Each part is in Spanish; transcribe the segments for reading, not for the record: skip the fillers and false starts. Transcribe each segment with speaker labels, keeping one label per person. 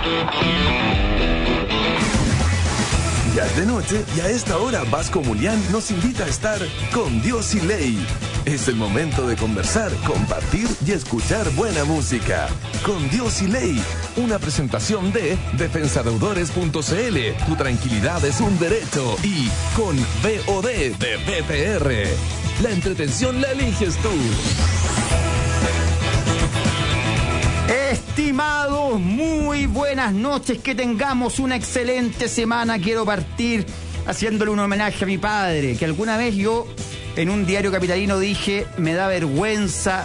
Speaker 1: Ya es de noche y a esta hora Vasco Mulián nos invita a estar con Dios y Ley. Es el momento de conversar, compartir y escuchar buena música. Con Dios y Ley, una presentación de defensadeudores.cl. Tu tranquilidad es un derecho. Y con VOD de BPR. La entretención la eliges tú.
Speaker 2: Estimados, muy buenas noches, que tengamos una excelente semana. Quiero partir haciéndole un homenaje a mi padre, que alguna vez yo en un diario capitalino dije, me da vergüenza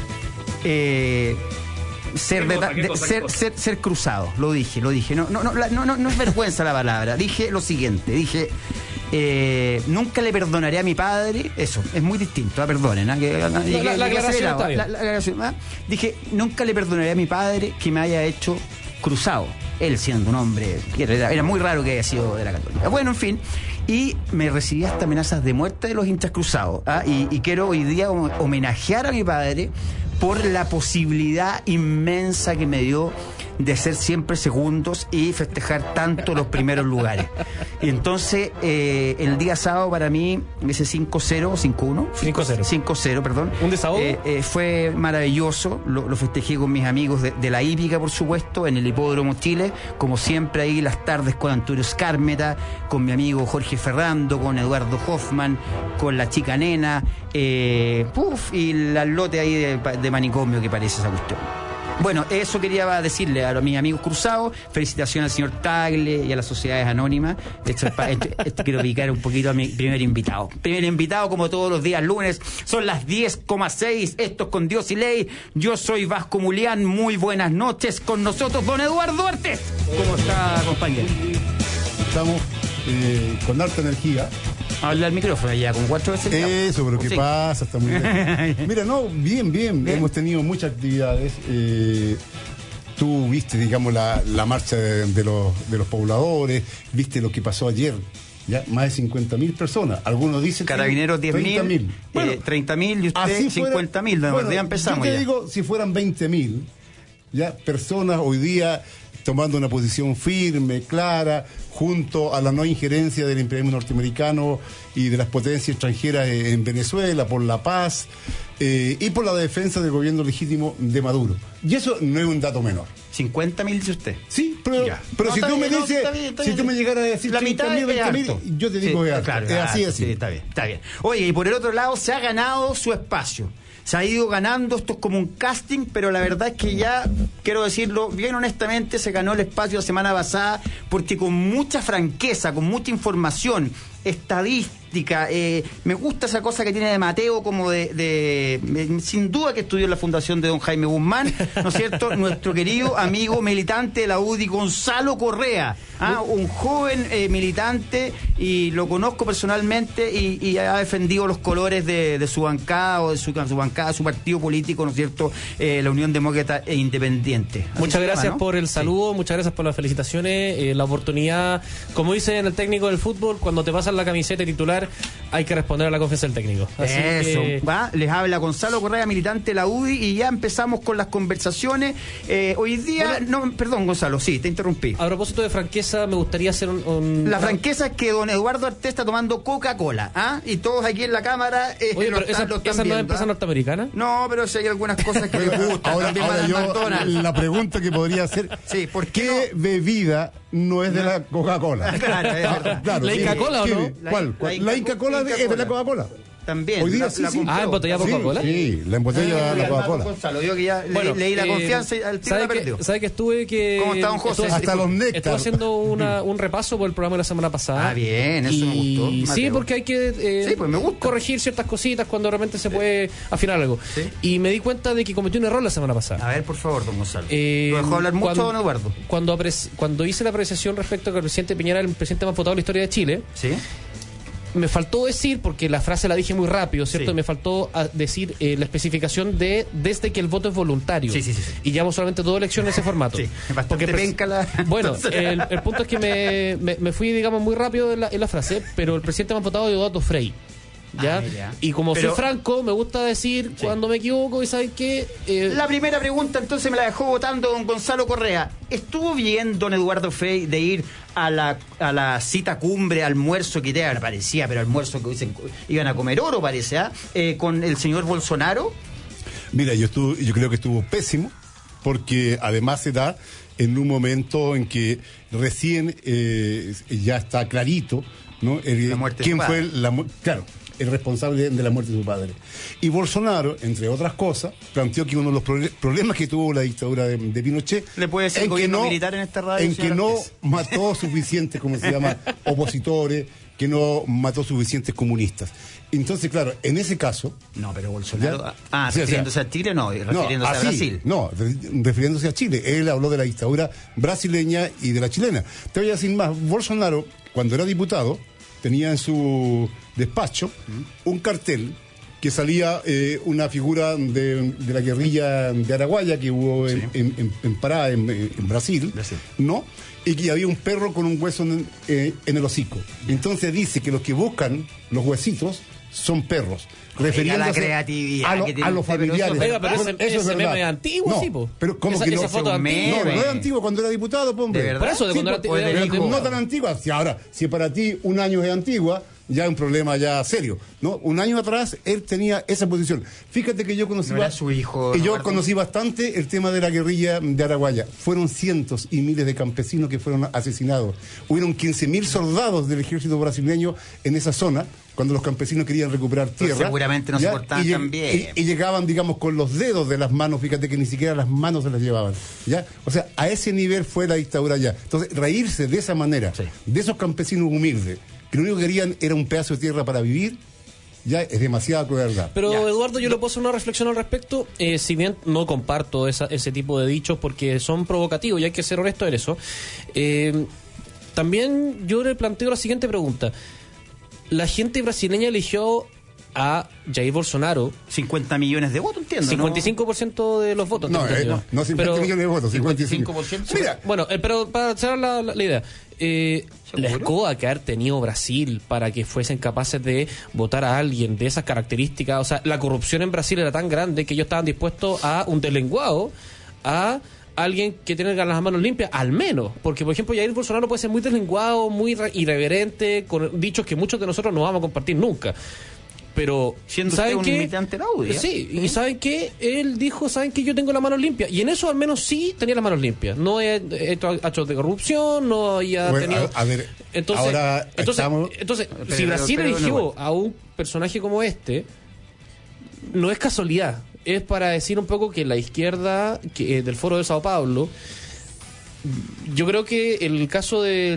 Speaker 2: ser cruzado. Lo dije. No es vergüenza la palabra. Dije lo siguiente, nunca le perdonaré a mi padre, eso, es muy distinto, perdonen. La aclaración está bien. Dije, nunca le perdonaré a mi padre que me haya hecho cruzado. Él siendo un hombre, era muy raro que haya sido de la Católica. Bueno, en fin, y me recibí hasta amenazas de muerte de los hinchas cruzados. Y quiero hoy día homenajear a mi padre por la posibilidad inmensa que me dio de ser siempre segundos y festejar tanto los primeros lugares. Y entonces, el día sábado para mí, ese 5-0, 5-1. 5-0, perdón.
Speaker 3: ¿Un desahogo?
Speaker 2: Fue maravilloso, lo festejé con mis amigos de la hípica, por supuesto, en el Hipódromo Chile, como siempre ahí las tardes con Antonio Escármeta, con mi amigo Jorge Ferrando, con Eduardo Hoffman, con la chica Nena, y el lote ahí de manicomio que parece esa cuestión. Bueno, eso quería decirle a mis amigos cruzados. Felicitaciones al señor Tagle y a las sociedades anónimas. Quiero ubicar un poquito a mi primer invitado. Primer invitado, como todos los días lunes, son las 10:06. Esto es Con Dios y Ley. Yo soy Vasco Mulián. Muy buenas noches. Con nosotros, don Eduardo Artes. ¿Cómo está, compañero?
Speaker 4: Estamos con alta energía.
Speaker 2: Habla al micrófono ya, con 4 veces.
Speaker 4: Eso, pero ¿qué pasa? Está muy bien. Mira, bien. Hemos tenido muchas actividades. Tú viste, digamos, la marcha de los pobladores, viste lo que pasó ayer. Ya, más de 50.000 personas. Algunos dicen
Speaker 2: Carabineros 10.000, bueno, 30.000 y usted 50.000. Bueno, ya empezamos.
Speaker 4: Yo te digo, si fueran 20.000 ya personas hoy día tomando una posición firme, clara, junto a la no injerencia del imperialismo norteamericano y de las potencias extranjeras en Venezuela, por la paz y por la defensa del gobierno legítimo de Maduro. Y eso no es un dato menor.
Speaker 2: 50.000 dice usted.
Speaker 4: Sí, pero si tú me dices, si tú me llegaras a decir
Speaker 2: la mitad,
Speaker 4: 20.000, yo te digo es
Speaker 2: claro,
Speaker 4: así.
Speaker 2: Sí, está bien. Oye, y por el otro lado se ha ganado su espacio. Se ha ido ganando, esto es como un casting, pero la verdad es que ya, quiero decirlo bien honestamente, se ganó el espacio la semana pasada, porque con mucha franqueza, con mucha información, estadística, me gusta esa cosa que tiene de Mateo, como sin duda que estudió en la fundación de don Jaime Guzmán, ¿no es cierto? Nuestro querido amigo militante de la UDI, Gonzalo Correa, un joven militante, y lo conozco personalmente, y ha defendido los colores de su bancada, o de su bancada, su partido político, ¿no es cierto? La Unión Demócrata e Independiente.
Speaker 3: Muchas gracias, ¿no? Por el saludo, muchas gracias por las felicitaciones, la oportunidad, como dicen el técnico del fútbol, cuando te pasan la camiseta titular hay que responder a la confianza del técnico. Así
Speaker 2: eso,
Speaker 3: que...
Speaker 2: les habla Gonzalo Correa, militante de la UDI, y ya empezamos con las conversaciones. Hoy día, perdón Gonzalo, sí, te interrumpí.
Speaker 3: A propósito de franqueza, me gustaría hacer
Speaker 2: La franqueza es que don Eduardo Artés está tomando Coca-Cola, y todos aquí en la cámara
Speaker 3: Oye, pero ¿esa no es empresa norteamericana?
Speaker 2: No, pero si hay algunas cosas que les gustan.
Speaker 4: Ahora la pregunta que podría hacer,
Speaker 2: sí, ¿por
Speaker 4: qué bebida no es de la Coca-Cola?
Speaker 2: Claro,
Speaker 3: ¿la Inca Cola o no?
Speaker 4: ¿Cuál? La Inca Cola es de la Coca-Cola.
Speaker 2: También.
Speaker 4: Hoy día
Speaker 3: embotellada por Coca-Cola.
Speaker 4: Sí, la embotella de la Coca-Cola.
Speaker 2: Gonzalo, digo que ya leí la confianza y al tiro la perdió.
Speaker 3: ¿Sabe que estuve
Speaker 2: ¿Cómo está don José?
Speaker 4: Hasta los néctares.
Speaker 3: Estuve haciendo un repaso por el programa de la semana pasada.
Speaker 2: Bien, eso me gustó. Mateo.
Speaker 3: Sí, porque hay que
Speaker 2: pues me gusta
Speaker 3: corregir ciertas cositas cuando realmente se puede afinar algo. ¿Sí? Y me di cuenta de que cometí un error la semana pasada.
Speaker 2: A ver, por favor, don Gonzalo. ¿Lo dejó hablar mucho, don Eduardo?
Speaker 3: Cuando hice la apreciación respecto a que el presidente Piñera era el presidente más votado de la historia de Chile,
Speaker 2: ¿sí?
Speaker 3: Me faltó decir, porque la frase la dije muy rápido, ¿cierto? Sí. Me faltó decir la especificación de desde que el voto es voluntario.
Speaker 2: Sí.
Speaker 3: Y llevamos solamente 2 elecciones en ese formato.
Speaker 2: Sí, bastante penca la...
Speaker 3: Bueno, el punto es que me fui, digamos, muy rápido en la frase, pero el presidente más votado es Eduardo Frei. ¿ya? Y como soy franco, me gusta decir cuando me equivoco y ¿saben qué?
Speaker 2: La primera pregunta entonces me la dejó votando don Gonzalo Correa. ¿Estuvo bien don Eduardo Frei de ir a la cita cumbre, almuerzo que te parecía, pero almuerzo que dicen, iban a comer oro, parece, con el señor Bolsonaro?
Speaker 4: Mira, yo creo que estuvo pésimo, porque además se da en un momento en que recién ya está clarito, ¿no? ¿Quién fue claro, el responsable de la muerte de su padre? Y Bolsonaro, entre otras cosas, planteó que uno de los problemas que tuvo la dictadura de Pinochet,
Speaker 2: ¿le puede decir gobierno militar en esta radio?
Speaker 4: En que no mató suficientes, como se llama, opositores, que no mató suficientes comunistas. Entonces, claro, en ese caso...
Speaker 2: No, pero Bolsonaro... refiriéndose a Chile, refiriéndose a Brasil.
Speaker 4: No, refiriéndose a Chile. Él habló de la dictadura brasileña y de la chilena. Te voy a decir más. Bolsonaro, cuando era diputado, tenía en su despacho un cartel que salía una figura de la guerrilla de Araguaya que hubo en Pará, en Brasil, ¿no? Y que había un perro con un hueso en el hocico. Entonces dice que los que buscan los huesitos son perros, refiriéndose
Speaker 2: a la creatividad
Speaker 4: a los familiares.
Speaker 3: Pero ese meme es antiguo, sí, po.
Speaker 4: Pero ¿cómo que no?
Speaker 3: Esa foto
Speaker 4: no era antiguo cuando era diputado, po, hombre.
Speaker 2: ¿De verdad?
Speaker 3: Por eso, de cuando era antiguo.
Speaker 4: No tan antigua. Ahora, si para ti un año es antigua, ya es un problema ya serio, ¿no? Un año atrás él tenía esa posición. Fíjate que yo conocí
Speaker 2: su hijo.
Speaker 4: Y yo conocí bastante el tema de la guerrilla de Araguaya. Fueron cientos y miles de campesinos que fueron asesinados. Hubieron 15.000 soldados del ejército brasileño en esa zona cuando los campesinos querían recuperar tierra.
Speaker 2: Pero seguramente no se portaban tan bien.
Speaker 4: Y llegaban, digamos, con los dedos de las manos, fíjate que ni siquiera las manos se las llevaban, ¿ya? O sea, a ese nivel fue la dictadura ya. Entonces, reírse de esa manera, de esos campesinos humildes, que lo único que querían era un pedazo de tierra para vivir, ya es demasiada crueldad.
Speaker 3: Pero Eduardo, yo le puedo hacer una reflexión al respecto, si bien no comparto ese tipo de dichos porque son provocativos y hay que ser honesto en eso, también yo le planteo la siguiente pregunta. La gente brasileña eligió a Jair Bolsonaro.
Speaker 2: 50 millones de votos, entiendo.
Speaker 3: 55% de los votos.
Speaker 4: No 50 millones de votos,
Speaker 2: 55%.
Speaker 4: Mira.
Speaker 3: Bueno, pero para cerrar la idea, la escoba que haber tenido Brasil para que fuesen capaces de votar a alguien de esas características, o sea, la corrupción en Brasil era tan grande que ellos estaban dispuestos a un deslenguado, a alguien que tenga las manos limpias, al menos, porque por ejemplo Jair Bolsonaro puede ser muy deslenguado, muy irreverente, con dichos que muchos de nosotros no vamos a compartir nunca, pero
Speaker 2: siendo
Speaker 3: ¿saben
Speaker 2: usted un militante Audi?
Speaker 3: Sí, y ¿saben qué? Él dijo, ¿saben qué? Yo tengo las manos limpias, y en eso al menos sí tenía las manos limpias, no he hecho actos de corrupción, no había tenido...
Speaker 4: A ver,
Speaker 3: entonces,
Speaker 4: ahora
Speaker 3: entonces si Brasil eligió a un personaje como este, no es casualidad. Es para decir un poco que la izquierda del Foro de Sao Paulo, yo creo que el caso de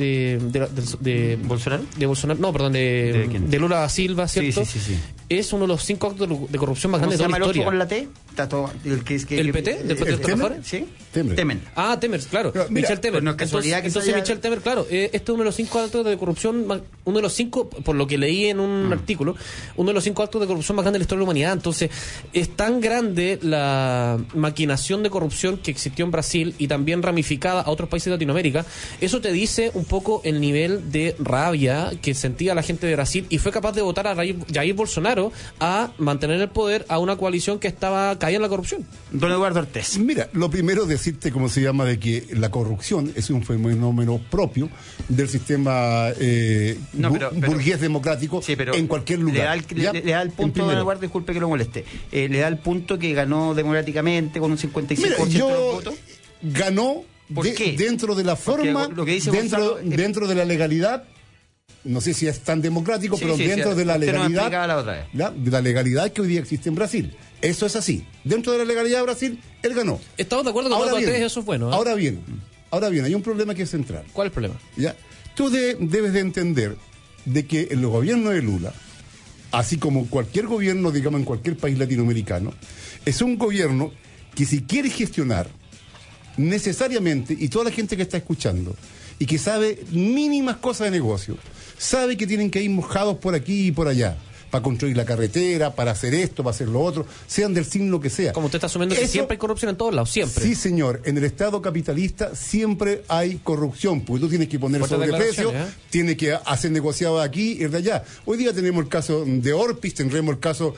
Speaker 2: ¿Bolsonaro?
Speaker 3: De Bolsonaro, no, perdón, de Lula da Silva, ¿cierto?
Speaker 2: Sí.
Speaker 3: Es uno de los 5 actos de corrupción más grandes de toda la historia.
Speaker 2: ¿Cómo se llama el otro con la T?
Speaker 3: ¿El PT? ¿Del PT de Trabajadores?
Speaker 2: Sí.
Speaker 4: Temer.
Speaker 3: Ah, Temer, claro.
Speaker 4: Pero, mira,
Speaker 3: Michel Temer.
Speaker 2: Pues no es casualidad
Speaker 3: entonces Michel Temer, claro, este es uno de los 5 actos de corrupción, uno de los 5, por lo que leí en un artículo, uno de los 5 actos de corrupción más grandes de la historia de la humanidad. Entonces, es tan grande la maquinación de corrupción que existió en Brasil y también ramificada a otros países de Latinoamérica. Eso te dice un poco el nivel de rabia que sentía la gente de Brasil y fue capaz de votar a Jair Bolsonaro a mantener el poder a una coalición que estaba caída en la corrupción.
Speaker 2: Don Eduardo Ortiz.
Speaker 4: Mira, lo primero es decirte, ¿cómo se llama?, de que la corrupción es un fenómeno propio del sistema burgués democrático en cualquier lugar.
Speaker 2: Le da el punto, don Eduardo, disculpe que lo moleste, le da el punto que ganó democráticamente con un 55% de los votos.
Speaker 4: Ganó dentro de la forma,
Speaker 2: lo que dice
Speaker 4: dentro de la legalidad. No sé si es tan democrático, pero dentro de la legalidad, de la legalidad que hoy día existe en Brasil. Eso es así. Dentro de la legalidad de Brasil, él ganó.
Speaker 3: Estamos de acuerdo con todos ustedes, eso es bueno.
Speaker 4: Ahora bien, hay un problema que es central.
Speaker 3: ¿Cuál es el problema?
Speaker 4: ¿Ya? Tú debes de entender de que el gobierno de Lula, así como cualquier gobierno, digamos, en cualquier país latinoamericano, es un gobierno que si quiere gestionar necesariamente, y toda la gente que está escuchando, y que sabe mínimas cosas de negocio, sabe que tienen que ir mojados por aquí y por allá, para construir la carretera, para hacer esto, para hacer lo otro, sean del signo que sea.
Speaker 3: Como usted está asumiendo que siempre hay corrupción en todos lados, siempre.
Speaker 4: Sí, señor. En el Estado capitalista siempre hay corrupción, porque tú tienes que poner
Speaker 3: Fuertes
Speaker 4: sobreprecio,
Speaker 3: declaraciones,
Speaker 4: tienes que hacer negociado aquí y de allá. Hoy día tenemos el caso de Orpis, tendremos el caso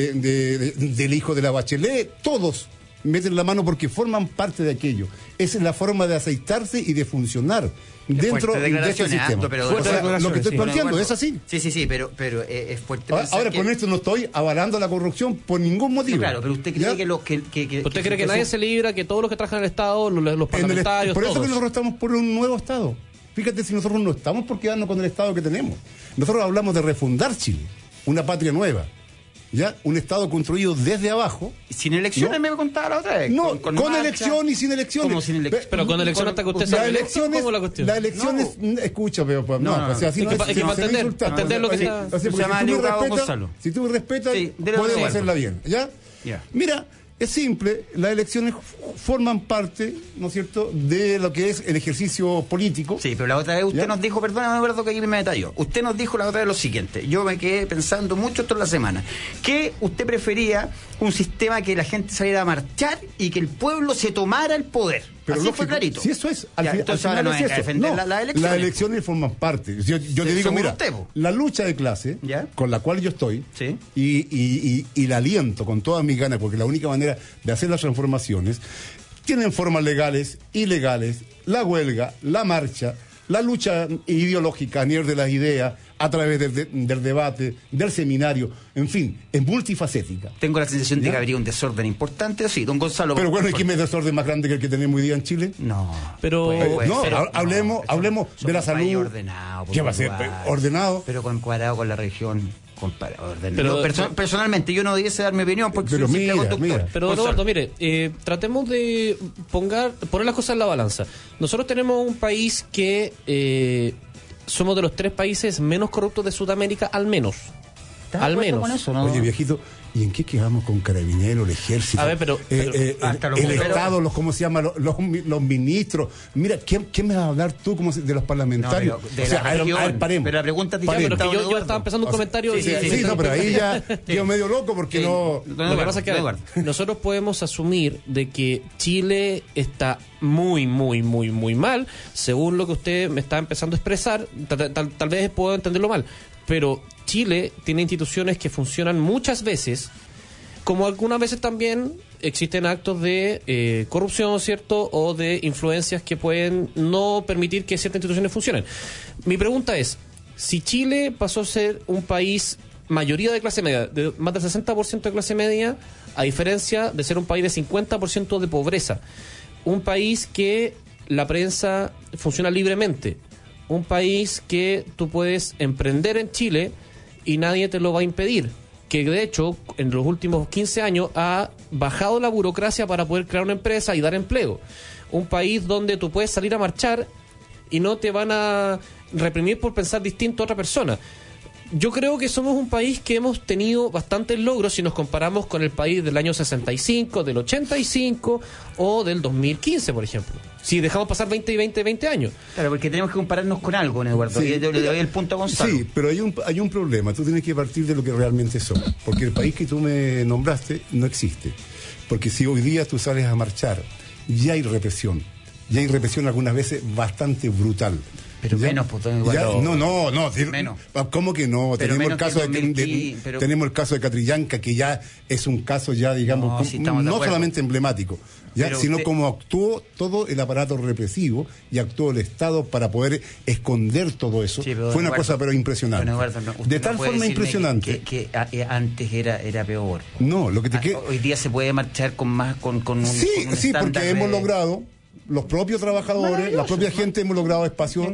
Speaker 4: del hijo de la Bachelet, todos meten la mano porque forman parte de aquello. Esa es la forma de aceitarse y de funcionar dentro de este sistema. Lo que estoy planteando es así.
Speaker 2: Sí, pero es fuerte.
Speaker 4: Ahora, con esto no estoy avalando la corrupción por ningún motivo.
Speaker 2: No, claro, pero usted cree
Speaker 3: ¿Usted cree que nadie se libra, que todos los que trabajan en el Estado, los parlamentarios,
Speaker 4: por eso
Speaker 3: todos?
Speaker 4: que nosotros estamos por un nuevo Estado. Fíjate si nosotros no estamos por quedarnos con el Estado que tenemos. Nosotros hablamos de refundar Chile, una patria nueva. ¿Ya? Un Estado construido desde abajo.
Speaker 2: Sin elecciones, me contaba la otra vez.
Speaker 4: No, con elección y sin elecciones.
Speaker 2: ¿Cómo sin elecciones?
Speaker 3: Pero con elección hasta que usted sea electo, ¿cómo la cuestión?
Speaker 4: Las elecciones, escucha, pero
Speaker 2: no,
Speaker 4: o sea, así
Speaker 3: es que para entender lo que está...
Speaker 4: Si tú me respetas, puedes hacerla bien, ¿ya? Mira, es simple, las elecciones forman parte, ¿no es cierto?, de lo que es el ejercicio político.
Speaker 2: Sí, pero la otra vez usted nos dijo, perdóname, no me acuerdo que aquí me detalló. Usted nos dijo la otra vez lo siguiente, yo me quedé pensando mucho esto en la semana, que usted prefería un sistema que la gente saliera a marchar y que el pueblo se tomara el poder.
Speaker 4: Pero
Speaker 2: así
Speaker 4: lógico,
Speaker 2: fue clarito.
Speaker 4: Si eso es,
Speaker 2: Entonces ahora no venga a defender las elecciones.
Speaker 4: Las elecciones forman parte. Yo te digo, mira, la lucha de clase, con la cual yo estoy, y la aliento con todas mis ganas, porque la única manera de hacer las transformaciones, tienen formas legales, ilegales, la huelga, la marcha, la lucha ideológica a nivel de las ideas, a través del debate, del seminario, en fin, es multifacética.
Speaker 2: Tengo la sensación de que habría un desorden importante, sí, don Gonzalo.
Speaker 4: Pero bueno, ¿y quién es desorden más grande que el que tenemos hoy día en Chile?
Speaker 2: No.
Speaker 3: Pero...
Speaker 4: hablemos de la salud.
Speaker 2: Ordenado,
Speaker 4: ¿Qué va a ser? ¿Ordenado?
Speaker 2: Pero comparado con la región... Pero personalmente yo no debiese dar mi opinión porque soy un simple conductor.
Speaker 3: Pero Eduardo, mire, tratemos de poner las cosas en la balanza. Nosotros tenemos un país que somos de los 3 países menos corruptos de Sudamérica, al menos. Al menos.
Speaker 2: Con eso, ¿no?
Speaker 4: Oye, viejito, ¿y en qué quedamos con Carabineros, el Ejército?
Speaker 3: A ver, pero
Speaker 4: el Estado, ¿cómo se llama? Los ministros. Mira, ¿quién me va a hablar tú de los parlamentarios?
Speaker 2: Paremos. Pero la pregunta es
Speaker 3: diferente. Yo estaba empezando un comentario.
Speaker 4: Sí, pero ahí ya quedo medio loco porque no...
Speaker 3: Lo que pasa es que nosotros podemos asumir de que Chile está muy mal, según lo que usted me está empezando a expresar. Tal vez puedo entenderlo mal, pero Chile tiene instituciones que funcionan muchas veces, como algunas veces también existen actos de corrupción, ¿cierto? O de influencias que pueden no permitir que ciertas instituciones funcionen. Mi pregunta es, si Chile pasó a ser un país mayoría de clase media, de más del 60% de clase media, a diferencia de ser un país de 50% de pobreza, un país que la prensa funciona libremente, un país que tú puedes emprender en Chile y nadie te lo va a impedir, que de hecho en los últimos 15 años ha bajado la burocracia para poder crear una empresa y dar empleo, un país donde tú puedes salir a marchar y no te van a reprimir por pensar distinto a otra persona. Yo creo que somos un país que hemos tenido bastantes logros si nos comparamos con el país del año 65, del 85 o del 2015, por ejemplo. Si dejamos pasar 20 años.
Speaker 2: Claro, porque tenemos que compararnos con algo, ¿no, Eduardo? Sí, y le doy el punto a Gonzalo.
Speaker 4: Sí, pero hay un problema. Tú tienes que partir de lo que realmente somos. Porque el país que tú me nombraste no existe. Porque si hoy día tú sales a marchar, ya hay represión. Ya hay represión algunas veces bastante brutal.
Speaker 2: Pero ¿ya? Menos, pues, Eduardo.
Speaker 4: No.
Speaker 2: Menos.
Speaker 4: ¿Cómo que no? Tenemos el caso tenemos el caso de Catrillanca, que ya es un caso ya, digamos, no solamente emblemático, sino como actuó todo el aparato represivo y actuó el Estado para poder esconder todo eso. Sí, fue una cosa pero impresionante. De tal forma impresionante.
Speaker 2: Que antes era peor.
Speaker 4: No, lo que te
Speaker 2: hoy día se puede marchar con más con un
Speaker 4: Sí, porque hemos logrado, los propios trabajadores, la propia gente, hemos logrado espacios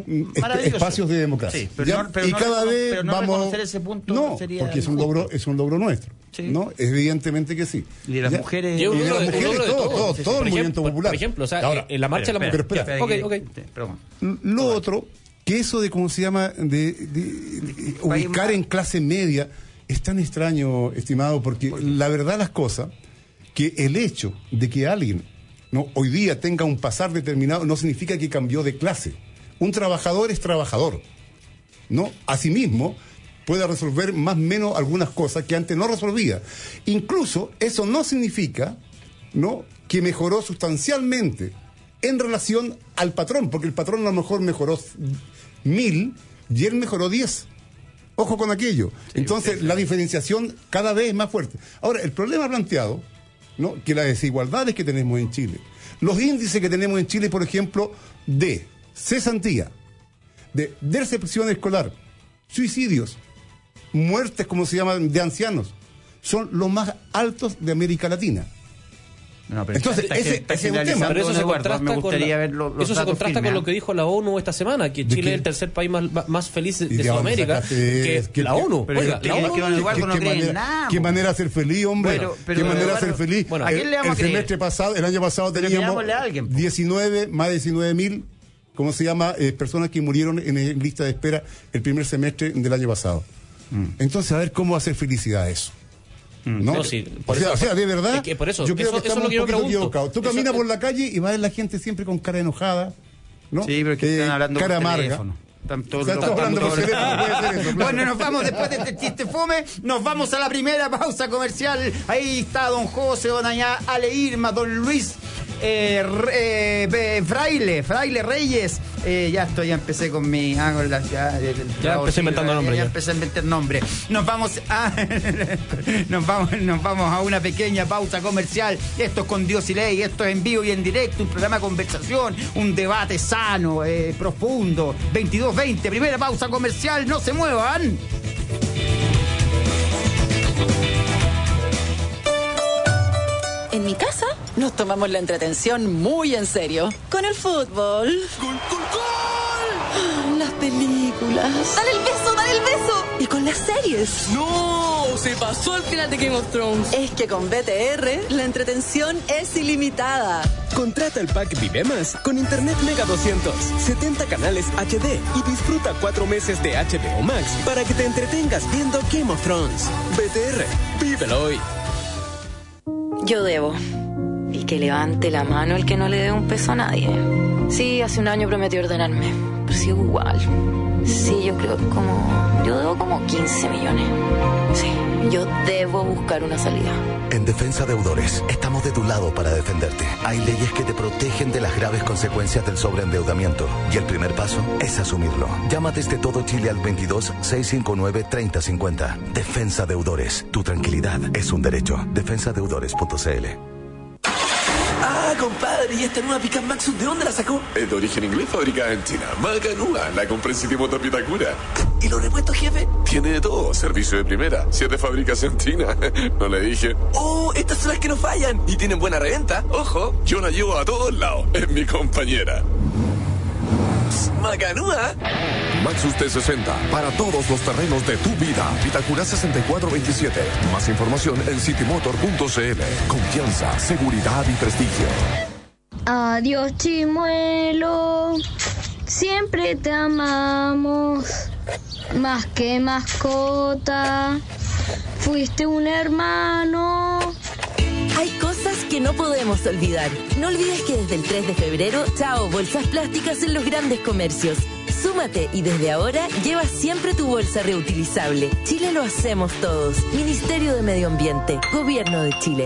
Speaker 4: de democracia. Sí, y cada vez vamos
Speaker 2: ese punto
Speaker 4: porque es un logro nuestro. Sí. ¿No? Evidentemente que sí.
Speaker 2: Y de las mujeres,
Speaker 4: todo el movimiento popular.
Speaker 3: Por ejemplo, o sea, ahora, en la marcha de la mujer.
Speaker 4: Espera. Lo otro, que eso de cómo se llama, de ubicar en clase media, es tan extraño, estimado, porque la verdad las cosas, que el hecho de que alguien hoy día tenga un pasar determinado no significa que cambió de clase. Un trabajador es trabajador. Asimismo, pueda resolver más o menos algunas cosas que antes no resolvía. Incluso eso no significa, ¿no?, que mejoró sustancialmente en relación al patrón, porque el patrón a lo mejor mejoró 1.000 y él mejoró 10. Ojo con aquello. Entonces, la diferenciación cada vez es más fuerte. Ahora, el problema planteado, ¿no?, que las desigualdades que tenemos en Chile, los índices que tenemos en Chile, por ejemplo, de cesantía, de deserción escolar, suicidios, muertes, como se llaman, de ancianos, son los más altos de América Latina.
Speaker 2: No, pero
Speaker 4: entonces, ese es un tema.
Speaker 3: Pero eso se contrasta,
Speaker 2: me gustaría ver
Speaker 3: eso se contrasta con lo que dijo la ONU esta semana, que Chile es el tercer país más feliz de Sudamérica. Que la ONU.
Speaker 2: Oiga,
Speaker 3: la ONU.
Speaker 4: ¿Qué manera de ser feliz, hombre? ¿Qué manera de ser feliz?
Speaker 2: Bueno, ¿a quién le vamos a creer?
Speaker 4: El año pasado teníamos 19, más de 19.000, ¿cómo se llama? Personas que murieron en lista de espera el primer semestre del año pasado. Entonces, a ver cómo hacer felicidad eso. ¿No?
Speaker 3: No, sí,
Speaker 4: o sea, de verdad,
Speaker 3: por eso,
Speaker 4: yo creo que estamos un poquito equivocados. Tú caminas por la calle y vas a ver la gente siempre con cara enojada, ¿no?
Speaker 2: Sí, pero que están hablando
Speaker 4: cara
Speaker 2: por
Speaker 4: amarga.
Speaker 2: teléfono.
Speaker 4: Bueno,
Speaker 2: nos vamos después de este chiste fome, nos vamos a la primera pausa comercial. Ahí está don José, don Ale Irma, don Luis Fraile Reyes. Ya empecé con mi... ya
Speaker 3: empecé inventando nombres.
Speaker 2: Ya empecé a inventar nombres. Nos vamos a una pequeña pausa comercial. Esto es Con Dios y Ley, esto es en vivo y en directo, un programa de conversación, un debate sano, profundo. 22:20, primera pausa comercial, no se muevan.
Speaker 5: En mi casa nos tomamos la entretención muy en serio. Con el fútbol.
Speaker 6: ¡Gol!
Speaker 5: Las películas.
Speaker 6: ¡Dale el beso!
Speaker 5: Y con las series.
Speaker 6: ¡No! Se pasó el final de Game of Thrones.
Speaker 5: Es que con BTR la entretención es ilimitada.
Speaker 7: Contrata el pack Vive Más con Internet Mega 200, 70 canales HD y disfruta 4 meses de HBO Max para que te entretengas viendo Game of Thrones. BTR, vívelo hoy.
Speaker 8: Yo debo. Y que levante la mano el que no le dé un peso a nadie. Sí, hace un año prometí ordenarme, pero sigo igual. Sí, yo debo como 15 millones. Sí, yo debo buscar una salida.
Speaker 9: En Defensa Deudores, estamos de tu lado para defenderte. Hay leyes que te protegen de las graves consecuencias del sobreendeudamiento. Y el primer paso es asumirlo. Llama desde todo Chile al 22-659-3050. Defensa Deudores. Tu tranquilidad es un derecho. defensadeudores.cl.
Speaker 10: Ah, compadre, ¿y esta nueva Pickup Maxus de dónde la sacó?
Speaker 1: Es de origen inglés, fabricada en China. Macanúa, la compré en Sitio Motor Pitacura.
Speaker 10: ¿Y los repuestos, jefe?
Speaker 1: Tiene de todo, servicio de primera. Si es de fabricación china, no le dije.
Speaker 10: ¡Oh, estas son las que no fallan! Y tienen buena reventa. ¡Ojo!
Speaker 1: Yo la llevo a todos lados, es mi compañera.
Speaker 10: ¡Macanúa!
Speaker 1: Maxus T60, para todos los terrenos de tu vida. Pitacura 6427. Más información en citymotor.cl. Confianza, seguridad y prestigio.
Speaker 11: Adiós, chimuelo. Siempre te amamos. Más que mascota. Fuiste un hermano.
Speaker 5: Hay cosas que no podemos olvidar. No olvides que desde el 3 de febrero, chao bolsas plásticas en los grandes comercios. Súmate y desde ahora lleva siempre tu bolsa reutilizable. Chile lo hacemos todos. Ministerio de Medio Ambiente. Gobierno de Chile.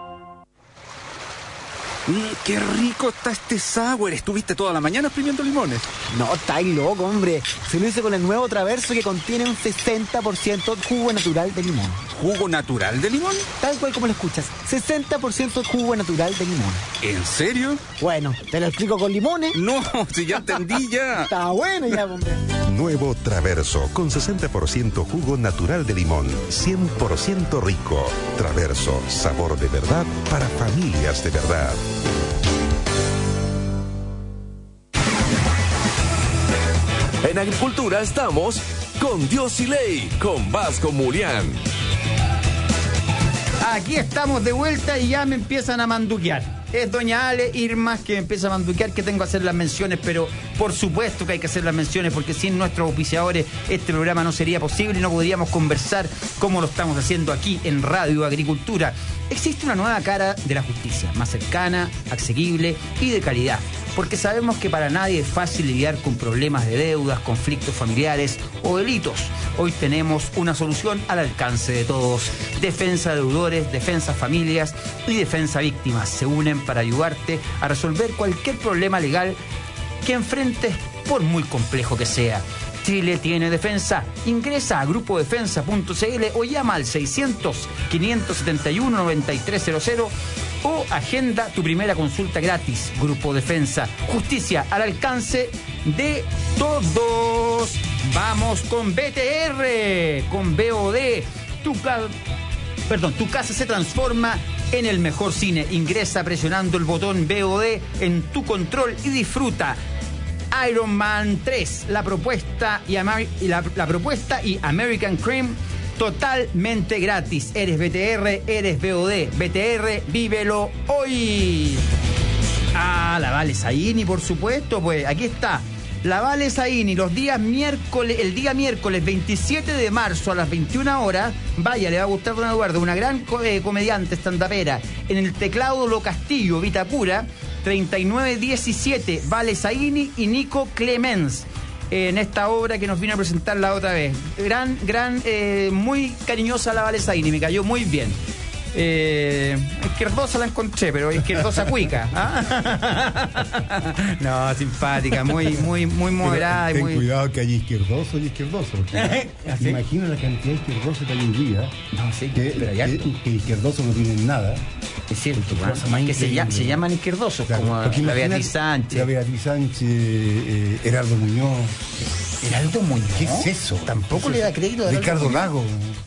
Speaker 12: ¡Qué rico está este sour! ¿Estuviste toda la mañana exprimiendo limones?
Speaker 13: No, estáis loco, hombre. Se lo hice con el nuevo Traverso que contiene un 60% jugo natural de limón.
Speaker 12: ¿Jugo natural de limón?
Speaker 13: Tal cual como lo escuchas. 60% jugo natural de limón.
Speaker 12: ¿En serio?
Speaker 13: Bueno, ¿te lo explico con limones?
Speaker 12: No, si ya entendí ya.
Speaker 13: Está bueno ya, hombre.
Speaker 14: Nuevo Traverso con 60% jugo natural de limón. 100% rico. Traverso, sabor de verdad para familias de verdad.
Speaker 1: En Agricultura estamos con Dios y Ley, con Vasco Mulián.
Speaker 2: Aquí estamos de vuelta y ya me empiezan a manduquear. Es doña Ale Irma que me empieza a manduquear que tengo que hacer las menciones, pero por supuesto que hay que hacer las menciones porque sin nuestros auspiciadores este programa no sería posible y no podríamos conversar como lo estamos haciendo aquí en Radio Agricultura. Existe una nueva cara de la justicia, más cercana, asequible y de calidad, porque sabemos que para nadie es fácil lidiar con problemas de deudas, conflictos familiares o delitos. Hoy tenemos una solución al alcance de todos. Defensa de deudores, defensa familias y defensa víctimas se unen para ayudarte a resolver cualquier problema legal que enfrentes, por muy complejo que sea. Chile tiene defensa. Ingresa a grupodefensa.cl o llama al 600-571-9300 o agenda tu primera consulta gratis. Grupo Defensa. Justicia al alcance de todos. Vamos con BTR, con BOD. Tu casa se transforma en el mejor cine. Ingresa presionando el botón BOD en tu control y disfruta Iron Man 3, la propuesta y American Cream totalmente gratis. Eres BTR, eres BOD. BTR, vívelo hoy. La Vale Zaini, por supuesto, pues aquí está. La Vale Zaini, el día miércoles 27 de marzo a las 21 horas, vaya, le va a gustar don Eduardo, una gran comediante estandapera, en el teclado Lo Castillo, Vitacura, 3917, Vale Zaini y Nico Clemens, en esta obra que nos vino a presentar la otra vez. Muy cariñosa la Vale Zaini, me cayó muy bien. Izquierdosa la encontré, pero izquierdosa cuica. No, simpática, muy moderada.
Speaker 4: Ten cuidado que hay izquierdoso y izquierdoso. ¿Sí? Imagina la cantidad de izquierdosos que hay hoy día.
Speaker 2: No, sí,
Speaker 4: que izquierdosos no tienen nada.
Speaker 2: Es cierto, que se llaman izquierdosos, claro, como la Beatriz Sánchez.
Speaker 4: La Beatriz Sánchez, Heraldo Muñoz.
Speaker 2: ¿Heraldo Muñoz?
Speaker 4: ¿Qué es eso?
Speaker 2: Tampoco le da crédito a
Speaker 4: Ricardo Lago.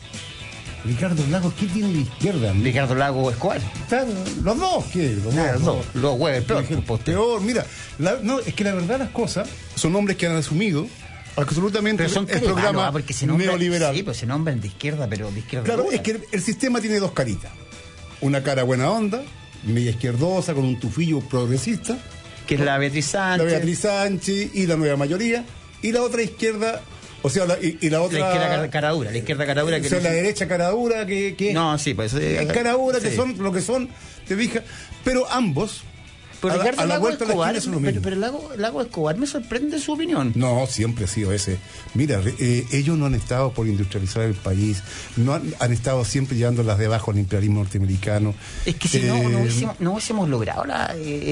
Speaker 4: Ricardo Lago, ¿qué tiene de izquierda?
Speaker 2: Ricardo Lago Escobar.
Speaker 4: Los dos, ¿qué?
Speaker 2: Los huevos,
Speaker 4: peor. Mira, es que la verdad las cosas son hombres que han asumido absolutamente el programa neoliberal.
Speaker 2: Sí, pues se nombran de izquierda, pero de izquierda.
Speaker 4: Claro, es que el sistema tiene dos caritas. Una cara buena onda, media izquierdosa, con un tufillo progresista.
Speaker 2: Que es la Beatriz Sánchez.
Speaker 4: La Beatriz Sánchez y la nueva mayoría. Y la otra izquierda... O sea, la otra...
Speaker 2: La izquierda caradura, que...
Speaker 4: O sea, la derecha caradura que...
Speaker 2: No, sí, pues...
Speaker 4: caradura, sí, que son lo que son, te fijas. Pero ambos...
Speaker 2: Pero Ricardo Lago Escobar, pero Lago Escobar me sorprende su opinión.
Speaker 4: No, siempre ha sido ese. Mira, ellos no han estado por industrializar el país, no han estado siempre llevándolas de abajo al imperialismo norteamericano.
Speaker 2: Es que si no hubiésemos logrado la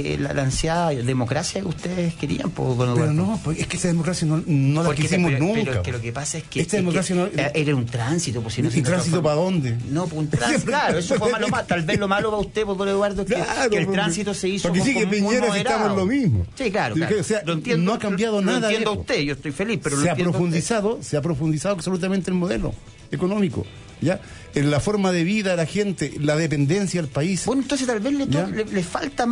Speaker 2: ansiada democracia que ustedes querían.
Speaker 4: Pero no, es que esa democracia no la quisimos nunca.
Speaker 2: Pero es que lo que pasa es que...
Speaker 4: Esta democracia
Speaker 2: era un tránsito. Pues, si no,
Speaker 4: ¿Y tránsito para dónde?
Speaker 2: No, pues un tránsito. Claro, eso fue malo. Tal vez lo malo para usted, don Eduardo, que el tránsito se hizo...
Speaker 4: Que Piñera estamos lo mismo.
Speaker 2: Sí, claro.
Speaker 4: O sea, lo entiendo, no ha cambiado nada.
Speaker 2: Lo entiendo a usted, yo estoy feliz, pero
Speaker 4: se ha profundizado absolutamente el modelo económico, ¿ya? En la forma de vida de la gente, la dependencia del país.
Speaker 2: Bueno, entonces tal vez le falta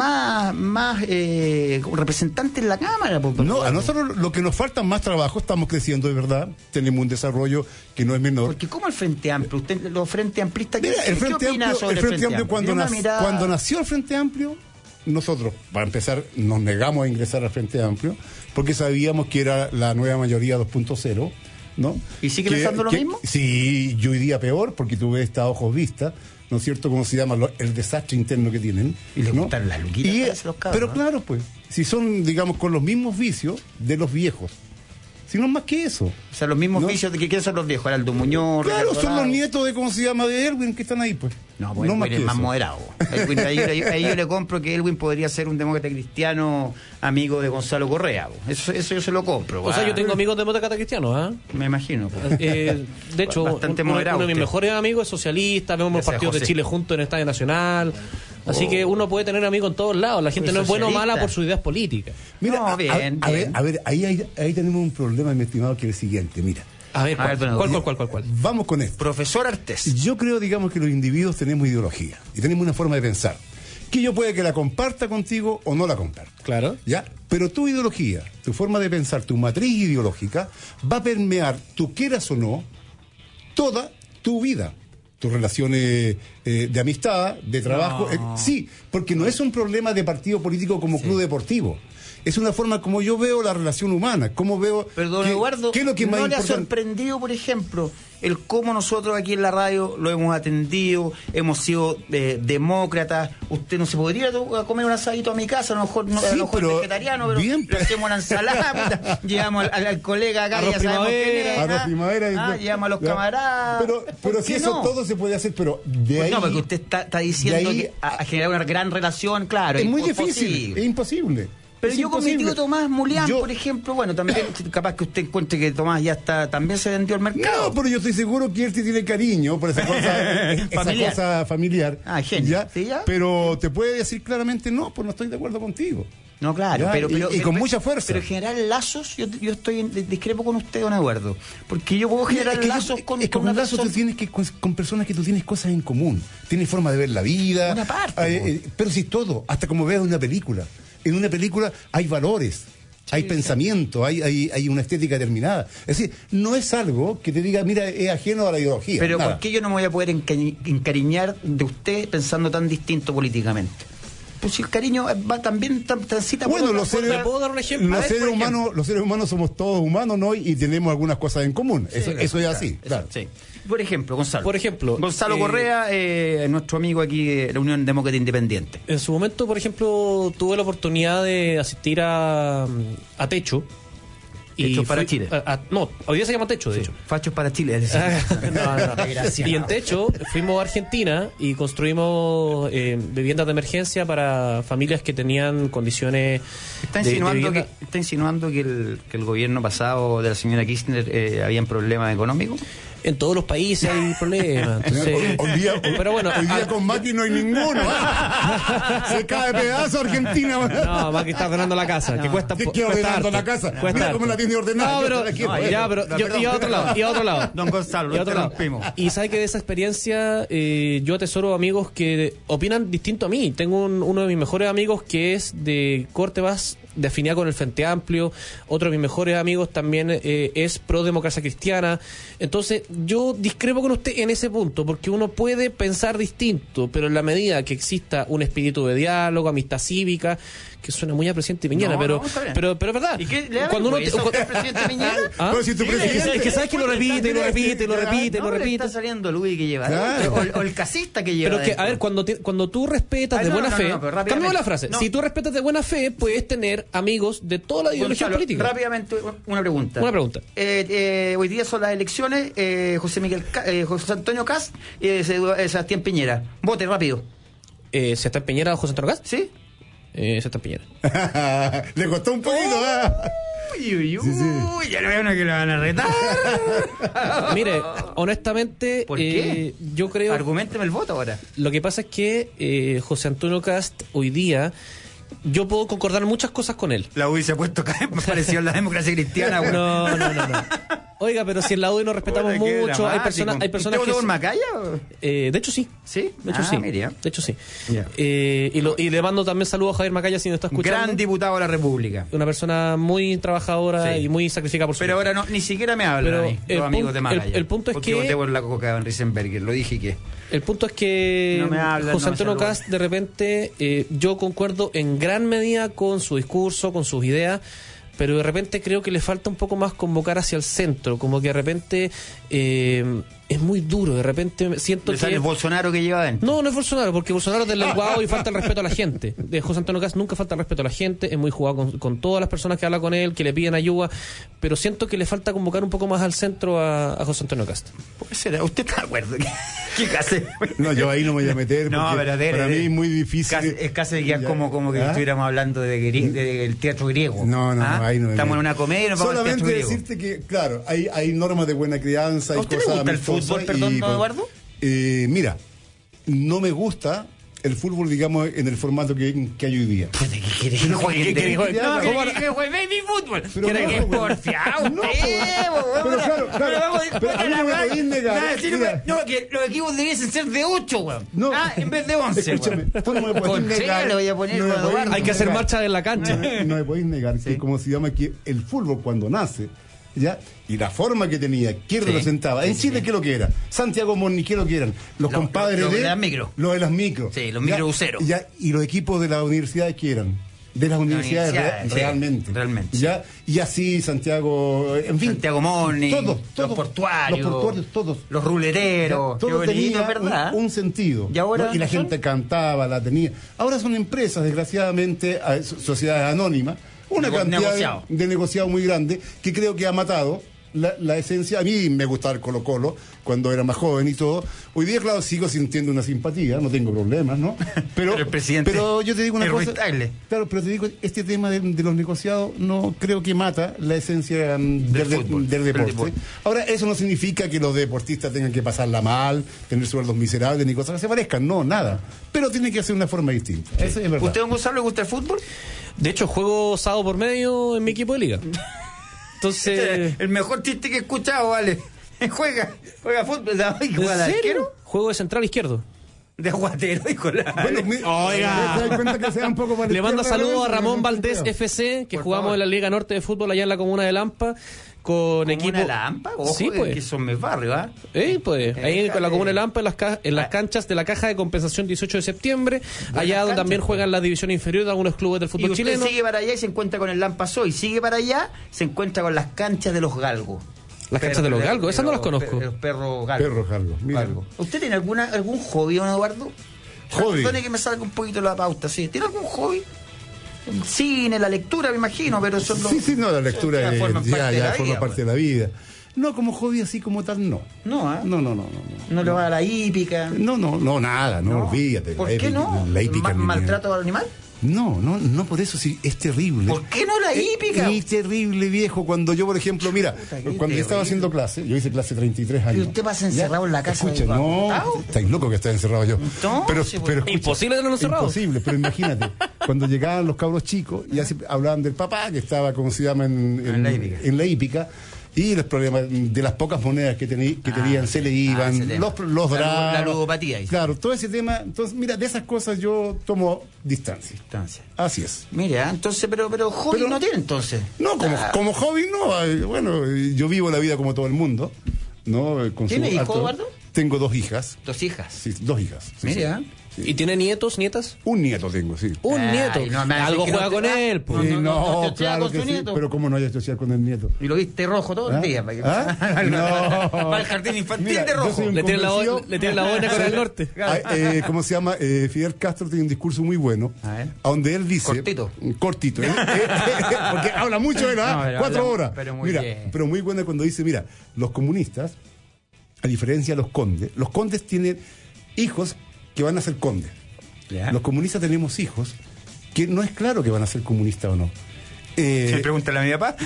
Speaker 2: más representantes en la Cámara.
Speaker 4: No, a nosotros lo que nos falta es más trabajo, estamos creciendo de verdad, tenemos un desarrollo que no es menor.
Speaker 2: Porque ¿cómo el Frente Amplio? Usted, los Frente Amplistas,
Speaker 4: ¿qué opina sobre el Frente Amplio? Cuando nació el Frente Amplio, nosotros, para empezar, nos negamos a ingresar al Frente Amplio porque sabíamos que era la nueva mayoría 2.0, ¿no?
Speaker 2: ¿Y sigue pensando lo mismo?
Speaker 4: Sí, yo diría peor porque tuve esta ojos vistas, ¿no es cierto? ¿Cómo se llama? El desastre interno que tienen.
Speaker 2: Y les gustan las luquitas.
Speaker 4: Pero claro, pues, si son, digamos, con los mismos vicios de los viejos. Sino más que eso.
Speaker 2: O sea, los mismos vicios de que son los viejos, Heraldo Muñoz.
Speaker 4: Claro, son los nietos de, ¿cómo se llama?, de Elwin, que están ahí, pues.
Speaker 2: No, pues Elwin es más moderado. Elwin, ahí yo le compro que Elwin podría ser un demócrata cristiano amigo de Gonzalo Correa. Eso yo se lo compro.
Speaker 3: O sea, yo tengo amigos demócratas cristianos, ¿ah?
Speaker 2: Me imagino.
Speaker 3: De hecho,
Speaker 2: bastante moderado.
Speaker 3: Uno de mis mejores amigos es socialista, vemos los partidos de Chile juntos en el Estadio Nacional. Así que uno puede tener amigos en todos lados. La gente no es buena o mala por sus ideas políticas.
Speaker 4: Mira, a ver, ahí tenemos un problema, mi estimado, que es el siguiente, mira.
Speaker 3: A ver, ¿cuál?
Speaker 4: Vamos con esto.
Speaker 2: Profesor Artés.
Speaker 4: Yo creo, digamos, que los individuos tenemos ideología y tenemos una forma de pensar. Que yo puede que la comparta contigo o no la comparta.
Speaker 3: Claro.
Speaker 4: ¿Ya? Pero tu ideología, tu forma de pensar, tu matriz ideológica, va a permear, tú quieras o no, toda tu vida. Tus relaciones de amistad, de trabajo. Sí, porque no es un problema de partido político como club deportivo. es una forma como yo veo la relación humana, cómo veo...
Speaker 2: Pero don Eduardo,
Speaker 4: ¿qué es lo que más
Speaker 2: ¿no le ha
Speaker 4: importante?
Speaker 2: sorprendido, por ejemplo, el cómo nosotros aquí en la radio lo hemos atendido, hemos sido demócratas? Usted no se podría a comer un asadito a mi casa, a lo mejor no,
Speaker 4: Sí,
Speaker 2: a lo mejor
Speaker 4: pero
Speaker 2: vegetariano, pero
Speaker 4: bien,
Speaker 2: le hacemos una ensalada, puta, llevamos al colega acá,
Speaker 3: Arroz
Speaker 2: ya sabemos quién es,
Speaker 4: Arroz primavera,
Speaker 2: llevamos a los
Speaker 4: ya.
Speaker 2: camaradas.
Speaker 4: Pero
Speaker 2: ¿Por
Speaker 4: si
Speaker 2: qué
Speaker 4: eso
Speaker 2: no?
Speaker 4: todo se puede hacer, pero de
Speaker 2: Pues
Speaker 4: ahí...
Speaker 2: no, porque usted está diciendo
Speaker 4: de ahí-
Speaker 2: que a generar una gran relación, claro.
Speaker 4: es muy
Speaker 2: imposible.
Speaker 4: difícil, es imposible.
Speaker 2: Pero
Speaker 4: Es
Speaker 2: yo con mi
Speaker 4: imposible.
Speaker 2: tío Tomás Mulián,
Speaker 4: Yo-
Speaker 2: por ejemplo, bueno, también capaz que usted encuentre que Tomás ya está, también se vendió al mercado.
Speaker 4: No, pero yo estoy seguro que él te tiene cariño por esa cosa,
Speaker 2: Familiar.
Speaker 4: cosa familiar.
Speaker 2: Ah, genio.
Speaker 4: ¿ya?
Speaker 2: ¿Sí, ya?
Speaker 4: Pero te puede decir claramente, no, pues no estoy de acuerdo contigo.
Speaker 2: No, claro,
Speaker 4: Ya,
Speaker 2: pero,
Speaker 4: y con mucha fuerza.
Speaker 2: Pero generar lazos, yo estoy discrepo con usted, don Eduardo. Porque yo puedo generar
Speaker 4: Es que
Speaker 2: lazos con
Speaker 4: es que
Speaker 2: una
Speaker 4: un lazo
Speaker 2: persona.
Speaker 4: tú tienes que con personas que tú tienes cosas en común. Tienes forma de ver la vida.
Speaker 2: Una parte,
Speaker 4: pero sí todo, hasta como veas una película. En una película hay valores. Hay pensamiento, hay una estética determinada. Es decir, no es algo que te diga, mira, es ajeno a la ideología.
Speaker 2: Pero
Speaker 4: nada.
Speaker 2: ¿por qué yo no me voy a poder encariñar de usted pensando tan distinto políticamente? Pues si el cariño va también transita por
Speaker 4: Bueno,
Speaker 2: otra
Speaker 4: los seres,
Speaker 2: forma. ¿Puedo dar un ejemplo? A
Speaker 4: los
Speaker 2: ver,
Speaker 4: seres
Speaker 2: por ejemplo.
Speaker 4: humanos, los seres humanos somos todos humanos, ¿no? Y tenemos algunas cosas en común.
Speaker 2: Sí,
Speaker 4: Eso es así,
Speaker 2: eso,
Speaker 4: claro.
Speaker 2: sí. Por ejemplo, Gonzalo.
Speaker 3: Por ejemplo,
Speaker 2: Gonzalo Correa, nuestro amigo aquí de la Unión Demócrata Independiente.
Speaker 3: En su momento, por ejemplo, tuve la oportunidad de asistir a Techo.
Speaker 2: Techo para
Speaker 3: fui-
Speaker 2: Chile.
Speaker 3: No, hoy día se llama Techo, de hecho.
Speaker 2: Fachos para Chile, es decir.
Speaker 3: No. Y en Techo fuimos a Argentina y construimos viviendas de emergencia para familias que tenían condiciones
Speaker 2: Está
Speaker 3: de
Speaker 2: insinuando,
Speaker 3: vivienda.
Speaker 2: está insinuando que el gobierno pasado de la señora Kirchner habían problemas económicos.
Speaker 3: En todos los países hay problemas. Entonces, pero bueno,
Speaker 4: hoy día con Macri no hay ninguno. Se cae pedazo Argentina.
Speaker 3: no, Macri está ordenando la casa, que cuesta
Speaker 4: ¿Qué
Speaker 3: cuesta
Speaker 4: ordenando
Speaker 3: harto.
Speaker 4: la casa?
Speaker 3: Cuesta
Speaker 4: Mira
Speaker 3: harto.
Speaker 4: cómo la tiene ordenada.
Speaker 3: No, pero, ya, pero y a otro lado, y a otro lado.
Speaker 2: Don Gonzalo,
Speaker 3: Y a otro lado.
Speaker 2: interrumpimos.
Speaker 3: Y sabe que de esa experiencia yo atesoro amigos que opinan distinto a mí. Tengo uno de mis mejores amigos que es de corte más de afinidad con el Frente Amplio. Otro de mis mejores amigos también es pro democracia cristiana. Entonces, yo discrepo con usted en ese punto, porque uno puede pensar distinto, pero en la medida que exista un espíritu de diálogo, amistad cívica, que suena muy a presidente Piñera,
Speaker 2: No,
Speaker 3: pero,
Speaker 2: no, está bien.
Speaker 3: pero es verdad.
Speaker 2: ¿Y qué le da
Speaker 3: Cuando uno
Speaker 2: vergüenza a usted, presidente Piñera?
Speaker 3: ¿Ah?
Speaker 4: Pero si tu
Speaker 3: Sí,
Speaker 4: presidente-
Speaker 3: es que sabes que lo repite, lo repite, lo repite,
Speaker 2: No,
Speaker 3: lo
Speaker 2: pero
Speaker 3: repite.
Speaker 2: está saliendo Luis que lleva
Speaker 4: Claro.
Speaker 2: adentro, o el casista que lleva
Speaker 3: Pero que, a
Speaker 2: adentro.
Speaker 3: ver, cuando tú respetas
Speaker 2: Ay,
Speaker 3: de
Speaker 2: no,
Speaker 3: buena
Speaker 2: no,
Speaker 3: fe,
Speaker 2: no, pero rápidamente.
Speaker 3: cambiamos la frase.
Speaker 2: No.
Speaker 3: Si tú respetas de buena fe, puedes tener amigos de toda la ideología
Speaker 2: Gonzalo,
Speaker 3: política.
Speaker 2: rápidamente una pregunta.
Speaker 3: Una pregunta.
Speaker 2: Hoy día son las elecciones. José Antonio Cast y Sebastián Piñera. Vote rápido.
Speaker 3: ¿Se está en Piñera José Antonio Cast?
Speaker 2: ¿Sí?
Speaker 3: Se está en Piñera.
Speaker 4: Le costó un poquito,
Speaker 2: Uy, ya no veo uno que lo van a retar.
Speaker 3: Mire, honestamente,
Speaker 2: ¿Por qué?
Speaker 3: yo creo...
Speaker 2: Argumenteme el voto ahora.
Speaker 3: Lo que pasa es que José Antonio Cast hoy día, yo puedo concordar muchas cosas con él.
Speaker 2: La UDI se ha puesto cada vez más parecido a la democracia cristiana. güey.
Speaker 3: No. Oiga, pero si en la UDI nos respetamos
Speaker 2: Bueno, qué
Speaker 3: mucho, hay
Speaker 2: dramático.
Speaker 3: personas
Speaker 2: ¿Usted
Speaker 3: que...
Speaker 2: votó por Macaya?
Speaker 3: de hecho sí.
Speaker 2: ¿Sí?
Speaker 3: De hecho sí.
Speaker 2: Mira.
Speaker 3: De hecho sí.
Speaker 2: Ya.
Speaker 3: Y le mando también saludos a Javier Macaya si nos está escuchando.
Speaker 2: Gran diputado de la República.
Speaker 3: Una persona muy trabajadora
Speaker 2: Sí.
Speaker 3: y muy sacrificada por su
Speaker 2: Pero
Speaker 3: gente.
Speaker 2: ahora no, ni siquiera me hablan
Speaker 3: Pero
Speaker 2: a mí,
Speaker 3: el
Speaker 2: los amigos
Speaker 3: punto-
Speaker 2: de Macaya.
Speaker 3: el punto es
Speaker 2: porque
Speaker 3: que-
Speaker 2: voté por la coca de Van Riesenberger, lo dije que...
Speaker 3: El punto es que
Speaker 2: No me hablan,
Speaker 3: José
Speaker 2: no me
Speaker 3: Antonio
Speaker 2: saludan.
Speaker 3: Cast, de repente, yo concuerdo en gran medida con su discurso, con sus ideas, pero de repente creo que le falta un poco más convocar hacia el centro, como que de repente es muy duro, de repente siento
Speaker 2: ¿Le
Speaker 3: que...
Speaker 2: sale el Bolsonaro que lleva adentro?
Speaker 3: No es Bolsonaro, porque Bolsonaro es del lenguado y falta el respeto a la gente. De José Antonio Cast nunca falta el respeto a la gente, es muy jugado con todas las personas que hablan con él, que le piden ayuda, pero siento que le falta convocar un poco más al centro a José Antonio Cast.
Speaker 2: Puede ser, ¿usted está de acuerdo? ¿Qué hace?
Speaker 4: No, yo ahí no me voy a meter.
Speaker 2: No,
Speaker 4: porque
Speaker 2: pero dele,
Speaker 4: para mí
Speaker 2: dele.
Speaker 4: es muy difícil.
Speaker 2: Es casi que es como que
Speaker 4: ¿Ah?
Speaker 2: estuviéramos hablando del teatro griego.
Speaker 4: No,
Speaker 2: ¿Ah?
Speaker 4: ahí no me
Speaker 2: Estamos
Speaker 4: meto.
Speaker 2: en una comedia y nos vamos al
Speaker 4: Solamente
Speaker 2: teatro griego.
Speaker 4: decirte que, claro, hay normas de buena crianza.
Speaker 2: ¿A
Speaker 4: Hay
Speaker 2: usted le
Speaker 4: cosas
Speaker 2: gusta el
Speaker 4: amistosas
Speaker 2: fútbol, perdón,
Speaker 4: y,
Speaker 2: don Eduardo?
Speaker 4: Mira, no me gusta el fútbol, digamos, en el formato que hay hoy día.
Speaker 2: ¿Qué quiere que juegue?
Speaker 4: ¿qué-
Speaker 2: No,
Speaker 4: qué-
Speaker 2: que juegue baby fútbol.
Speaker 4: Pero
Speaker 2: ¿Quiere
Speaker 4: no,
Speaker 2: que
Speaker 4: güey.
Speaker 2: porfiado
Speaker 4: No,
Speaker 2: usted?
Speaker 4: pero claro, pero a mí no me podéis negar, mira.
Speaker 2: No, que los equipos debiesen ser de 8, weón.
Speaker 4: No.
Speaker 2: En vez de 11.
Speaker 4: Escúchame, tú no me podés
Speaker 2: Con
Speaker 4: negar.
Speaker 2: le voy a poner
Speaker 4: no me
Speaker 2: a
Speaker 4: podés
Speaker 2: Eduardo.
Speaker 3: Hay que hacer
Speaker 4: negar.
Speaker 3: marcha en la cancha.
Speaker 4: No me podéis negar que, como se llama, que el fútbol cuando nace, ¿ya? Y la forma que tenía, quién representaba. En Chile, ¿qué es lo que era? Santiago Monni, ¿qué es lo que eran? Los compadres
Speaker 2: lo de
Speaker 4: de
Speaker 2: las micro.
Speaker 4: Los de las micro.
Speaker 2: Sí, los
Speaker 4: ¿Ya?
Speaker 2: microbuseros.
Speaker 4: ¿Ya? Y los equipos de las universidades, ¿qué eran? de las universidades,
Speaker 2: realmente.
Speaker 4: ¿Ya? Y así Santiago, en fin.
Speaker 2: Santiago Morning,
Speaker 4: todos,
Speaker 2: los portuarios,
Speaker 4: todos.
Speaker 2: Los ruleteros.
Speaker 4: Todo tenía
Speaker 2: ¿verdad?
Speaker 4: un sentido.
Speaker 2: Y ahora,
Speaker 4: ¿no? Y la gente cantaba, la tenía. Ahora son empresas, desgraciadamente, sociedades anónimas, una cantidad de negociado muy grande que creo que ha matado la esencia. A mí me gustaba el Colo-Colo cuando era más joven y todo. Hoy día, claro, sigo sintiendo una simpatía, no tengo problemas, ¿no? Pero
Speaker 2: el presidente,
Speaker 4: pero yo te digo una cosa.
Speaker 2: Claro,
Speaker 4: pero te digo, este tema de los negociados no creo que mata la esencia del deporte. Ahora, eso no significa que los deportistas tengan que pasarla mal, tener sueldos miserables, ni cosas que se parezcan. No, nada. Pero tiene que hacer una forma distinta. Sí. Eso es verdad.
Speaker 2: ¿Usted, don Gonzalo, le gusta el fútbol?
Speaker 3: De hecho, juego sábado por medio en mi equipo de liga. Entonces,
Speaker 2: el mejor chiste que he escuchado, vale. Juega fútbol.
Speaker 3: ¿En serio? Juego de central izquierdo.
Speaker 2: De aguatero,
Speaker 3: Oiga. Le mando saludos a Ramón Valdés FC, que jugamos en la Liga Norte de Fútbol allá en la comuna de Lampa. Con equipo.
Speaker 2: Lampa? Ojo,
Speaker 3: sí, pues.
Speaker 2: Que son mis barrios, ¿ah?
Speaker 3: Pues. Ahí con la comuna de Lampa, en las canchas de la Caja de Compensación 18 de septiembre. Allá donde también juegan la división inferior de algunos clubes del fútbol chileno.
Speaker 2: Sigue para allá y se encuentra con el Lampa Soy. Sigue para allá, se encuentra con las canchas de los galgos.
Speaker 3: Las canchas de los galgos, esas no las conozco.
Speaker 2: Los perros galgos.
Speaker 4: Perros galgos, mira.
Speaker 2: ¿Usted tiene algún hobby, don Eduardo?
Speaker 4: Hobby.
Speaker 2: Perdone que me salga un poquito la pauta, sí. ¿Tiene algún hobby? El cine, la lectura, me imagino, pero son los...
Speaker 4: Sí, no, la lectura
Speaker 2: ya forma
Speaker 4: parte de la vida. No, como hobby así como tal, no.
Speaker 2: No, ¿eh?
Speaker 4: No.
Speaker 2: ¿No le va a la hípica?
Speaker 4: No, nada, no, olvídate.
Speaker 2: ¿Por qué no?
Speaker 4: La hípica
Speaker 2: ¿Maltrato al animal?
Speaker 4: No por eso, sí, es terrible.
Speaker 2: ¿Por qué no la hípica?
Speaker 4: Es terrible, viejo. Cuando yo, por ejemplo, mira, cuando yo estaba haciendo clase, yo hice clase 33 años.
Speaker 2: ¿Y usted pasa encerrado en la casa?
Speaker 4: Escucha, no, estáis loco que estáis encerrado yo. Pero escucha,
Speaker 3: imposible tenerlo encerrado.
Speaker 4: Imposible, pero imagínate, cuando llegaban los cabros chicos, ya se hablaban del papá, que estaba, como se llama, en la hípica. Y los problemas de las pocas monedas que tenían, se le iban, los dramas.
Speaker 2: La ludopatía.
Speaker 4: Claro, todo ese tema. Entonces, mira, de esas cosas yo tomo distancia. Así es.
Speaker 2: Mira, entonces, pero hobby no tiene entonces.
Speaker 4: No, como hobby no. Bueno, yo vivo la vida como todo el mundo, ¿no?
Speaker 2: ¿Tiene hijos, Eduardo?
Speaker 4: Tengo 2 hijas.
Speaker 2: ¿2 hijas?
Speaker 4: Sí, 2 hijas. Sí,
Speaker 2: mira.
Speaker 4: Sí.
Speaker 3: ¿Y tiene nietos, nietas?
Speaker 4: Un nieto tengo, sí.
Speaker 3: Un nieto. Algo juega con él.
Speaker 4: Pues. No, claro que sí. Pero ¿cómo no hay asociar con el nieto?
Speaker 2: Y lo viste rojo todo el día.
Speaker 4: No.
Speaker 2: Para el jardín infantil de rojo.
Speaker 3: Le tiene la boina con el norte.
Speaker 4: ¿Cómo se llama? Fidel Castro tiene un discurso muy bueno. A donde él dice. Cortito. Porque habla mucho, ¿verdad? 4 horas. Pero muy bueno cuando dice, mira, los comunistas, a diferencia de los condes tienen hijos que van a ser condes. Los comunistas tenemos hijos que no es claro que van a ser comunistas o no.
Speaker 2: Pregúntale a mi papá.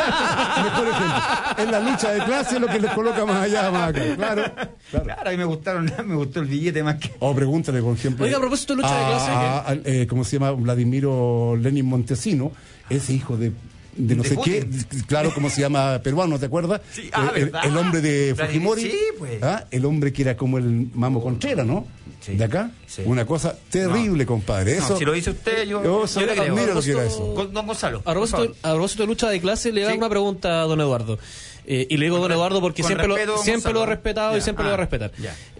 Speaker 4: Mejor ejemplo. En la lucha de clase es lo que les coloca más allá, más acá. Claro,
Speaker 2: a mí me gustó el billete más que...
Speaker 4: O pregúntale, por ejemplo...
Speaker 3: Oiga, a propósito de lucha de
Speaker 4: clase... ¿Cómo se llama? Vladimiro Lenin Montesino, ese hijo de no sé qué, claro, como se llama peruano, ¿te acuerdas?
Speaker 2: Sí,
Speaker 4: el hombre de Fujimori,
Speaker 2: sí, pues.
Speaker 4: El hombre que era como el Mamo Contreras, ¿no? Sí, de acá, sí. Una cosa terrible, compadre. Eso,
Speaker 2: si lo dice usted, yo
Speaker 4: le creo. Mira lo que era eso.
Speaker 2: Don Gonzalo.
Speaker 3: A propósito de lucha de clase, le hago una pregunta a don Eduardo. Y le digo don Eduardo porque siempre lo he respetado y siempre lo voy a respetar.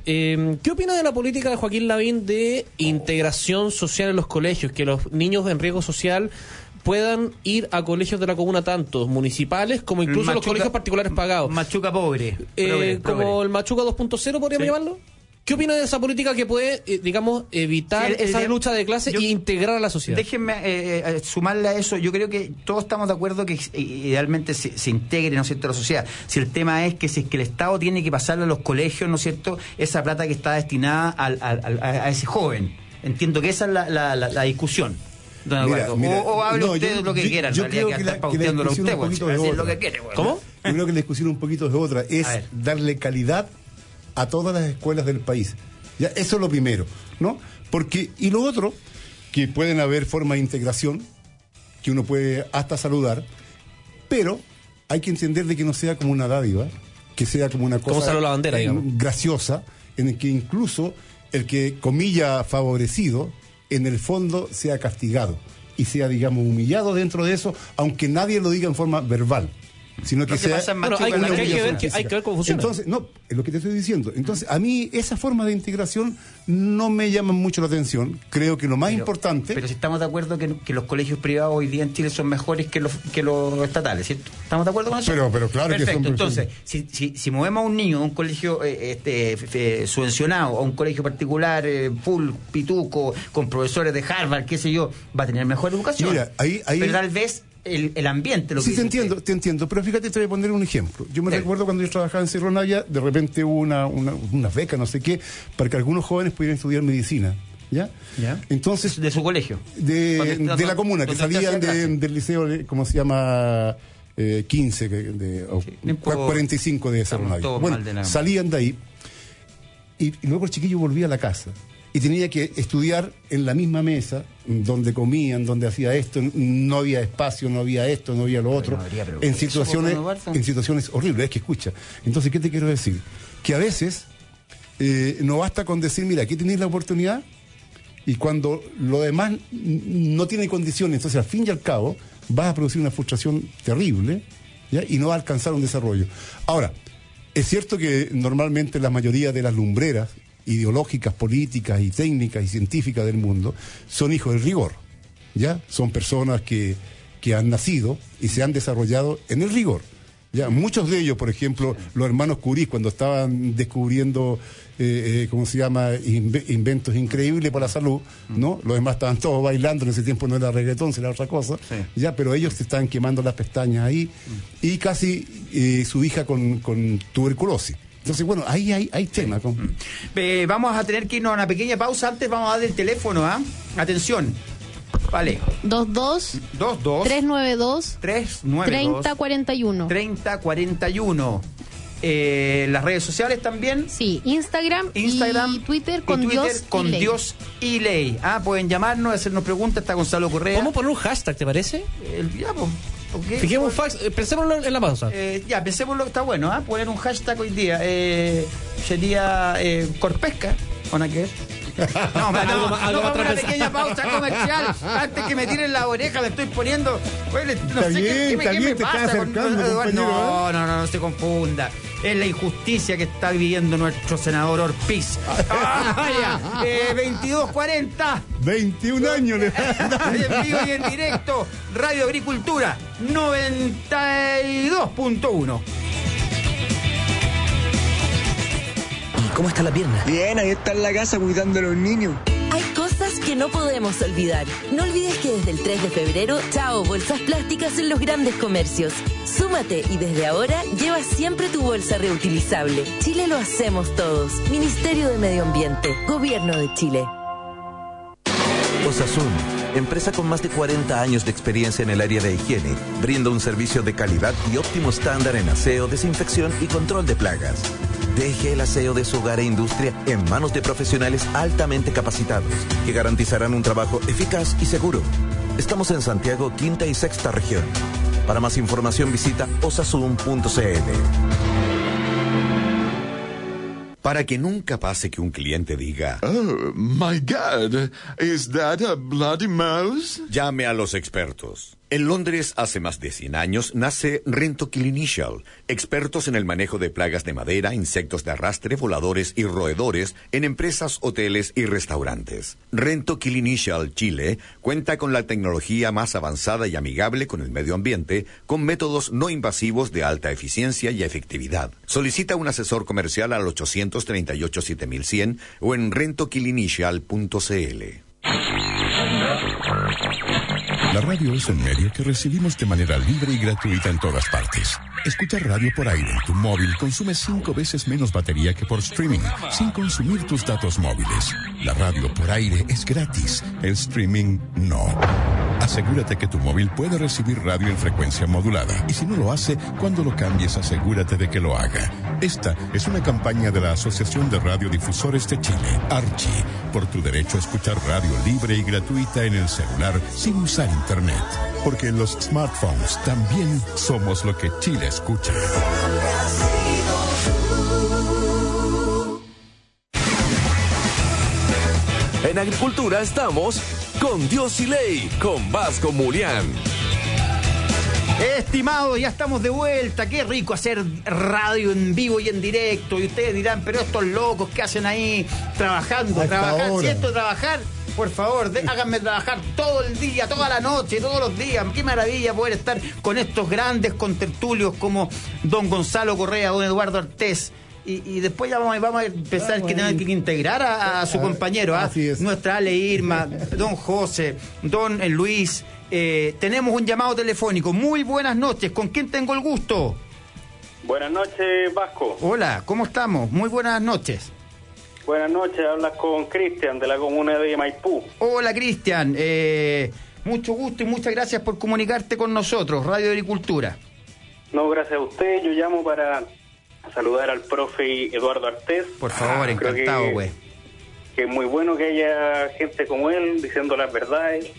Speaker 3: ¿Qué opina de la política de Joaquín Lavín de integración social en los colegios? Que los niños en riesgo social puedan ir a colegios de la comuna, tanto municipales como incluso los colegios particulares pagados.
Speaker 2: Machuca pobre.
Speaker 3: Como el Machuca 2.0, podríamos llamarlo. ¿Qué opina de esa política que puede, evitar esa lucha de clase e integrar a la sociedad?
Speaker 2: Déjenme sumarle a eso. Yo creo que todos estamos de acuerdo que idealmente se integre, ¿no es cierto?, a la sociedad. Si el tema es que si es que el Estado tiene que pasarle a los colegios, ¿no es cierto?, esa plata que está destinada a ese joven. Entiendo que esa es la discusión. Mira, o hable usted lo que quiera.
Speaker 4: Yo creo que la discusión un poquito es otra.
Speaker 3: ¿Cómo?
Speaker 4: Yo creo que la discusión un poquito es otra. Es darle calidad a todas las escuelas del país. Ya, eso es lo primero, ¿no? Porque, y lo otro, que pueden haber formas de integración, que uno puede hasta saludar, pero hay que entender de que no sea como una dádiva, que sea como una cosa
Speaker 3: la bandera,
Speaker 4: graciosa, en el que incluso el que, comilla, favorecido, en el fondo sea castigado y sea, digamos, humillado dentro de eso, aunque nadie lo diga en forma verbal. sino que sea
Speaker 3: hay que ver cómo funciona.
Speaker 4: Entonces, no, es lo que te estoy diciendo. Entonces, a mí esa forma de integración no me llama mucho la atención. Creo que lo más importante...
Speaker 2: Pero si estamos de acuerdo que los colegios privados hoy día en Chile son mejores que los estatales, ¿cierto? ¿Estamos de acuerdo con eso?
Speaker 4: Pero claro.
Speaker 2: Perfecto.
Speaker 4: Que son...
Speaker 2: Entonces, si movemos a un niño de un colegio subvencionado a un colegio particular, full, pituco, con profesores de Harvard, qué sé yo, va a tener mejor educación.
Speaker 4: Mira, ahí...
Speaker 2: Pero tal vez... El ambiente lo que
Speaker 4: sí, te entiendo, pero fíjate, te voy a poner un ejemplo. Yo me recuerdo cuando yo trabajaba en Cerro Navia, de repente hubo una beca, no sé qué, para que algunos jóvenes pudieran estudiar medicina. ¿Ya? Entonces,
Speaker 2: ¿de su colegio?
Speaker 4: De la comuna, que salían del liceo, ¿cómo se llama? 15, 45 de Cerro Navia. Bueno, salían de ahí y luego el chiquillo volvía a la casa. Y tenía que estudiar en la misma mesa, donde comían, donde hacía esto, no había espacio, no había esto, no había lo otro, en situaciones horribles, es que escucha. Entonces, ¿qué te quiero decir? Que a veces no basta con decir, mira, aquí tenéis la oportunidad, y cuando lo demás no tiene condiciones, entonces al fin y al cabo vas a producir una frustración terrible, ¿ya? Y no va a alcanzar un desarrollo. Ahora, es cierto que normalmente la mayoría de las lumbreras ideológicas, políticas y técnicas y científicas del mundo son hijos del rigor, ¿ya? Son personas que han nacido y se han desarrollado en el rigor, ¿ya? Muchos de ellos, por ejemplo, los hermanos Curie, cuando estaban descubriendo ¿cómo se llama? Inventos increíbles para la salud, ¿no? Los demás estaban todos bailando, en ese tiempo no era reggaetón, era otra cosa, ¿ya? Pero ellos se estaban quemando las pestañas ahí, y casi su hija con tuberculosis. Entonces, bueno, ahí hay tema.
Speaker 2: Vamos a tener que irnos a una pequeña pausa. Antes vamos a dar el teléfono, ¿ah? Atención. Vale.
Speaker 15: 22-392 3041.
Speaker 2: 3041. Las redes sociales también.
Speaker 15: Sí, Instagram y Twitter con
Speaker 2: Dios y Ley. Pueden llamarnos, hacernos preguntas. Está Gonzalo Correa.
Speaker 3: ¿Cómo poner un hashtag, te parece?
Speaker 2: Okay.
Speaker 3: Fijemos pensémoslo en la pausa.
Speaker 2: Pensémoslo, está bueno, poner un hashtag hoy día. Sería Corpesca, ¿o no qué? Vamos una pequeña pausa comercial. Antes que me tiren la oreja, le estoy poniendo. ¿Qué me pasa? No se confunda. Es la injusticia que está viviendo nuestro senador Orpiz. 22:40.
Speaker 4: 21 años.
Speaker 2: En vivo y en directo. Radio Agricultura 92.1.
Speaker 10: ¿Cómo está la pierna?
Speaker 16: Bien, ahí está en la casa cuidando a los niños.
Speaker 5: Hay cosas que no podemos olvidar. No olvides que desde el 3 de febrero, chao bolsas plásticas en los grandes comercios. Súmate y desde ahora lleva siempre tu bolsa reutilizable. Chile lo hacemos todos. Ministerio de Medio Ambiente. Gobierno de Chile.
Speaker 1: Osasun, empresa con más de 40 años de experiencia en el área de higiene, brinda un servicio de calidad y óptimo estándar en aseo, desinfección y control de plagas. Deje el aseo de su hogar e industria en manos de profesionales altamente capacitados que garantizarán un trabajo eficaz y seguro. Estamos en Santiago, quinta y sexta región. Para más información visita osasun.cl.
Speaker 17: Para que nunca pase que un cliente diga, "Oh, my God, ¿is that a bloody mouse?" Llame a los expertos. En Londres, hace más de 100 años, nace Rentokil Initial, expertos en el manejo de plagas de madera, insectos de arrastre, voladores y roedores en empresas, hoteles y restaurantes. Rentokil Initial Chile cuenta con la tecnología más avanzada y amigable con el medio ambiente, con métodos no invasivos de alta eficiencia y efectividad. Solicita un asesor comercial al 838-7100 o en rentokilinitial.cl.
Speaker 18: La radio es un medio que recibimos de manera libre y gratuita en todas partes. Escuchar radio por aire en tu móvil consume 5 veces menos batería que por streaming, sin consumir tus datos móviles. La radio por aire es gratis, el streaming no. Asegúrate que tu móvil puede recibir radio en frecuencia modulada. Y si no lo hace, cuando lo cambies, asegúrate de que lo haga. Esta es una campaña de la Asociación de Radiodifusores de Chile, Archi, por tu derecho a escuchar radio libre y gratuita en el celular sin usar internet. Porque los smartphones también somos lo que Chile escucha.
Speaker 1: En Agricultura estamos con Dios y Ley, con Vasco Mulián.
Speaker 2: Estimados, ya estamos de vuelta. Qué rico hacer radio en vivo y en directo. Y ustedes dirán, pero estos locos que hacen ahí trabajando, si esto es trabajar, por favor, háganme trabajar todo el día, toda la noche, todos los días. Qué maravilla poder estar con estos grandes contertulios como don Gonzalo Correa, don Eduardo Artés. Y después ya vamos a empezar que tengan que integrar a su compañero, nuestra Ale Irma, don José, don Luis. Tenemos un llamado telefónico. Muy buenas noches. ¿Con quién tengo el gusto?
Speaker 19: Buenas noches, Vasco.
Speaker 2: Hola, ¿cómo estamos? Muy buenas noches.
Speaker 19: Buenas noches, hablas con Cristian de la comuna de Maipú.
Speaker 2: Hola, Cristian. Mucho gusto y muchas gracias por comunicarte con nosotros, Radio Agricultura.
Speaker 19: No, gracias a usted. Yo llamo para saludar al profe Eduardo Artés.
Speaker 2: Por favor, encantado, güey.
Speaker 19: Que es muy bueno que haya gente como él diciendo las verdades.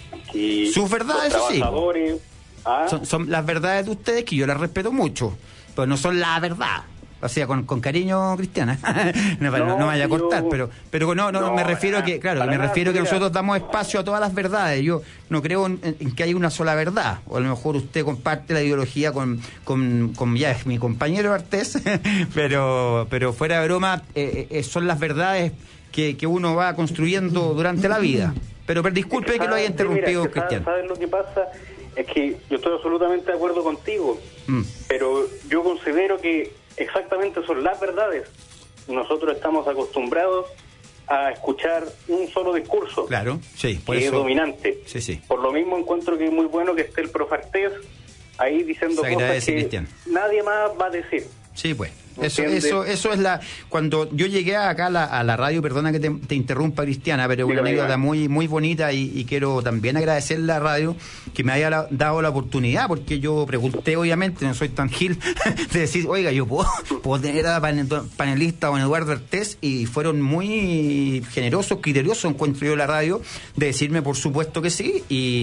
Speaker 19: Y
Speaker 2: sus verdades, sí.
Speaker 19: ¿Ah?
Speaker 2: Son las verdades de ustedes, que yo las respeto mucho, pero no son la verdad. O sea, con cariño, Cristiana. no me vaya a cortar, pero no, me refiero a que, claro, me refiero a que nosotros damos espacio a todas las verdades. Yo no creo en que haya una sola verdad. O a lo mejor usted comparte la ideología con ya es mi compañero Artés, pero fuera de broma, son las verdades que uno va construyendo durante la vida. Pero disculpe que lo haya interrumpido, Cristian.
Speaker 19: ¿Sabes lo que pasa? Es que yo estoy absolutamente de acuerdo contigo, pero yo considero que exactamente son las verdades. Nosotros estamos acostumbrados a escuchar un solo discurso.
Speaker 2: Claro, sí, por
Speaker 19: que
Speaker 2: eso
Speaker 19: es dominante.
Speaker 2: Sí.
Speaker 19: Por lo mismo encuentro que es muy bueno que esté el profe Artés ahí diciendo cosas que Cristian. Nadie más va a decir.
Speaker 2: Sí, pues. Eso es cuando yo llegué acá a la radio, perdona que te interrumpa, Cristiana, pero una anécdota muy muy bonita y quiero también agradecer a la radio que me haya dado la oportunidad, porque yo pregunté, obviamente, no soy tan gil, de decir, oiga, yo puedo tener a panelista don Eduardo Artés, y fueron muy generosos, criteriosos, encuentro yo en la radio, de decirme por supuesto que sí,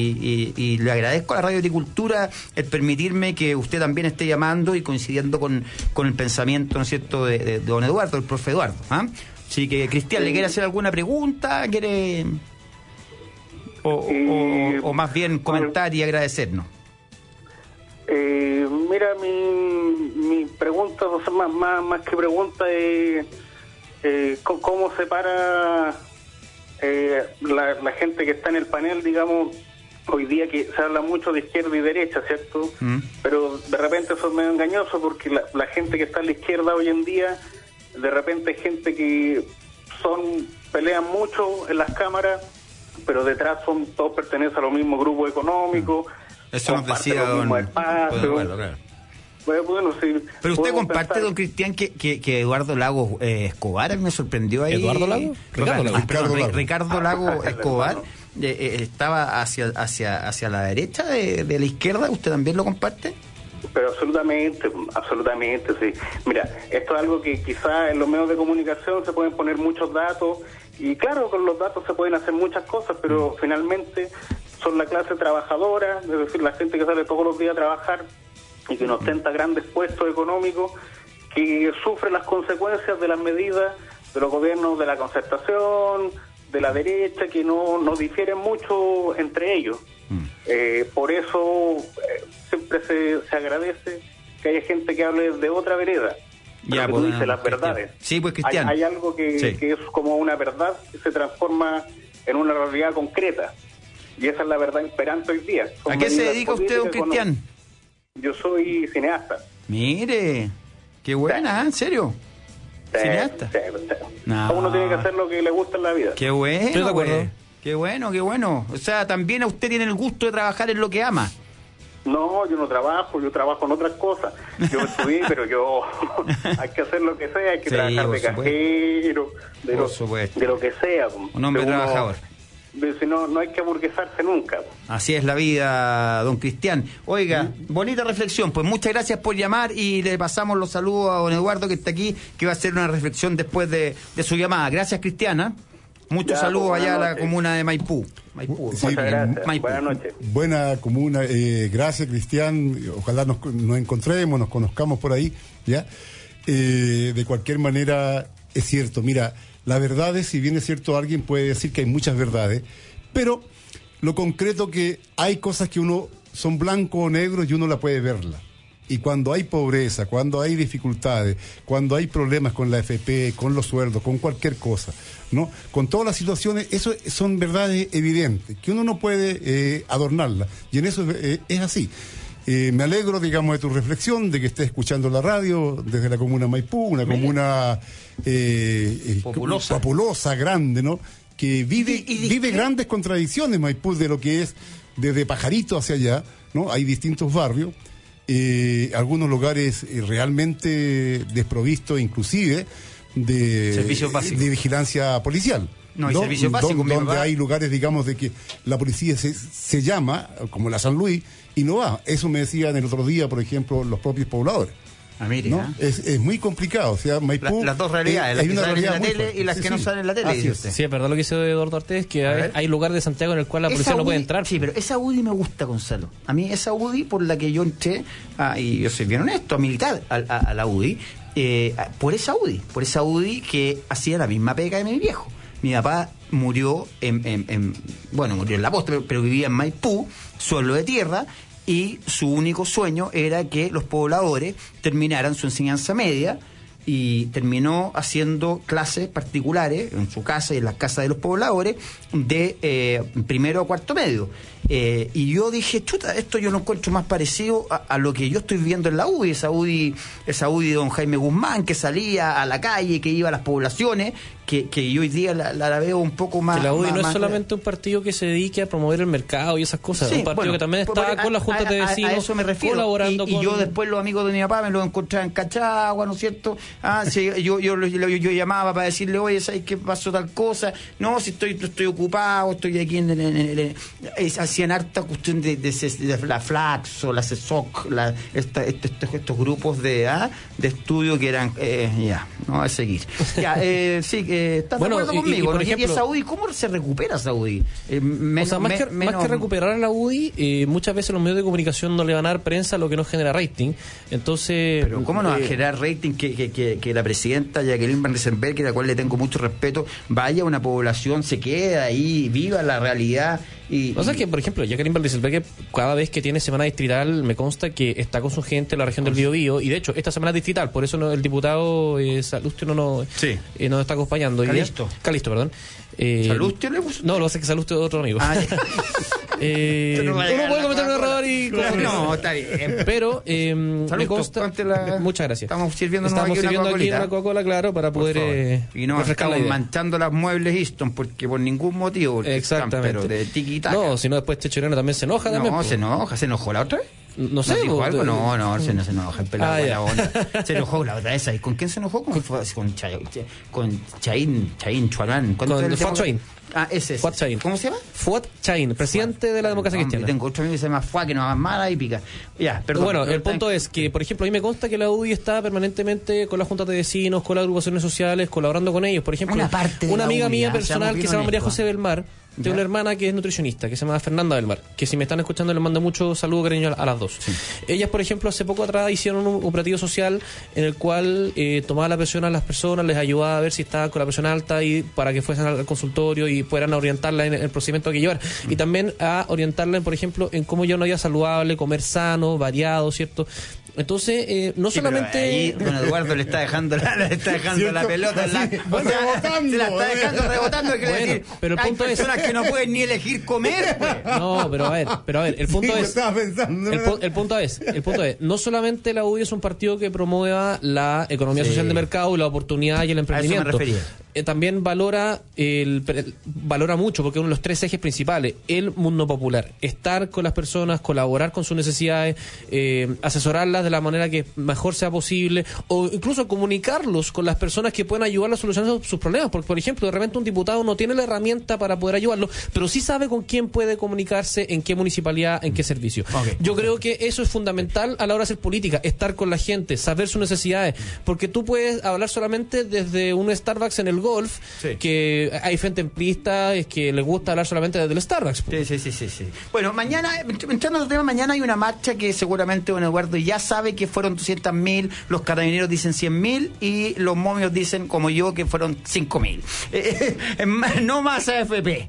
Speaker 2: y le agradezco a la Radio Agricultura el permitirme que usted también esté llamando y coincidiendo con el pensamiento, ¿no es cierto?, de don Eduardo, el profe Eduardo. Así que, Cristian, ¿le quiere hacer alguna pregunta? ¿Quiere o más bien comentar y agradecernos?
Speaker 19: Mira, mi pregunta, o sea, más que pregunta, es ¿cómo separa la gente que está en el panel, digamos, hoy día, que se habla mucho de izquierda y derecha, ¿cierto? Pero de repente eso es medio engañoso, porque la gente que está a la izquierda hoy en día, de repente hay gente que pelean mucho en las cámaras, pero detrás todos pertenecen a los mismos grupos económicos.
Speaker 2: Eso nos decía don Eduardo, claro.
Speaker 19: Bueno, sí.
Speaker 2: Pero usted comparte, don Cristian, que Eduardo Lagos Escobar, me sorprendió ahí.
Speaker 3: ¿Eduardo Lagos?
Speaker 2: Ricardo Lagos Escobar estaba hacia la derecha de la izquierda. ¿Usted también lo comparte?
Speaker 19: Pero absolutamente, sí. Mira, esto es algo que quizás en los medios de comunicación se pueden poner muchos datos, y claro, con los datos se pueden hacer muchas cosas, pero finalmente son la clase trabajadora, es decir, la gente que sale todos los días a trabajar y que no ostenta grandes puestos económicos, que sufre las consecuencias de las medidas de los gobiernos de la concertación, de la derecha, que no difieren mucho entre ellos. Por eso siempre se agradece que haya gente que hable de otra vereda,
Speaker 2: ya,
Speaker 19: que tú dices las verdades.
Speaker 2: Sí, pues, Cristian.
Speaker 19: Hay algo que es como una verdad que se transforma en una realidad concreta, y esa es la verdad imperante hoy día.
Speaker 2: ¿A qué se dedica usted, don Cristian?
Speaker 19: Yo soy cineasta.
Speaker 2: Mire, qué buena, ¿en serio? ¿Cineasta?
Speaker 19: Sí. No. Uno tiene que hacer lo que le gusta en la vida.
Speaker 2: Qué bueno, güey. Qué bueno. O sea, también a usted tiene el gusto de trabajar en lo que ama.
Speaker 19: No, yo no trabajo, yo trabajo en otras cosas. Yo estudié, pero hay que hacer lo que sea, hay que trabajar de cajero, de lo que sea.
Speaker 2: Un hombre trabajador.
Speaker 19: Si no hay que aburguesarse nunca.
Speaker 2: Así es la vida, don Cristian. Oiga, bonita reflexión. Pues muchas gracias por llamar, y le pasamos los saludos a don Eduardo, que está aquí, que va a hacer una reflexión después de su llamada. Gracias, Cristiana. Muchos saludos allá a la comuna de Maipú.
Speaker 19: Sí, muchas gracias.
Speaker 2: Maipú.
Speaker 19: Buenas noches.
Speaker 4: Buena comuna. Gracias, Cristian. Ojalá nos encontremos, nos conozcamos por ahí, ¿ya? De cualquier manera, es cierto. Mira, la verdad es, si bien es cierto, alguien puede decir que hay muchas verdades, pero lo concreto que hay cosas que uno son blancos o negros y uno la puede verla. Y cuando hay pobreza, cuando hay dificultades, cuando hay problemas con la AFP, con los sueldos, con cualquier cosa, ¿no? Con todas las situaciones, eso son verdades evidentes, que uno no puede adornarlas. Y en eso es así. Me alegro, digamos, de tu reflexión, de que estés escuchando la radio desde la comuna Maipú, una comuna populosa, grande, ¿no? Que vive grandes contradicciones, Maipú, de lo que es desde Pajarito hacia allá, ¿no? Hay distintos barrios. Algunos lugares realmente desprovistos inclusive de vigilancia policial.
Speaker 2: No hay servicio básico.
Speaker 4: Donde hay lugares, digamos, de que la policía se llama, como la San Luis, y no va. Eso me decían el otro día, por ejemplo, los propios pobladores.
Speaker 2: Mire,
Speaker 4: ¿no? Es muy complicado. O sea, Maipú,
Speaker 2: las dos realidades, las que salen en la tele y las que no salen en la tele.
Speaker 3: Sí, es verdad lo que dice Eduardo Ortiz, que hay lugares de Santiago en el cual la policía no puede entrar.
Speaker 2: Sí, pero esa UDI me gusta, Gonzalo. A mí esa UDI por la que yo entré, y yo soy bien honesto, a militar a la UDI, por esa UDI que hacía la misma pega de mi viejo. Mi papá murió murió en la posta, pero vivía en Maipú, suelo de tierra, y su único sueño era que los pobladores terminaran su enseñanza media, y terminó haciendo clases particulares en su casa y en las casas de los pobladores de primero a cuarto medio. Y yo dije, chuta, esto yo lo encuentro más parecido a lo que yo estoy viviendo en la UDI, esa UDI de don Jaime Guzmán, que salía a la calle, que iba a las poblaciones, que yo hoy día la veo un poco más...
Speaker 3: Que la UDI no es
Speaker 2: más
Speaker 3: solamente un partido que se dedique a promover el mercado y esas cosas,
Speaker 2: sí,
Speaker 3: es un partido que también está con las juntas de vecinos,
Speaker 2: a eso me refiero,
Speaker 3: colaborando
Speaker 2: y yo después los amigos de mi papá me los encontraba en Cachagua, ¿no es cierto? Sí, yo llamaba para decirle, oye, ¿sabes qué pasó tal cosa? No, si estoy ocupado, estoy aquí hacían harta cuestión de la Flaxo, la CESOC, estos grupos de estudio que eran no a seguir. Sí, estás de acuerdo conmigo,
Speaker 3: por ejemplo,
Speaker 2: ¿y esa UDI cómo se recupera esa UDI?
Speaker 3: Más que recuperar a la UDI, muchas veces los medios de comunicación no le van a dar prensa a lo que no genera rating. Entonces,
Speaker 2: pero ¿cómo no va a generar rating que la presidenta Jacqueline Van Riesenberg, a la cual le tengo mucho respeto, vaya a una población, se queda ahí, viva la realidad?
Speaker 3: O sea que, por ejemplo, Jacqueline Van Riesenberg, cada vez que tiene semana distrital, me consta que está con su gente en la región del Biobío, y de hecho, esta semana distrital, por eso el diputado Salustio nos está acompañando.
Speaker 2: Calisto,
Speaker 3: perdón.
Speaker 2: ¿Salustio le puso?
Speaker 3: No, lo hace que Salustio es otro amigo. Uno puede cometer un error y...
Speaker 2: No, está bien.
Speaker 3: Pero me consta... Muchas gracias.
Speaker 2: Estamos sirviendo
Speaker 3: aquí una Coca-Cola, claro, para poder...
Speaker 2: y no estamos manchando las muebles Easton, porque por ningún motivo...
Speaker 3: Exactamente.
Speaker 2: Pero de tiki-taka.
Speaker 3: No, si no después Choreno también se enoja.
Speaker 2: ¿Se enojó la otra vez?
Speaker 3: No sé.
Speaker 2: ¿Dijo algo? No, se enoja el pelado. Se enojó la otra vez. ¿Con quién se enojó? Con Chaín Chuanán.
Speaker 3: Con Fuad Chaín.
Speaker 2: Ese.
Speaker 3: Fuad Chaín.
Speaker 2: ¿Cómo se llama?
Speaker 3: Fuad Chaín, presidente de la democracia cristiana.
Speaker 2: Tengo otro amigo que se llama Fuad, que no va mala y pica. Perdón.
Speaker 3: Bueno, el punto es que, por ejemplo, a mí me consta que la UDI está permanentemente con las juntas de vecinos, con las agrupaciones sociales, colaborando con ellos. Por ejemplo, una amiga mía personal que se llama María José Belmar, tengo una hermana que es nutricionista, que se llama Fernanda Belmar, que si me están escuchando les mando mucho saludo cariño a las dos. Sí. Ellas, por ejemplo, hace poco atrás hicieron un operativo social en el cual tomaba la presión a las personas, les ayudaba a ver si estaban con la presión alta y para que fuesen al consultorio y puedan orientarla en el procedimiento que llevar. Y también a orientarla, por ejemplo, en cómo llevar una vida saludable, comer sano, variado, ¿cierto? Entonces, no solamente...
Speaker 2: Ahí don Eduardo le está dejando la pelota. Se la está dejando rebotando.
Speaker 3: Bueno, pero el punto
Speaker 2: hay personas que no pueden ni elegir comer. Pues.
Speaker 3: No, pero a ver, el punto es... El punto es, no solamente la UDI es un partido que promueva la economía social de mercado, la oportunidad y el emprendimiento.
Speaker 2: A eso me refería.
Speaker 3: También valora mucho, porque uno de los tres ejes principales, el mundo popular, estar con las personas, colaborar con sus necesidades, asesorarlas de la manera que mejor sea posible, o incluso comunicarlos con las personas que pueden ayudarlos a solucionar sus problemas, porque por ejemplo, de repente un diputado no tiene la herramienta para poder ayudarlo, pero sí sabe con quién puede comunicarse, en qué municipalidad, en qué servicio. Yo creo que eso es fundamental a la hora de hacer política, estar con la gente, saber sus necesidades, porque tú puedes hablar solamente desde un Starbucks en el Golf, que hay gente emplista, es que les gusta hablar solamente desde el Starbucks.
Speaker 2: Sí. Bueno, mañana, entrando al tema, mañana hay una marcha que seguramente don Eduardo ya sabe que fueron 200.000, los carabineros dicen 100.000 y los momios dicen, como yo, que fueron 5.000. No más AFP.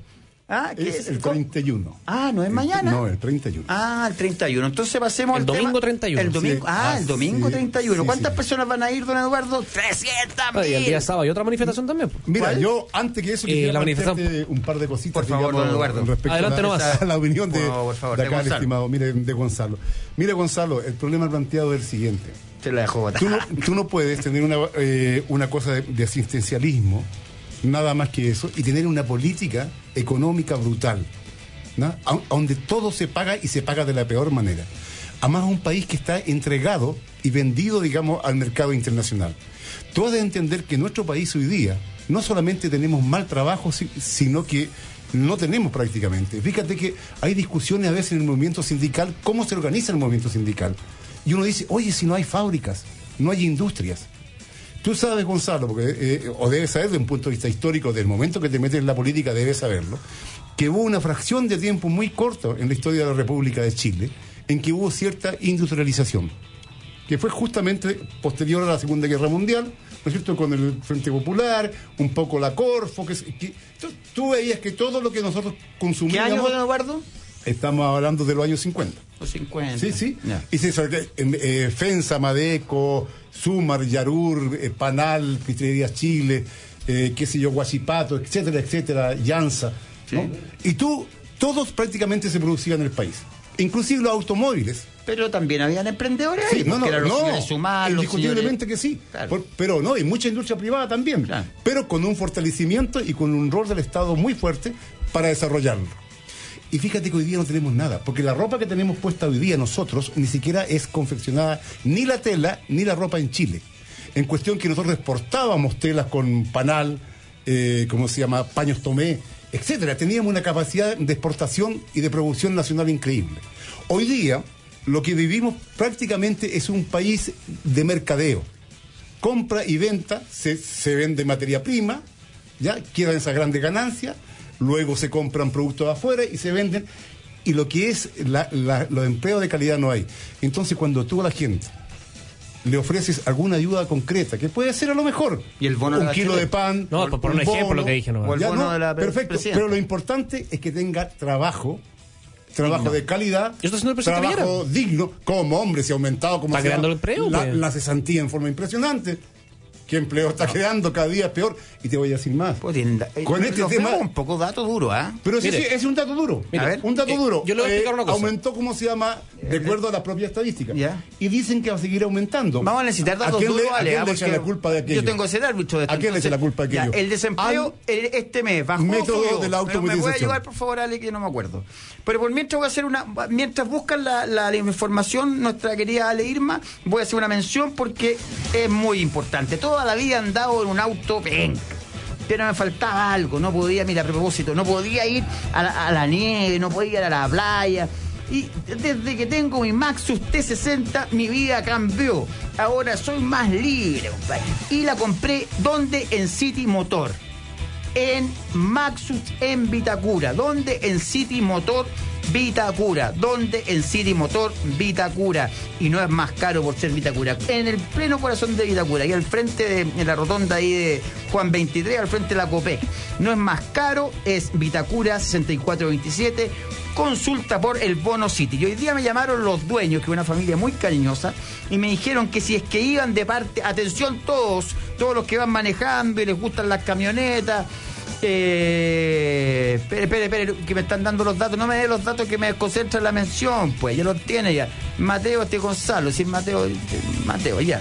Speaker 4: Es el 31.
Speaker 2: ¿No es mañana?
Speaker 4: No, el 31.
Speaker 2: El 31. Entonces pasemos
Speaker 3: al
Speaker 2: domingo
Speaker 3: 31.
Speaker 2: El domingo, el domingo 31. ¿Cuántas personas van a ir, don Eduardo? 300.000.
Speaker 3: Y el día sábado hay otra manifestación también.
Speaker 4: Mira, yo antes que eso quisiera
Speaker 3: la
Speaker 4: manifestación un par de cositas.
Speaker 2: Por favor, don Eduardo.
Speaker 4: Respecto a la opinión de acá el estimado. Mire, de Gonzalo. Mire, Gonzalo, el problema planteado es el siguiente.
Speaker 2: Te la dejo botar.
Speaker 4: Tú no puedes tener una cosa de asistencialismo, nada más que eso, y tener una política económica brutal, ¿no? Donde todo se paga y se paga de la peor manera. Además, un país que está entregado y vendido, digamos, al mercado internacional. Tú has de entender que en nuestro país hoy día no solamente tenemos mal trabajo, sino que no tenemos prácticamente. Fíjate que hay discusiones a veces en el movimiento sindical, cómo se organiza el movimiento sindical. Y uno dice, oye, si no hay fábricas, no hay industrias. Tú sabes, Gonzalo, porque, o debes saber desde un punto de vista histórico, del momento que te metes en la política debes saberlo, que hubo una fracción de tiempo muy corto en la historia de la República de Chile en que hubo cierta industrialización, que fue justamente posterior a la Segunda Guerra Mundial, ¿no es cierto?, con el Frente Popular, un poco la Corfo, tú veías que todo lo que nosotros consumíamos...
Speaker 2: ¿Qué año, don Eduardo?
Speaker 4: Estamos hablando de los años 50.
Speaker 2: Los 50.
Speaker 4: Sí.
Speaker 2: Yeah.
Speaker 4: Y FENSA, Madeco, Sumar, Yarur, Panal, Pistrerías Chile, Huachipato, etcétera, Llanza, ¿no?
Speaker 2: Sí.
Speaker 4: Y todos prácticamente se producían en el país, inclusive los automóviles.
Speaker 2: Pero también habían emprendedores ahí,
Speaker 4: indiscutiblemente que sí.
Speaker 2: Claro.
Speaker 4: Pero no, y mucha industria privada también,
Speaker 2: claro,
Speaker 4: pero con un fortalecimiento y con un rol del Estado muy fuerte para desarrollarlo. Y fíjate que hoy día no tenemos nada, porque la ropa que tenemos puesta hoy día nosotros ni siquiera es confeccionada, ni la tela, ni la ropa en Chile. En cuestión que nosotros exportábamos telas con Panal, paños Tomé, etcétera. Teníamos una capacidad de exportación y de producción nacional increíble. Hoy día, lo que vivimos prácticamente es un país de mercadeo. Compra y venta, se vende materia prima, ya quedan esas grandes ganancias. Luego se compran productos de afuera y se venden, y lo que es los empleos de calidad no hay. Entonces, cuando tú a la gente le ofreces alguna ayuda concreta, que puede ser a lo mejor
Speaker 2: y el bono
Speaker 4: un kilo de pan,
Speaker 3: no, por un ejemplo lo que dije,
Speaker 2: o el bono de la
Speaker 4: perfecto, pero lo importante es que tenga trabajo de calidad, trabajo digno, como hombre se ha aumentado, como
Speaker 3: está creando el empleo,
Speaker 4: la cesantía en forma impresionante. ¿Qué empleo está creando? Cada día es peor. Y te voy a decir más.
Speaker 2: Con
Speaker 4: este tema
Speaker 2: un poco dato duro,
Speaker 4: Pero sí, es un dato duro. Un dato duro.
Speaker 3: Yo le voy a explicar una cosa.
Speaker 4: Aumentó, de acuerdo a las propias estadísticas. Y dicen que va a seguir aumentando.
Speaker 2: Vamos a necesitar datos duros,
Speaker 4: ¿A quién le echan la culpa de aquello?
Speaker 2: Yo tengo ese árbitro de esto.
Speaker 4: ¿A quién le echan la culpa de aquello?
Speaker 2: El desempleo este mes bajó.
Speaker 4: Método de la automatización.
Speaker 2: ¿Me puede ayudar, por favor, Ale, que no me acuerdo? Pero por mientras voy a hacer mientras buscan la información, nuestra querida Ale Irma, voy a hacer una mención porque es muy importante. Toda la vida he andado en un auto pero me faltaba algo, no podía, a propósito, no podía ir a la nieve, no podía ir a la playa. Y desde que tengo mi Maxus T60, mi vida cambió. Ahora soy más libre, compadre. Y la compré, ¿dónde? En City Motor. En Maxus en Vitacura. ¿Dónde? En City Motor Vitacura. ¿Dónde? En City Motor Vitacura. Y no es más caro por ser Vitacura. En el pleno corazón de Vitacura. Y al frente en la rotonda ahí de Juan 23, al frente de la Copec. No es más caro, es Vitacura 6427. Consulta por el Bono City. Y hoy día me llamaron los dueños, que es una familia muy cariñosa, y me dijeron que si es que iban de parte, atención todos los que van manejando y les gustan las camionetas, espere, que me están dando los datos, no me dé los datos, que me desconcentra la mención, pues ya los tiene ya. Mateo Gonzalo, sí, Mateo, ya.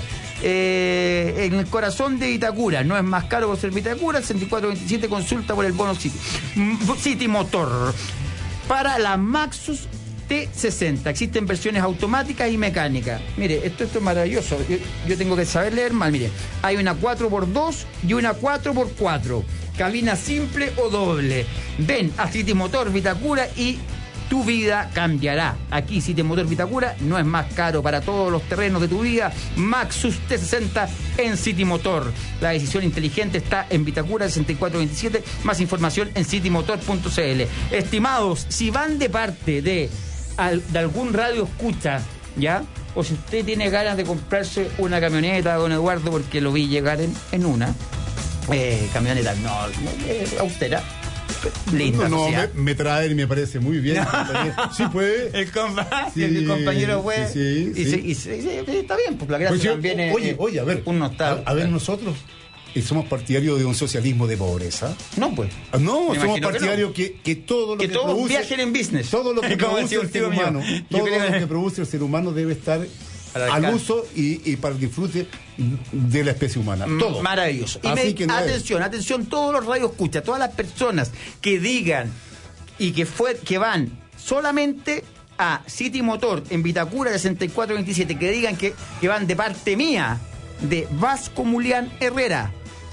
Speaker 2: En el corazón de Vitacura, no es más caro por ser Vitacura, 6427, consulta por el Bono City. City Motor. Para la Maxus T60 existen versiones automáticas y mecánicas. Mire, esto es maravilloso. Yo tengo que saber leer mal. Mire, hay una 4x2 y una 4x4. Cabina simple o doble. Ven a City Motor Vitacura y tu vida cambiará. Aquí City Motor Vitacura no es más caro para todos los terrenos de tu vida. Maxus T60 en City Motor. La decisión inteligente está en Vitacura 6427. Más información en citymotor.cl. Estimados, si van de parte de algún radio escucha, ¿ya? O si usted tiene ganas de comprarse una camioneta, don Eduardo, porque lo vi llegar en una camioneta austera. Linda sociedad.
Speaker 4: Me trae y me parece muy bien. Sí puede.
Speaker 2: El compañero puede. Sí, está bien, pues la gracia también es.
Speaker 4: Oye, a ver. Nosotros somos partidarios de un socialismo de pobreza.
Speaker 2: No, pues.
Speaker 4: No, somos partidarios que todo lo que
Speaker 2: todos
Speaker 4: produce,
Speaker 2: viajen en business.
Speaker 4: Todo lo que produce el ser humano, todo lo que produce el ser humano debe estar al uso y para el disfrute de la especie humana. Todo.
Speaker 2: Maravilloso. Y atención, todos los radioescuchas, todas las personas que digan y que van solamente a City Motor en Vitacura 6427, que digan que van de parte mía, de Vasco Mulián Herrera,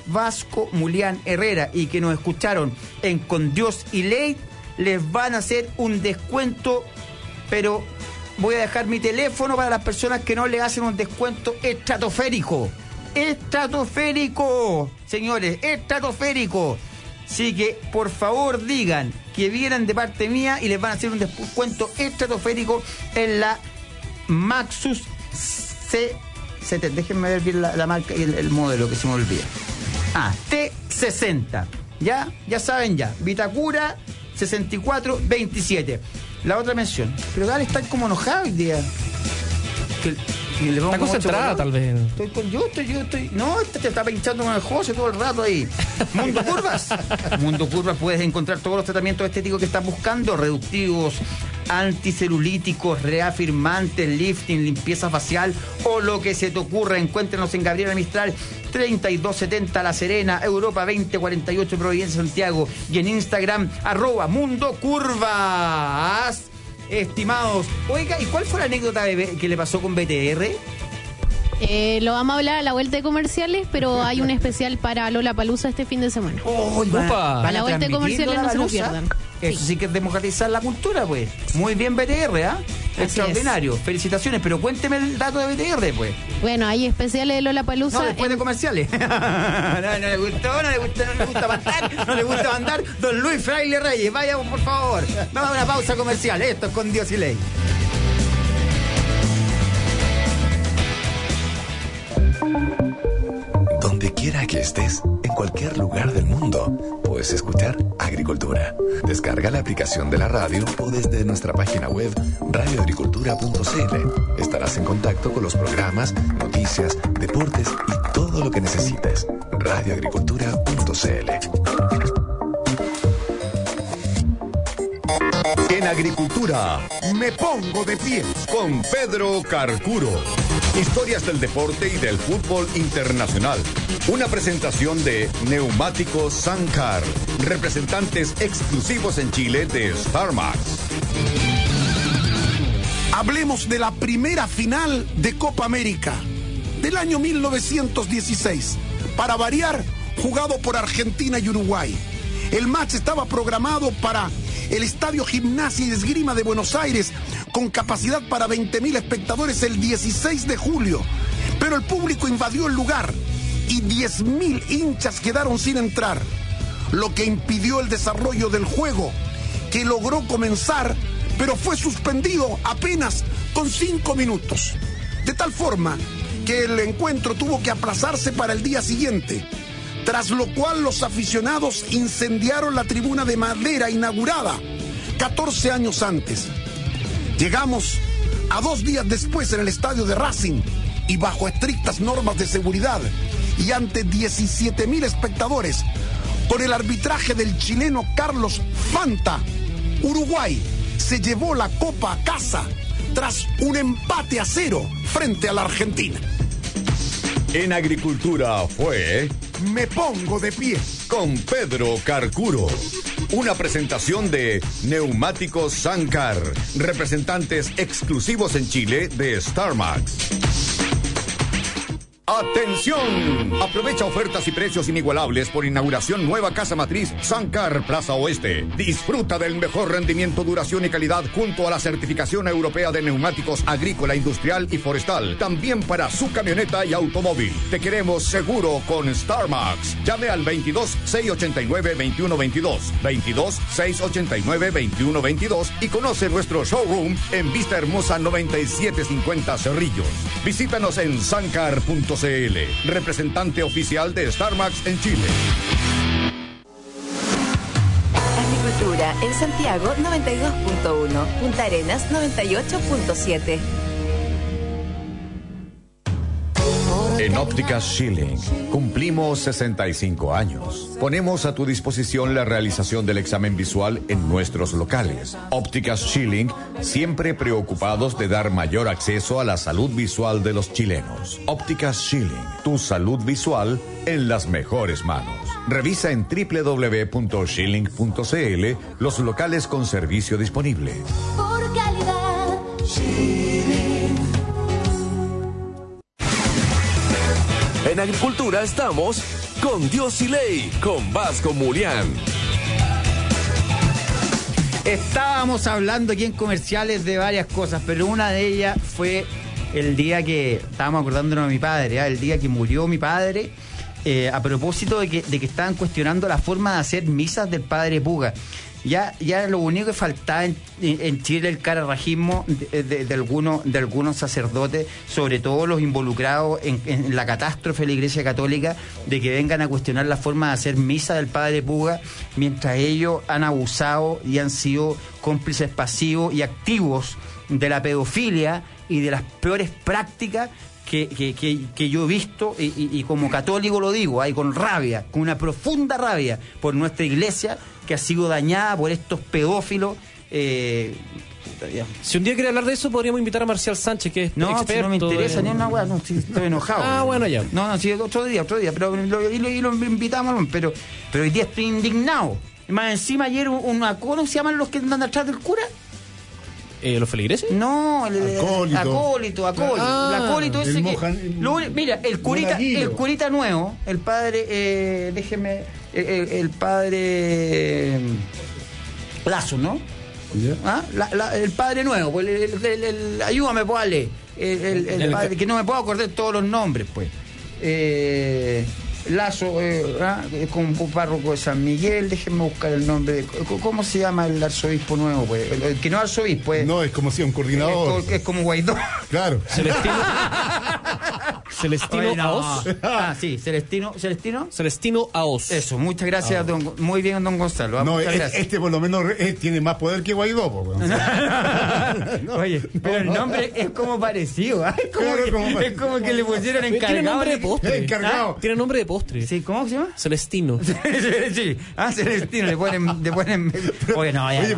Speaker 2: y que nos escucharon en Con Dios y Ley, les van a hacer un descuento, pero voy a dejar mi teléfono para las personas que no le hacen un descuento estratosférico, señores, estratosférico. Así que por favor digan que vienen de parte mía y les van a hacer un descuento estratosférico en la Maxus C70. Déjenme ver bien la marca y el modelo, que se me olvida. T60. Ya saben ya. Vitacura 6427. La otra mención. Pero dale, están como enojados hoy día.
Speaker 3: Está concentrada, tal vez.
Speaker 2: Yo estoy. No, te está pinchando con el José todo el rato ahí. Mundo Curvas. Mundo Curvas, puedes encontrar todos los tratamientos estéticos que estás buscando: reductivos, anticelulíticos, reafirmantes, lifting, limpieza facial o lo que se te ocurra. Encuéntrenos en Gabriela Mistral 3270 La Serena, Europa 2048 Providencia, Santiago, y en Instagram @Mundo Curvas. Estimados, oiga, ¿y cuál fue la anécdota que le pasó con BTR?
Speaker 15: Lo vamos a hablar a la vuelta de comerciales, pero hay un especial para Lollapalooza este fin de semana.
Speaker 2: Para
Speaker 15: la vuelta de comerciales no se lo pierdan.
Speaker 2: Eso sí que es democratizar la cultura, pues. Muy bien, BTR, ¿ah? Extraordinario. Felicitaciones, pero cuénteme el dato de BTR, pues.
Speaker 15: Bueno, hay especiales de Lollapalooza.
Speaker 2: No, después de comerciales. no le gusta mandar don Luis Fraile Reyes. Vayamos, por favor. Vamos a una pausa comercial. Esto es Con Dios y Ley.
Speaker 20: Donde quiera que estés, en cualquier lugar del mundo, puedes escuchar Agricultura. Descarga la aplicación de la radio o desde nuestra página web radioagricultura.cl. Estarás en contacto con los programas, noticias, deportes y todo lo que necesites. radioagricultura.cl.
Speaker 17: En Agricultura, me pongo de pie con Pedro Carcuro. Historias del deporte y del fútbol internacional. Una presentación de Neumáticos Sancar, representantes exclusivos en Chile de StarMax.
Speaker 21: Hablemos de la primera final de Copa América del año 1916. Para variar, jugado por Argentina y Uruguay. El match estaba programado para el Estadio Gimnasia y Esgrima de Buenos Aires, con capacidad para 20.000 espectadores el 16 de julio. Pero el público invadió el lugar y 10.000 hinchas quedaron sin entrar, lo que impidió el desarrollo del juego, que logró comenzar, pero fue suspendido apenas con 5 minutos. De tal forma que el encuentro tuvo que aplazarse para el día siguiente, tras lo cual los aficionados incendiaron la tribuna de madera inaugurada 14 años antes. Llegamos a 2 días después en el estadio de Racing y bajo estrictas normas de seguridad y ante 17.000 espectadores, con el arbitraje del chileno Carlos Fanta, Uruguay se llevó la copa a casa tras un empate a 0 frente a la Argentina.
Speaker 17: En Agricultura fue
Speaker 21: Me pongo de pie
Speaker 17: con Pedro Carcuro. Una presentación de Neumáticos Sancar, representantes exclusivos en Chile de StarMax. ¡Atención! Aprovecha ofertas y precios inigualables por inauguración nueva Casa Matriz Sancar Plaza Oeste. Disfruta del mejor rendimiento, duración y calidad junto a la certificación europea de neumáticos agrícola, industrial y forestal. También para su camioneta y automóvil. Te queremos seguro con StarMax. Llame al 22-689-2122. 22-689-2122 y conoce nuestro showroom en Vista Hermosa 9750 Cerrillos. Visítanos en sancar.cl. Representante oficial de StarMax en Chile.
Speaker 6: Avenida, en Santiago 92.1, Punta Arenas 98.7.
Speaker 17: En Ópticas Schilling cumplimos 65 años. Ponemos a tu disposición la realización del examen visual en nuestros locales. Ópticas Schilling, siempre preocupados de dar mayor acceso a la salud visual de los chilenos. Ópticas Schilling, tu salud visual en las mejores manos. Revisa en www.schilling.cl los locales con servicio disponible.
Speaker 22: Por calidad, Schilling.
Speaker 1: En Agricultura estamos con Dios y Ley, con Vasco Mulián.
Speaker 2: Estábamos hablando aquí en comerciales de varias cosas, pero una de ellas fue el día que estábamos acordándonos de mi padre, el día que murió mi padre, a propósito de que estaban cuestionando la forma de hacer misas del padre Puga. Ya lo único que faltaba en Chile el cararrajismo de algunos sacerdotes, sobre todo los involucrados en la catástrofe de la Iglesia Católica, de que vengan a cuestionar la forma de hacer misa del padre Puga, mientras ellos han abusado y han sido cómplices pasivos y activos de la pedofilia y de las peores prácticas que yo he visto, y como católico lo digo, con rabia, con una profunda rabia por nuestra iglesia, que ha sido dañada por estos pedófilos.
Speaker 3: Si un día quiere hablar de eso, podríamos invitar a Marcial Sánchez, que es experto.
Speaker 2: Si no me interesa ni una hueá, no, si estoy enojado.
Speaker 3: Bueno, ya.
Speaker 2: No, sí, otro día, pero lo invitamos, pero hoy día estoy indignado. Más encima ayer ¿cómo se llaman los que andan atrás del cura?
Speaker 3: ¿Los feligreses?
Speaker 2: No, el acólito. El acólito ese mira, el curita nuevo, el padre, el padre Lazo, ¿no? ¿Ah? El padre nuevo, pues, ayúdame, pues, Ale. El padre, que no me puedo acordar todos los nombres, pues. Lazo, con párroco de San Miguel, déjenme buscar el nombre. ¿Cómo se llama el arzobispo nuevo? Pues? El que no es arzobispo.
Speaker 4: No, es como si un coordinador.
Speaker 2: Es como Guaidó.
Speaker 4: Claro.
Speaker 3: Celestino Aos.
Speaker 2: Sí, Celestino
Speaker 3: Aos.
Speaker 2: Eso, muchas gracias, muy bien, don Gonzalo. Muchas gracias.
Speaker 4: Este por lo menos tiene más poder que Guaidó.
Speaker 2: Oye, pero el nombre es como parecido. Es como que le pusieron encargado.
Speaker 3: Tiene nombre de postre. Tiene nombre de postre.
Speaker 2: Sí, ¿cómo se llama?
Speaker 3: Celestino.
Speaker 2: Sí, Celestino, le ponen. Oye,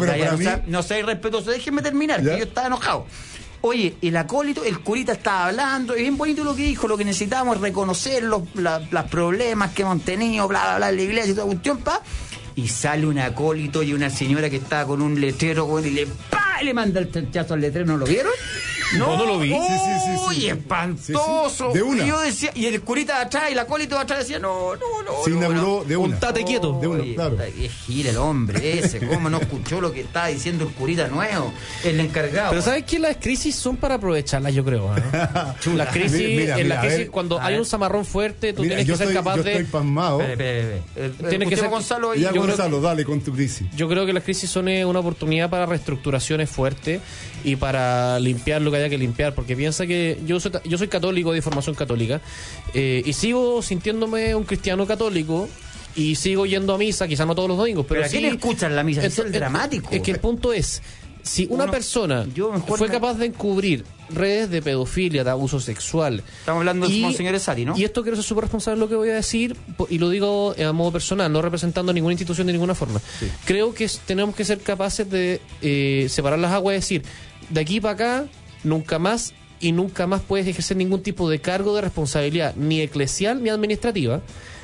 Speaker 2: no soy respetuoso, déjenme terminar, que yo estaba enojado. Oye, el acólito, el curita estaba hablando, es bien bonito lo que dijo, lo que necesitamos es reconocer los problemas que hemos tenido, bla, bla, bla, en la iglesia y toda cuestión, y sale un acólito y una señora que estaba con un letrero, y le manda el chanchazo al letrero, ¿no lo vieron?
Speaker 3: No lo vi.
Speaker 2: Uy, espantoso.
Speaker 4: Sí. De una.
Speaker 2: Y yo decía, y el curita de atrás y el acólito de atrás decía, no.
Speaker 4: Se inauguró de una.
Speaker 3: Estate quieto.
Speaker 4: De una, claro.
Speaker 2: Es gil el hombre ese, ¿cómo no escuchó lo que estaba diciendo el curita nuevo? El encargado.
Speaker 3: Pero ¿sabes qué? Las crisis son para aprovecharlas, yo creo. Las crisis, cuando hay un zamarrón fuerte, tú tienes que ser capaz de...
Speaker 4: Yo estoy pasmado.
Speaker 2: Tienes que ser
Speaker 4: Gonzalo. Ya, Gonzalo, dale con tu crisis.
Speaker 3: Yo creo que las crisis son una oportunidad para reestructuraciones fuertes y para limpiar lo que haya que limpiar, porque piensa que yo soy católico, de formación católica, y sigo sintiéndome un cristiano católico y sigo yendo a misa, quizás no todos los domingos, pero
Speaker 2: ¿a quién escuchan la misa? Es el dramático.
Speaker 3: Es que el punto es, si una persona fue capaz de encubrir redes de pedofilia, de abuso sexual.
Speaker 2: Estamos hablando de Monseñor Sari, ¿no?
Speaker 3: Y esto quiero ser súper responsable de lo que voy a decir, y lo digo a modo personal, no representando a ninguna institución de ninguna forma. Sí. Creo que tenemos que ser capaces de separar las aguas y decir, de aquí para acá, nunca más puedes ejercer ningún tipo de cargo de responsabilidad, ni eclesial ni administrativa,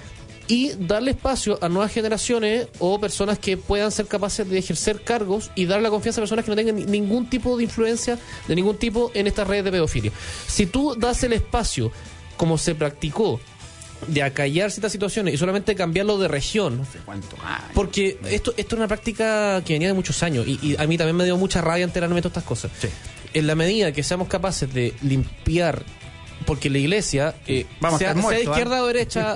Speaker 3: y darle espacio a nuevas generaciones o personas que puedan ser capaces de ejercer cargos y dar la confianza a personas que no tengan ningún tipo de influencia de ningún tipo en estas redes de pedofilia. Si tú das el espacio, como se practicó, de acallar ciertas situaciones y solamente cambiarlo de región, porque esto es una práctica que venía de muchos años, y a mí también me dio mucha rabia enterarme de todas estas cosas. Sí. En la medida que seamos capaces de limpiar, porque la iglesia, sea de izquierda o derecha,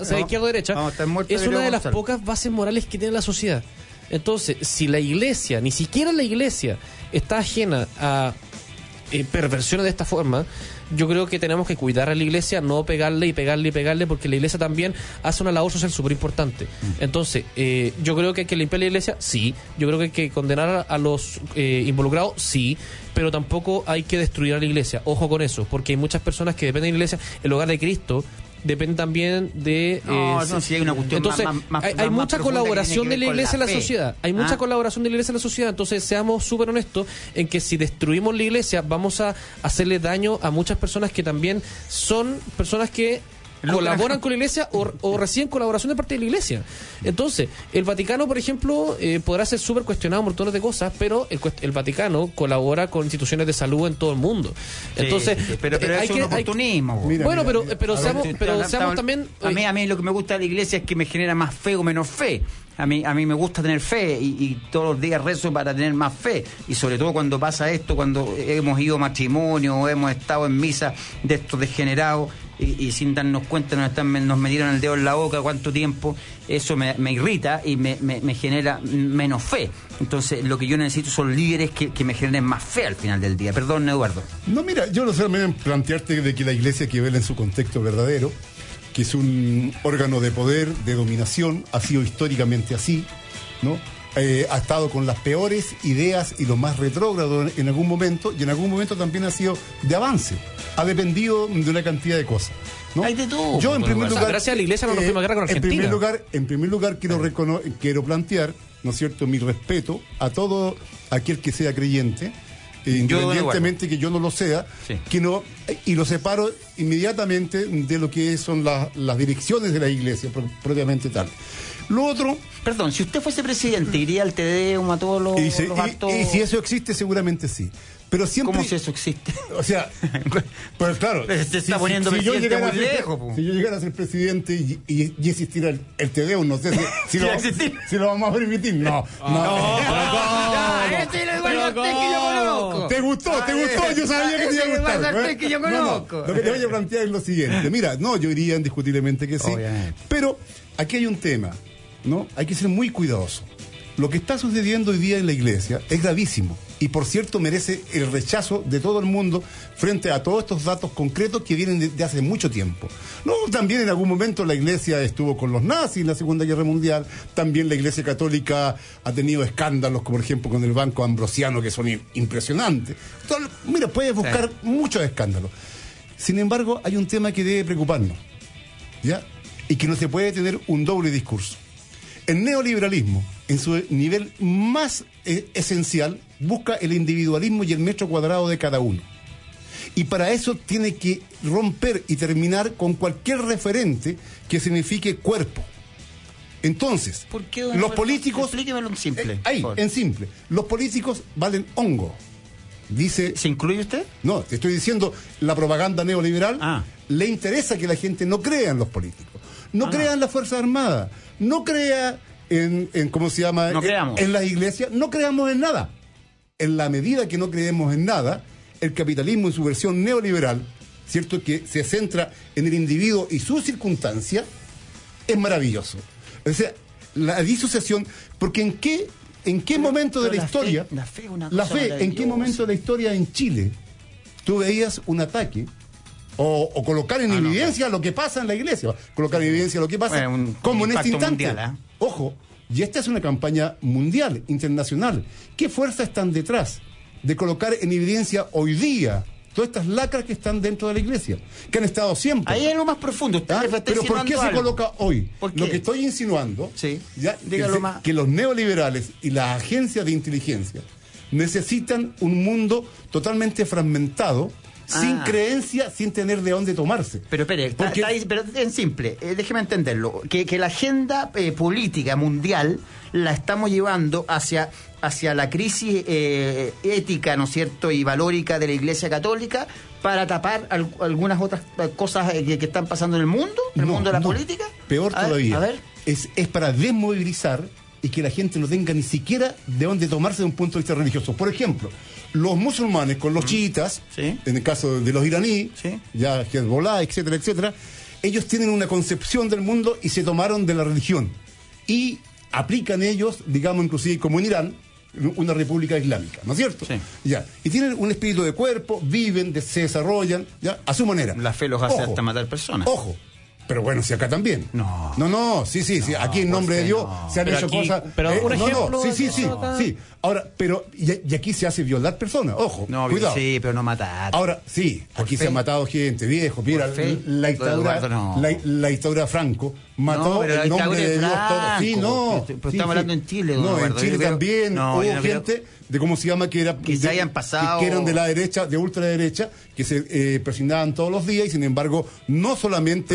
Speaker 3: es una de las pocas bases morales que tiene la sociedad. Entonces, si la iglesia, ni siquiera la iglesia, está ajena a perversiones de esta forma, yo creo que tenemos que cuidar a la iglesia, no pegarle y pegarle y pegarle, porque la iglesia también hace una labor social súper importante. Entonces, yo creo que hay que limpiar la iglesia, sí. Yo creo que hay que condenar a los involucrados, sí. Pero tampoco hay que destruir a la iglesia. Ojo con eso, porque hay muchas personas que dependen de la iglesia. El hogar de Cristo depende también de...
Speaker 2: si hay una cuestión
Speaker 3: entonces, hay mucha colaboración de la iglesia en la sociedad. Hay mucha colaboración de la iglesia en la sociedad. Entonces, seamos súper honestos en que si destruimos la iglesia, vamos a hacerle daño a muchas personas que también son personas que colaboran con la iglesia o reciben colaboración de parte de la iglesia. Entonces, el Vaticano, por ejemplo, podrá ser súper cuestionado en montones de cosas, pero el Vaticano colabora con instituciones de salud en todo el mundo. Entonces,
Speaker 2: pero es un oportunismo.
Speaker 3: Pero seamos también...
Speaker 2: A mí lo que me gusta de la iglesia es que me genera más fe o menos fe. A mí me gusta tener fe y todos los días rezo para tener más fe, y sobre todo cuando pasa esto, cuando hemos ido a matrimonio o hemos estado en misa de estos degenerados y sin darnos cuenta nos metieron el dedo en la boca cuánto tiempo. Eso me irrita y me genera menos fe. Entonces lo que yo necesito son líderes que me generen más fe al final del día. Perdón, Eduardo.
Speaker 4: No, mira, yo no solamente plantearte de que la iglesia que vela en su contexto verdadero, que es un órgano de poder, de dominación, ha sido históricamente así, ¿no? Ha estado con las peores ideas y lo más retrógrado en algún momento, y en algún momento también ha sido de avance. Ha dependido de una cantidad de cosas, ¿no?
Speaker 2: Hay de todo.
Speaker 4: Yo, en primer lugar,
Speaker 3: gracias a la iglesia no nos fuimos a guerra con Argentina.
Speaker 4: En primer lugar quiero plantear, ¿no es cierto?, mi respeto a todo aquel que sea creyente, independientemente que yo no lo sea, sí, y lo separo inmediatamente de lo que son las direcciones de la iglesia propiamente tal. Lo otro...
Speaker 2: Perdón, si usted fuese presidente, ¿iría al Te Deum a todos los actos?
Speaker 4: Y si eso existe, seguramente sí. Pero siempre...
Speaker 2: ¿Cómo si eso existe?
Speaker 4: O sea, pues claro...
Speaker 2: Se está poniendo presidente muy lejos.
Speaker 4: Si yo llegara a ser presidente y existiera el Te Deum, no sé si lo vamos a permitir. No.
Speaker 2: Este es el Guardartés que yo conozco.
Speaker 4: ¿Te gustó? Yo sabía que te iba a gustar.
Speaker 2: Guardartés que yo conozco.
Speaker 4: Lo que te voy a plantear es lo siguiente. Mira, yo diría indiscutiblemente que sí.
Speaker 2: Obviamente.
Speaker 4: Pero aquí hay un tema, ¿no? Hay que ser muy cuidadoso. Lo que está sucediendo hoy día en la iglesia es gravísimo y, por cierto, merece el rechazo de todo el mundo frente a todos estos datos concretos que vienen de hace mucho tiempo. No, también en algún momento la iglesia estuvo con los nazis en la Segunda Guerra Mundial, también la iglesia católica ha tenido escándalos, como por ejemplo con el Banco Ambrosiano, que son impresionantes. Entonces, mira, puedes buscar muchos escándalos. Sin embargo, hay un tema que debe preocuparnos, ¿ya? Y que no se puede tener un doble discurso. El neoliberalismo, en su nivel más esencial, busca el individualismo y el metro cuadrado de cada uno. Y para eso tiene que romper y terminar con cualquier referente que signifique cuerpo. Entonces,
Speaker 2: ¿por qué,
Speaker 4: los políticos...
Speaker 2: Explíquemelo en simple.
Speaker 4: En simple. Los políticos valen hongo. Dice...
Speaker 2: ¿Se incluye usted?
Speaker 4: No, te estoy diciendo, la propaganda neoliberal le interesa que la gente no crea en los políticos, no crea en las Fuerzas Armadas, no crea en ¿cómo se llama? En las iglesias, no creamos en nada. En la medida que no creemos en nada, el capitalismo en su versión neoliberal, ¿cierto?, que se centra en el individuo y su circunstancia, es maravilloso. O sea, la disociación, porque ¿en qué momento de la historia, en qué momento de la historia en Chile tú veías un ataque o colocar en evidencia lo que pasa en la iglesia, colocar en evidencia lo que pasa, como en este instante? Mundial, Ojo, y esta es una campaña mundial, internacional. ¿Qué fuerzas están detrás de colocar en evidencia hoy día todas estas lacras que están dentro de la iglesia, que han estado siempre?
Speaker 2: Ahí es lo más profundo.
Speaker 4: Pero ¿por qué se coloca hoy? Lo que estoy insinuando, que los neoliberales y las agencias de inteligencia necesitan un mundo totalmente fragmentado, sin creencia, sin tener de dónde tomarse.
Speaker 2: Pero espere, pero en simple, déjeme entenderlo, que la agenda política mundial la estamos llevando hacia la crisis ética, ¿no es cierto?, y valórica de la Iglesia Católica, para tapar algunas otras cosas que están pasando en el mundo, en el mundo de la política.
Speaker 4: Peor todavía, es para desmovilizar y que la gente no tenga ni siquiera de dónde tomarse de un punto de vista religioso. Por ejemplo, los musulmanes con los chiitas, en el caso de los iraníes, ya Hezbollah, etcétera, etcétera, ellos tienen una concepción del mundo y se tomaron de la religión. Y aplican ellos, digamos, inclusive como en Irán, una república islámica, ¿no es cierto?
Speaker 2: Sí.
Speaker 4: Ya. Y tienen un espíritu de cuerpo, viven, se desarrollan, ya, a su manera.
Speaker 2: La fe los hace hasta matar personas.
Speaker 4: Ojo. Pero bueno, si acá también.
Speaker 2: No.
Speaker 4: Sí, aquí en nombre de Dios se han hecho cosas.
Speaker 3: Pero un ejemplo.
Speaker 4: Sí. Ahora, pero y aquí se hace violar personas, ojo, cuidado.
Speaker 2: Sí, pero no matar.
Speaker 4: Ahora, sí, aquí se ha matado gente, viejo. Mira, la dictadura Franco mató en nombre de Dios todo. Sí, no.
Speaker 2: Pero estamos hablando en Chile,
Speaker 4: no, en Chile también hubo gente de cómo se llama que
Speaker 2: se hayan pasado,
Speaker 4: que eran de la derecha, de ultraderecha, que se presionaban todos los días y sin embargo no solamente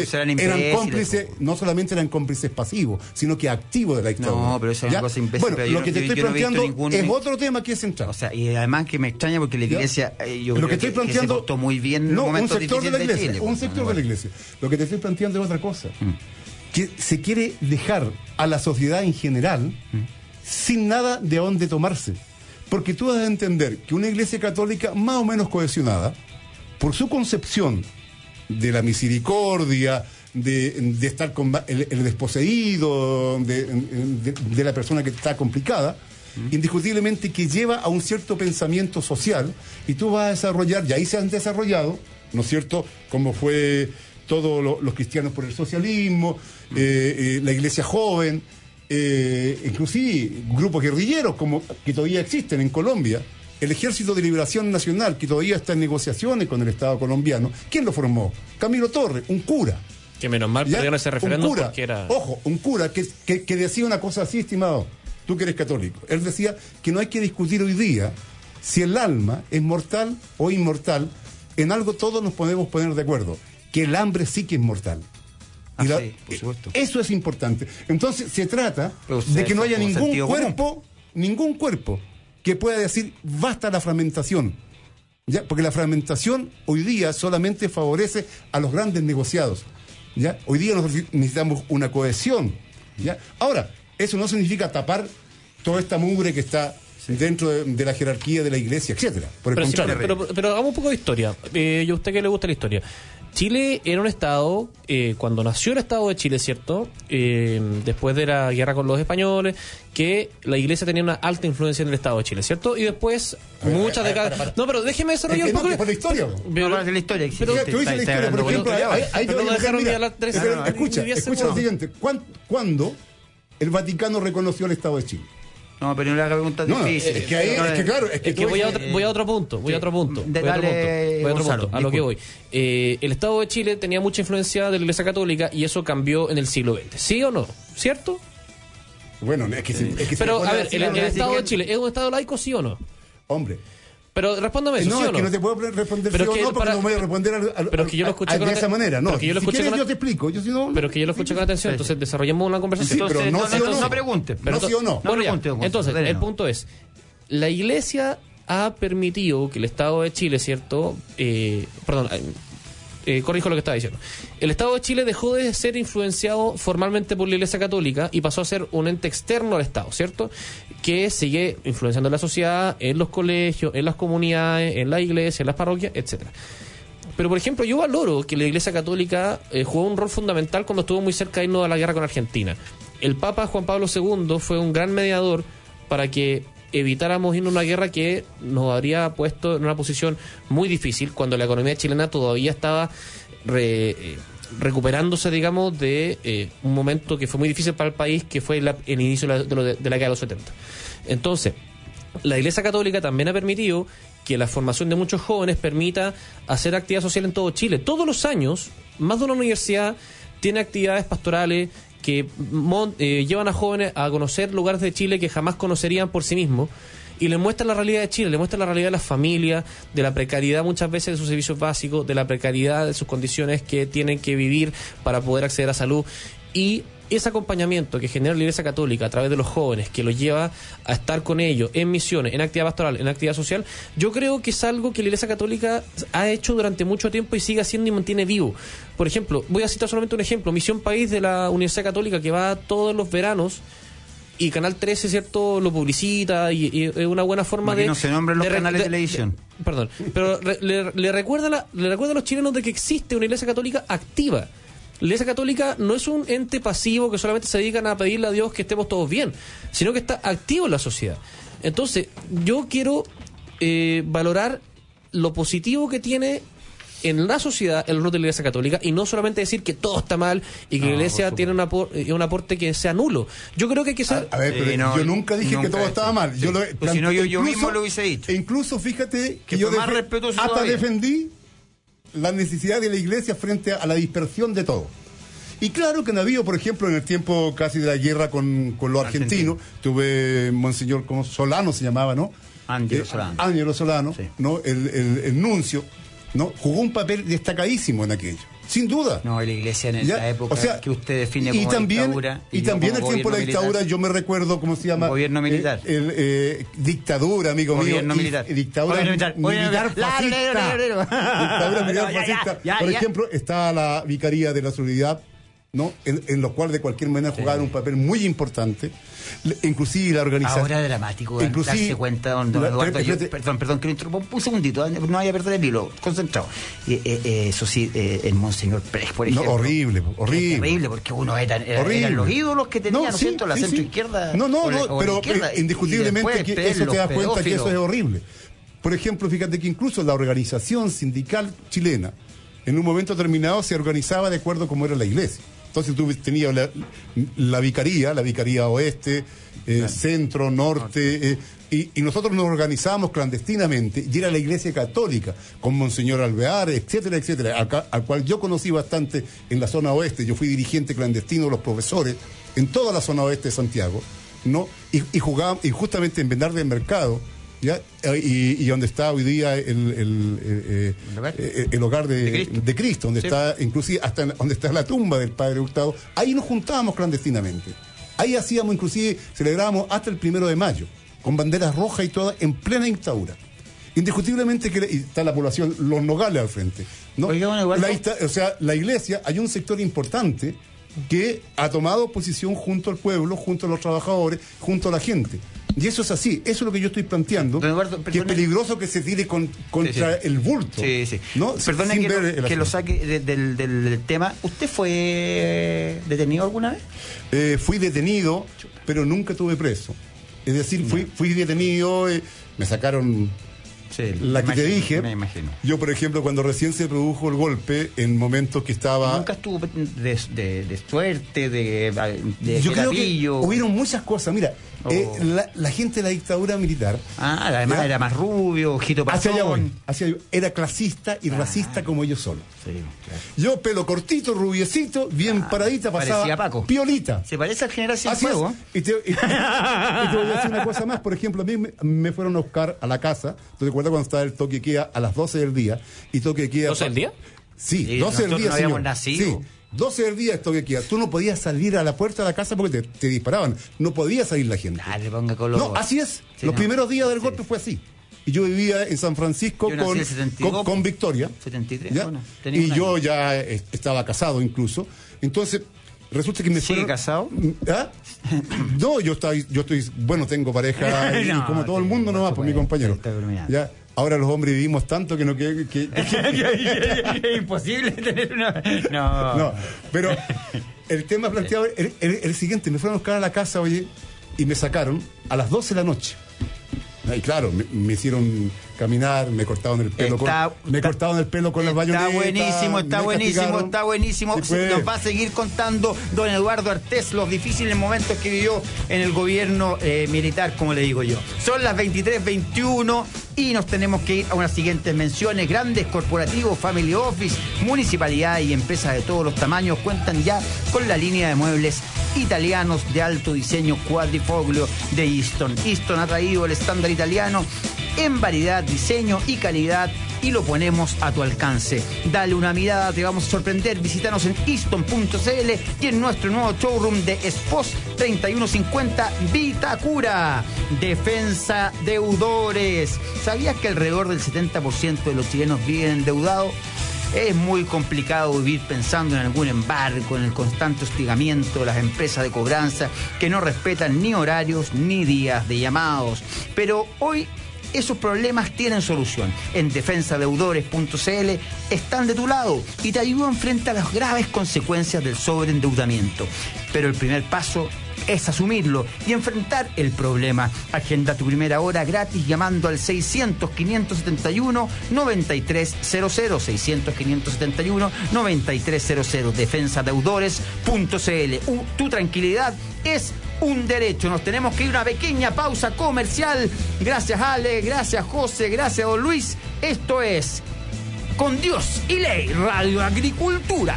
Speaker 4: eran cómplices pasivos, sino que activos de la dictadura.
Speaker 2: No, pero eso es una cosa imbécil.
Speaker 4: Bueno, lo que te estoy planteando es otro tema que es central.
Speaker 2: O sea, y además que me extraña porque la iglesia, yo
Speaker 4: creo
Speaker 2: que estoy planteando, se portó muy bien en momentos difíciles de Chile.
Speaker 4: Un sector de la iglesia. Lo que te estoy planteando es otra cosa. Que se quiere dejar a la sociedad en general sin nada de dónde tomarse. Porque tú vas a entender que una iglesia católica más o menos cohesionada, por su concepción de la misericordia, de estar con el desposeído, de la persona que está complicada, indiscutiblemente que lleva a un cierto pensamiento social, y tú vas a desarrollar, y ahí se han desarrollado, ¿no es cierto?, como fue todos los cristianos por el socialismo, la iglesia joven, inclusive grupos guerrilleros como que todavía existen en Colombia, el Ejército de Liberación Nacional, que todavía está en negociaciones con el Estado colombiano. ¿Quién lo formó? Camilo Torres, un cura.
Speaker 3: Que menos mal perdieron ese referéndum porque era...
Speaker 4: Ojo, un cura que decía una cosa así, estimado, tú que eres católico. Él decía que no hay que discutir hoy día si el alma es mortal o inmortal. En algo todos nos podemos poner de acuerdo, que el hambre sí que es mortal.
Speaker 2: Sí, por supuesto.
Speaker 4: Eso es importante. Entonces se trata de que no haya ningún cuerpo que pueda decir basta la fragmentación, ¿ya? Porque la fragmentación hoy día solamente favorece a los grandes negociados, ¿ya? Hoy día nosotros necesitamos una cohesión, ¿ya? Ahora, eso no significa tapar toda esta mugre que está dentro de la jerarquía de la iglesia, etcétera. Por el contrario.
Speaker 3: Pero hagamos un poco de historia. ¿Y a usted que le gusta la historia? Chile era un estado, cuando nació el Estado de Chile, ¿cierto? Después de la guerra con los españoles, que la iglesia tenía una alta influencia en el Estado de Chile, ¿cierto? Y después, muchas décadas... No, pero déjeme desarrollar un poco...
Speaker 4: por la historia.
Speaker 2: La historia existe.
Speaker 4: Tú dices la historia, por ejemplo, ahí te voy a dejar, escucha lo siguiente. ¿Cuándo el Vaticano reconoció el Estado de Chile?
Speaker 2: No, pero no le haga preguntas difíciles.
Speaker 3: Voy a otro punto. A lo que voy. El Estado de Chile tenía mucha influencia de la Iglesia Católica y eso cambió en el siglo XX. ¿Sí o no? ¿Cierto?
Speaker 4: Bueno, es que
Speaker 3: pero, a ver, el Estado de Chile, ¿es un Estado laico, sí o no?
Speaker 4: Hombre.
Speaker 3: Pero respóndame eso,
Speaker 4: no,
Speaker 3: ¿sí o
Speaker 4: no? Es que no te puedo responder sí o no, porque no voy a responder de esa manera. No, si quieres yo te explico.
Speaker 3: Pero que yo lo escuché con atención, entonces desarrollemos una conversación.
Speaker 4: Sí, pero no
Speaker 2: pregunte.
Speaker 3: No sí o no. Entonces, el punto es, la Iglesia ha permitido que el Estado de Chile, ¿cierto? Corrijo lo que estaba diciendo. El Estado de Chile dejó de ser influenciado formalmente por la Iglesia Católica y pasó a ser un ente externo al Estado, ¿cierto? Que sigue influenciando en la sociedad, en los colegios, en las comunidades, en la iglesia, en las parroquias, etcétera. Pero, por ejemplo, yo valoro que la Iglesia Católica jugó un rol fundamental cuando estuvo muy cerca de irnos a la guerra con Argentina. El Papa Juan Pablo II fue un gran mediador para que evitáramos irnos a una guerra que nos habría puesto en una posición muy difícil cuando la economía chilena todavía estaba recuperándose, digamos, de un momento que fue muy difícil para el país, que fue el inicio de la década de los 70. Entonces, la Iglesia Católica también ha permitido que la formación de muchos jóvenes permita hacer actividad social en todo Chile. Todos los años, más de una universidad tiene actividades pastorales que llevan a jóvenes a conocer lugares de Chile que jamás conocerían por sí mismos y les muestran la realidad de Chile, les muestran la realidad de las familias, de la precariedad muchas veces de sus servicios básicos, de la precariedad de sus condiciones que tienen que vivir para poder acceder a salud. Y ese acompañamiento que genera la Iglesia Católica a través de los jóvenes, que los lleva a estar con ellos en misiones, en actividad pastoral, en actividad social, yo creo que es algo que la Iglesia Católica ha hecho durante mucho tiempo y sigue haciendo y mantiene vivo. Por ejemplo, voy a citar solamente un ejemplo, Misión País de la Universidad Católica, que va todos los veranos, y Canal 13, ¿cierto?, lo publicita y es una buena forma de...
Speaker 2: no se nombran los canales de televisión.
Speaker 3: Perdón, pero le recuerda a los chilenos de que existe una Iglesia Católica activa. La Iglesia Católica no es un ente pasivo que solamente se dedican a pedirle a Dios que estemos todos bien, sino que está activo en la sociedad. Entonces, yo quiero valorar lo positivo que tiene en la sociedad el rol de la Iglesia Católica y no solamente decir que todo está mal y que la Iglesia tiene un aporte que sea nulo. Yo creo que hay que ser...
Speaker 4: A ver, pero yo nunca dije que todo estaba mal.
Speaker 2: Sí. Pues si no, yo mismo lo hubiese dicho.
Speaker 4: E incluso, fíjate que yo hasta defendí la necesidad de la Iglesia frente a la dispersión de todo. Y claro que no había, por ejemplo, en el tiempo casi de la guerra con los argentinos, tuve Monseñor Solano se llamaba, ¿no? Ángelo Solano, sí. ¿No? El nuncio, ¿no? Jugó un papel destacadísimo en aquello, sin duda.
Speaker 2: No, la Iglesia en la época que usted define como dictadura.
Speaker 4: Y también el tiempo de la dictadura, yo me recuerdo, ¿cómo se llama?
Speaker 2: Gobierno militar.
Speaker 4: Dictadura, amigo
Speaker 2: gobierno
Speaker 4: mío.
Speaker 2: Militar.
Speaker 4: Dictadura militar fascista. Dictadura militar fascista. Por ejemplo, está la Vicaría de la Solidaridad, ¿no? En los cuales de cualquier manera jugaban un papel muy importante, inclusive la organización.
Speaker 2: Ahora es dramático darse cuenta, don Eduardo. Perdón que lo interrumpa un segundito, no vaya a perder el hilo, concentrado. Eso sí, el Monseñor Pérez, por ejemplo.
Speaker 4: No, horrible,
Speaker 2: porque uno eran los ídolos que tenía, ¿no es cierto? La centroizquierda.
Speaker 4: Pero indiscutiblemente que eso te das cuenta que eso es horrible. Por ejemplo, fíjate que incluso la organización sindical chilena, en un momento determinado, se organizaba de acuerdo como era la Iglesia. Entonces tú tenías la vicaría oeste, centro, norte, y nosotros nos organizábamos clandestinamente, y era la Iglesia Católica, con Monseñor Alvear, etcétera, etcétera, al cual yo conocí bastante en la zona oeste. Yo fui dirigente clandestino de los profesores en toda la zona oeste de Santiago, ¿no? Y jugábamos, y justamente en Bernal del Mercado, ¿ya? Y donde está hoy día el hogar de Cristo, donde está inclusive hasta donde está la tumba del Padre Hurtado, ahí nos juntábamos clandestinamente. Ahí hacíamos, inclusive, celebrábamos hasta el 1 de mayo, con banderas rojas y todas, en plena dictadura. Indiscutiblemente que está la población, los nogales al frente, ¿no? La Iglesia, hay un sector importante que ha tomado posición junto al pueblo, junto a los trabajadores, junto a la gente. Y eso es así, eso es lo que yo estoy planteando,
Speaker 2: Eduardo,
Speaker 4: que es peligroso que se tire contra el bulto. ¿No?
Speaker 2: Perdone que lo saque del tema. ¿Usted fue detenido alguna vez?
Speaker 4: Fui detenido, pero nunca tuve preso. Es decir, fui detenido, me sacaron la que te dije.
Speaker 2: Me imagino.
Speaker 4: Yo, por ejemplo, cuando recién se produjo el golpe, en momentos que estaba...
Speaker 2: Nunca estuvo de suerte, de
Speaker 4: yo creo que hubieron muchas cosas. Mira, la gente de la dictadura militar...
Speaker 2: además era más rubio, ojito pasón.
Speaker 4: Era clasista y racista como yo solo. Sí, claro. Yo, pelo cortito, rubiecito, bien paradita, pasaba
Speaker 2: Paco.
Speaker 4: Piolita.
Speaker 2: Se parece al general Cienfuegos.
Speaker 4: Y te voy a decir una cosa más. Por ejemplo, a mí me fueron a buscar a la casa. ¿Te acuerdas cuando estaba el toque de queda a las 12 del día? Y toque de queda...
Speaker 3: ¿12 del día?
Speaker 4: Sí, 12 del día,
Speaker 2: no habíamos nacido.
Speaker 4: Sí. 12 del día esto que queda. Tú no podías salir a la puerta de la casa porque te disparaban. No podía salir la gente.
Speaker 2: Dale, ponga color.
Speaker 4: No, así es. Los primeros días del golpe fue así. Y yo vivía en San Francisco con Victoria.
Speaker 2: 73,
Speaker 4: bueno, y yo ya estaba casado incluso. Entonces, resulta que me
Speaker 2: ¿Sigue casado?
Speaker 4: ¿Ah? No, yo estoy, bueno, tengo pareja y como todo el mundo nomás, por mi compañero. Ya. Ahora los hombres vivimos tanto que no que
Speaker 2: es imposible tener una...
Speaker 4: No, pero el tema planteado es el siguiente. Me fueron a buscar a la casa, oye, y me sacaron a las 12 de la noche. Y claro, me hicieron caminar, me cortaron el pelo con las bayonetas.
Speaker 2: Está buenísimo.
Speaker 4: Sí, pues.
Speaker 2: Nos va a seguir contando don Eduardo Artés los difíciles momentos que vivió en el gobierno militar, como le digo yo. Son las 23:21 y nos tenemos que ir a unas siguientes menciones. Grandes corporativos, family office, municipalidad y empresas de todos los tamaños cuentan ya con la línea de muebles italianos de alto diseño Quadrifoglio de Easton. Easton ha traído el estándar italiano en variedad, diseño y calidad y lo ponemos a tu alcance. Dale una mirada, te vamos a sorprender. Visítanos en easton.cl y en nuestro nuevo showroom de Espos 3150 Vitacura. Defensa Deudores. ¿Sabías que alrededor del 70% de los chilenos viven endeudados? Es muy complicado vivir pensando en algún embargo, en el constante hostigamiento de las empresas de cobranza que no respetan ni horarios ni días de llamados. Pero hoy esos problemas tienen solución. En defensadeudores.cl están de tu lado y te ayudan frente a las graves consecuencias del sobreendeudamiento. Pero el primer paso es asumirlo y enfrentar el problema. Agenda tu primera hora gratis llamando al 600-571-9300, 600-571-9300, defensadeudores.cl. Tu tranquilidad es un derecho. Nos tenemos que ir a una pequeña pausa comercial. Gracias Ale, gracias José, gracias don Luis. Esto es Con Dios y Ley, Radio Agricultura.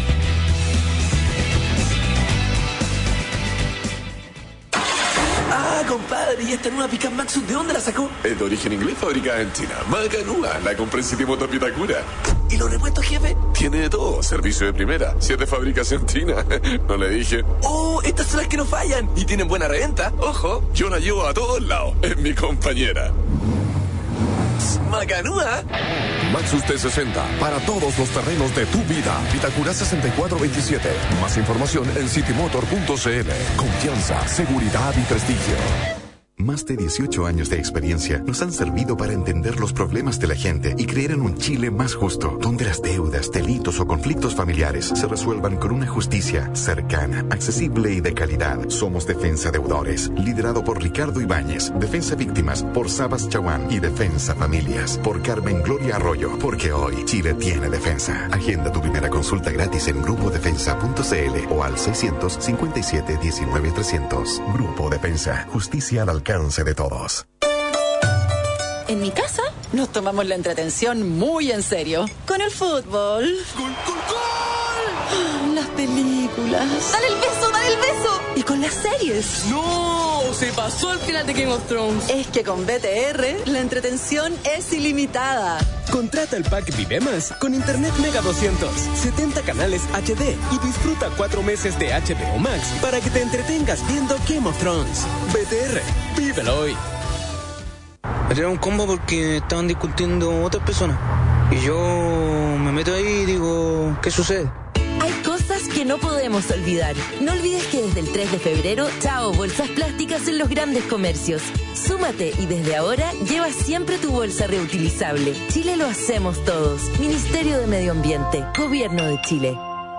Speaker 10: Ah, compadre, ¿y esta nueva Pickup Maxus de dónde la sacó?
Speaker 1: Es de origen inglés, fabricada en China. Macanúa, la compré en City Motor Vitacura.
Speaker 10: ¿Y los repuestos, jefe?
Speaker 1: Tiene de todo, servicio de primera. Si es de fabricación china, no le dije.
Speaker 10: ¡Oh, estas son las que no fallan! Y tienen buena reventa, ojo.
Speaker 1: Yo la llevo a todos lados, es mi compañera.
Speaker 10: ¡Macanúa!
Speaker 1: Maxus T60, para todos los terrenos de tu vida. Vitacura 6427. Más información en citymotor.cl. Confianza, seguridad y prestigio.
Speaker 18: Más de 18 años de experiencia nos han servido para entender los problemas de la gente y creer en un Chile más justo, donde las deudas, delitos o conflictos familiares se resuelvan con una justicia cercana, accesible y de calidad. Somos Defensa Deudores, liderado por Ricardo Ibáñez, Defensa Víctimas por Sabas Chaguán y Defensa Familias por Carmen Gloria Arroyo, porque hoy Chile tiene defensa. Agenda tu primera consulta gratis en grupodefensa.cl o al 657-19-300. Grupo Defensa, justicia al alcance de todos.
Speaker 7: En mi casa nos tomamos la entretención muy en serio. Con el fútbol.
Speaker 10: ¡Gol, gol, gol!
Speaker 7: Las películas.
Speaker 6: ¡Dale el beso, dale el beso!
Speaker 7: Y con las series.
Speaker 6: ¡No! Se pasó el final de Game of Thrones.
Speaker 7: Es que con BTR la entretención es ilimitada.
Speaker 8: Contrata el pack Vive Más con Internet Mega 200, 70 canales HD y disfruta 4 meses de HBO Max para que te entretengas viendo Game of Thrones. BTR, vívelo hoy.
Speaker 23: Me tiraron un combo porque estaban discutiendo otras personas. Y yo me meto ahí y digo, ¿qué sucede?
Speaker 5: Hay cosas que no podemos olvidar. No olvides que desde el 3 de febrero, chao bolsas plásticas en los grandes comercios. Súmate y desde ahora lleva siempre tu bolsa reutilizable. Chile lo hacemos todos. Ministerio de Medio Ambiente. Gobierno de Chile.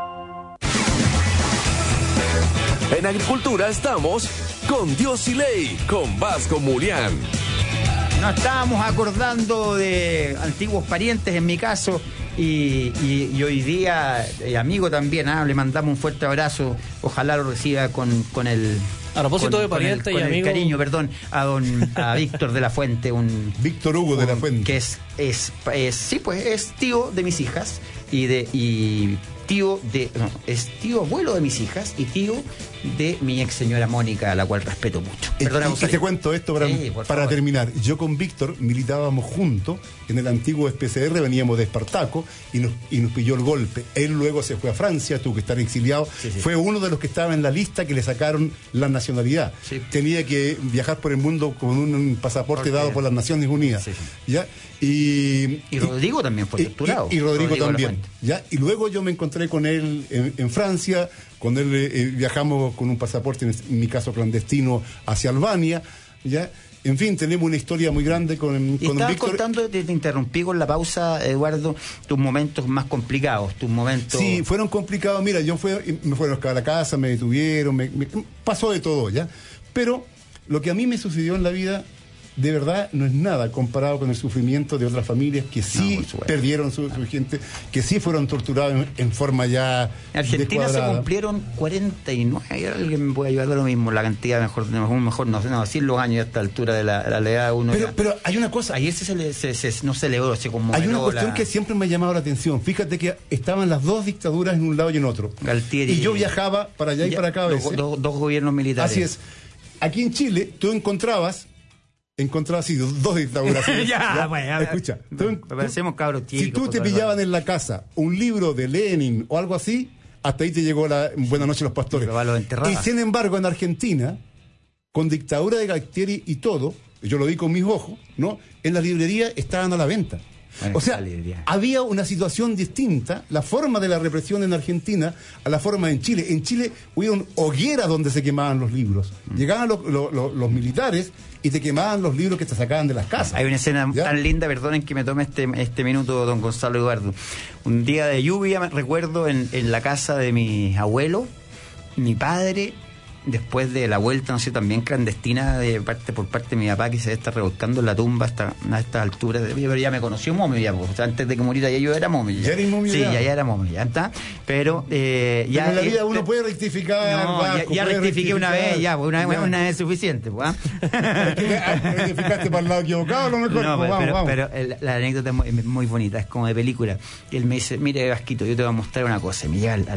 Speaker 1: En Agricultura estamos con Dios y Ley, con Vasco Mulián.
Speaker 2: Nos estábamos acordando de antiguos parientes, en mi caso, y hoy día, amigo también, le mandamos un fuerte abrazo. Ojalá lo reciba con el...
Speaker 3: A propósito de pariente y amigo,
Speaker 2: el cariño, perdón, a Víctor de la Fuente,
Speaker 4: Víctor Hugo de la Fuente,
Speaker 2: que es tío de mis hijas es tío abuelo de mis hijas y tío de mi ex señora Mónica, a la cual respeto mucho.
Speaker 4: Perdona, y te cuento esto para terminar. Yo con Víctor militábamos juntos en el antiguo PCR, veníamos de Espartaco y nos pilló el golpe. Él luego se fue a Francia, tuvo que estar exiliado. Sí. Fue uno de los que estaba en la lista que le sacaron la nacionalidad. Sí. Tenía que viajar por el mundo con un pasaporte dado por las Naciones Unidas. Sí. ¿Ya? Y
Speaker 2: Rodrigo también fue torturado.
Speaker 4: Y Rodrigo también. ¿Ya? Y luego yo me encontré con él en Francia. Con él viajamos con un pasaporte, en mi caso clandestino, hacia Albania. ¿Ya? En fin, tenemos una historia muy grande con
Speaker 2: Víctor.
Speaker 4: Contando,
Speaker 2: te interrumpí con la pausa, Eduardo, tus momentos más complicados, tus momentos...
Speaker 4: Sí, fueron complicados. Mira, me fueron a la casa, me detuvieron, pasó de todo, ¿ya? Pero lo que a mí me sucedió en la vida, de verdad, no es nada comparado con el sufrimiento de otras familias que sí perdieron su gente, que sí fueron torturados en forma ya
Speaker 2: en Argentina descuadrada. Se cumplieron 49, alguien me puede ayudar de lo mismo, la cantidad, mejor no sé, decir los años a esta altura de la edad uno.
Speaker 4: Pero hay una cosa.
Speaker 2: Ayer no se celebró, se conmovió.
Speaker 4: Hay una cuestión que siempre me ha llamado la atención. Fíjate que estaban las dos dictaduras en un lado y en otro.
Speaker 2: Galtieri,
Speaker 4: y yo viajaba para allá y para acá a veces.
Speaker 2: Dos gobiernos militares.
Speaker 4: Así es. Aquí en Chile, tú encontrabas así dos dictaduras.
Speaker 2: Bueno,
Speaker 4: escucha.
Speaker 2: Parecemos cabros chicos.
Speaker 4: Si tú te pillaban en la casa un libro de Lenin o algo así, hasta ahí te llegó la Buenas noches los pastores. Y sin embargo, en Argentina, con dictadura de Galtieri y todo, yo lo vi con mis ojos, ¿no? En las librerías estaban a la venta. O sea, había una situación distinta, la forma de la represión en Argentina a la forma en Chile. En Chile hubo una hoguera donde se quemaban los libros. Llegaban los militares y te quemaban los libros que te sacaban de las casas.
Speaker 2: Hay una escena tan linda, perdonen que me tome este minuto, don Gonzalo Eduardo. Un día de lluvia, me recuerdo, en la casa de mis abuelos, mi padre, después de la vuelta, no sé, también clandestina por parte de mi papá, que se está revolcando en la tumba a estas alturas, pero ya me conoció momio ya, pues, antes de que muriera ya yo era momio.
Speaker 4: ¿Ya eres momio?
Speaker 2: Sí, ya era momio, ya está. Pero ya...
Speaker 4: en la vida uno puede rectificar.
Speaker 2: No, ya rectifiqué una vez, ya, pues, una vez es suficiente. Pues,
Speaker 4: rectificaste para el lado equivocado, a lo mejor.
Speaker 2: No,
Speaker 4: pues, vamos.
Speaker 2: Pero la anécdota es muy bonita, es como de película. Y él me dice, mire, Vasquito, yo te voy a mostrar una cosa. Y me lleva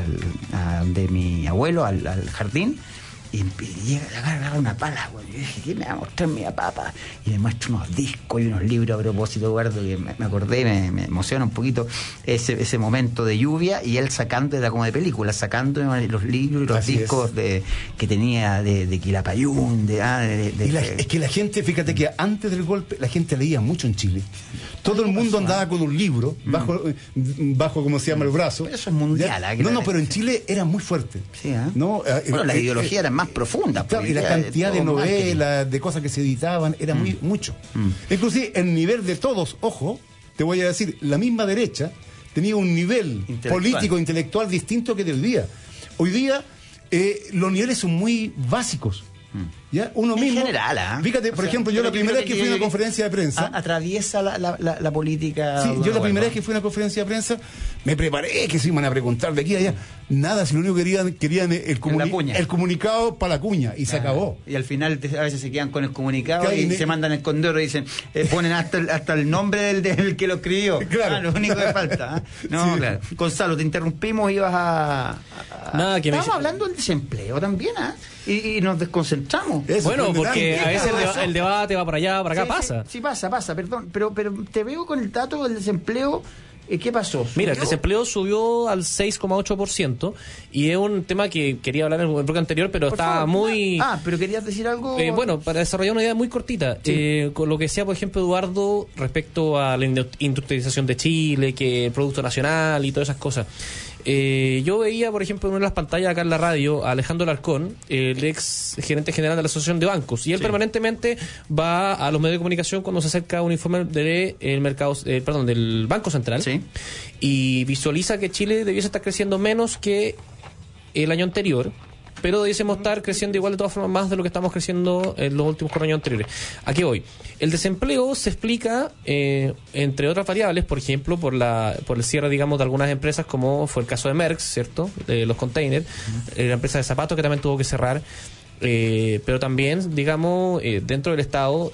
Speaker 2: de mi abuelo al jardín, y llega a agarrar una pala, güey. Yo dije, ¿qué me va a mostrar mi papá? Y me muestra unos discos y unos libros a propósito, Eduardo, que me acordé, me emociona un poquito ese momento de lluvia, y él sacando, era como de película, sacando los libros y los
Speaker 4: Así
Speaker 2: discos que tenía de Quilapayún,
Speaker 4: es que la gente, fíjate que antes del golpe la gente leía mucho en Chile. Todo el mundo andaba con un libro bajo como se llama, el brazo.
Speaker 2: Pero eso es mundial.
Speaker 4: Pero en Chile era muy fuerte.
Speaker 2: Sí, bueno, la ideología era más profunda.
Speaker 4: Claro, y la cantidad de novelas, de cosas que se editaban, era mucho. Inclusive el nivel de todos, ojo, te voy a decir, la misma derecha tenía un nivel político, intelectual distinto que de hoy día. Hoy día los niveles son muy básicos. ¿Ya? Uno mismo.
Speaker 2: En general,
Speaker 4: fíjate, por ejemplo, yo la primera vez que fui a una conferencia de prensa.
Speaker 2: Atraviesa la política.
Speaker 4: Sí, yo la primera vez que fui a una conferencia de prensa, me preparé que se iban a preguntar de aquí a allá. Nada, si lo único que querían el comunicado para la cuña, y se acabó.
Speaker 2: Y al final a veces se quedan con el comunicado y se mandan el condoro y dicen, ponen hasta el nombre del que lo escribió.
Speaker 4: Claro.
Speaker 2: Lo único que falta. No, sí. Claro. Gonzalo, te interrumpimos, ibas a... Estábamos hablando del desempleo también, y nos desconcentramos.
Speaker 3: Bueno, porque a veces el debate va para allá, para acá, pasa.
Speaker 2: Sí, pasa, perdón. Pero te veo con el dato del desempleo. ¿Qué pasó? ¿Subió?
Speaker 3: Mira, el desempleo subió al 6,8%, y es un tema que quería hablar en el bloque anterior, pero está muy...
Speaker 2: pero querías decir algo...
Speaker 3: bueno, para desarrollar una idea muy cortita, con lo que decía, por ejemplo, Eduardo, respecto a la industrialización de Chile, que el Producto Nacional y todas esas cosas. Yo veía, por ejemplo, en una de las pantallas acá en la radio, a Alejandro Alarcón, el ex gerente general de la Asociación de Bancos, y él permanentemente va a los medios de comunicación cuando se acerca un informe del Banco Central, y visualiza que Chile debiese estar creciendo menos que el año anterior, pero debiésemos estar creciendo igual, de todas formas, más de lo que estamos creciendo en los últimos 4 años anteriores. ¿A qué voy? El desempleo se explica, entre otras variables, por ejemplo, por el cierre, digamos, de algunas empresas, como fue el caso de Merck, ¿cierto? De los containers, la empresa de zapatos que también tuvo que cerrar. Pero también, digamos, dentro del Estado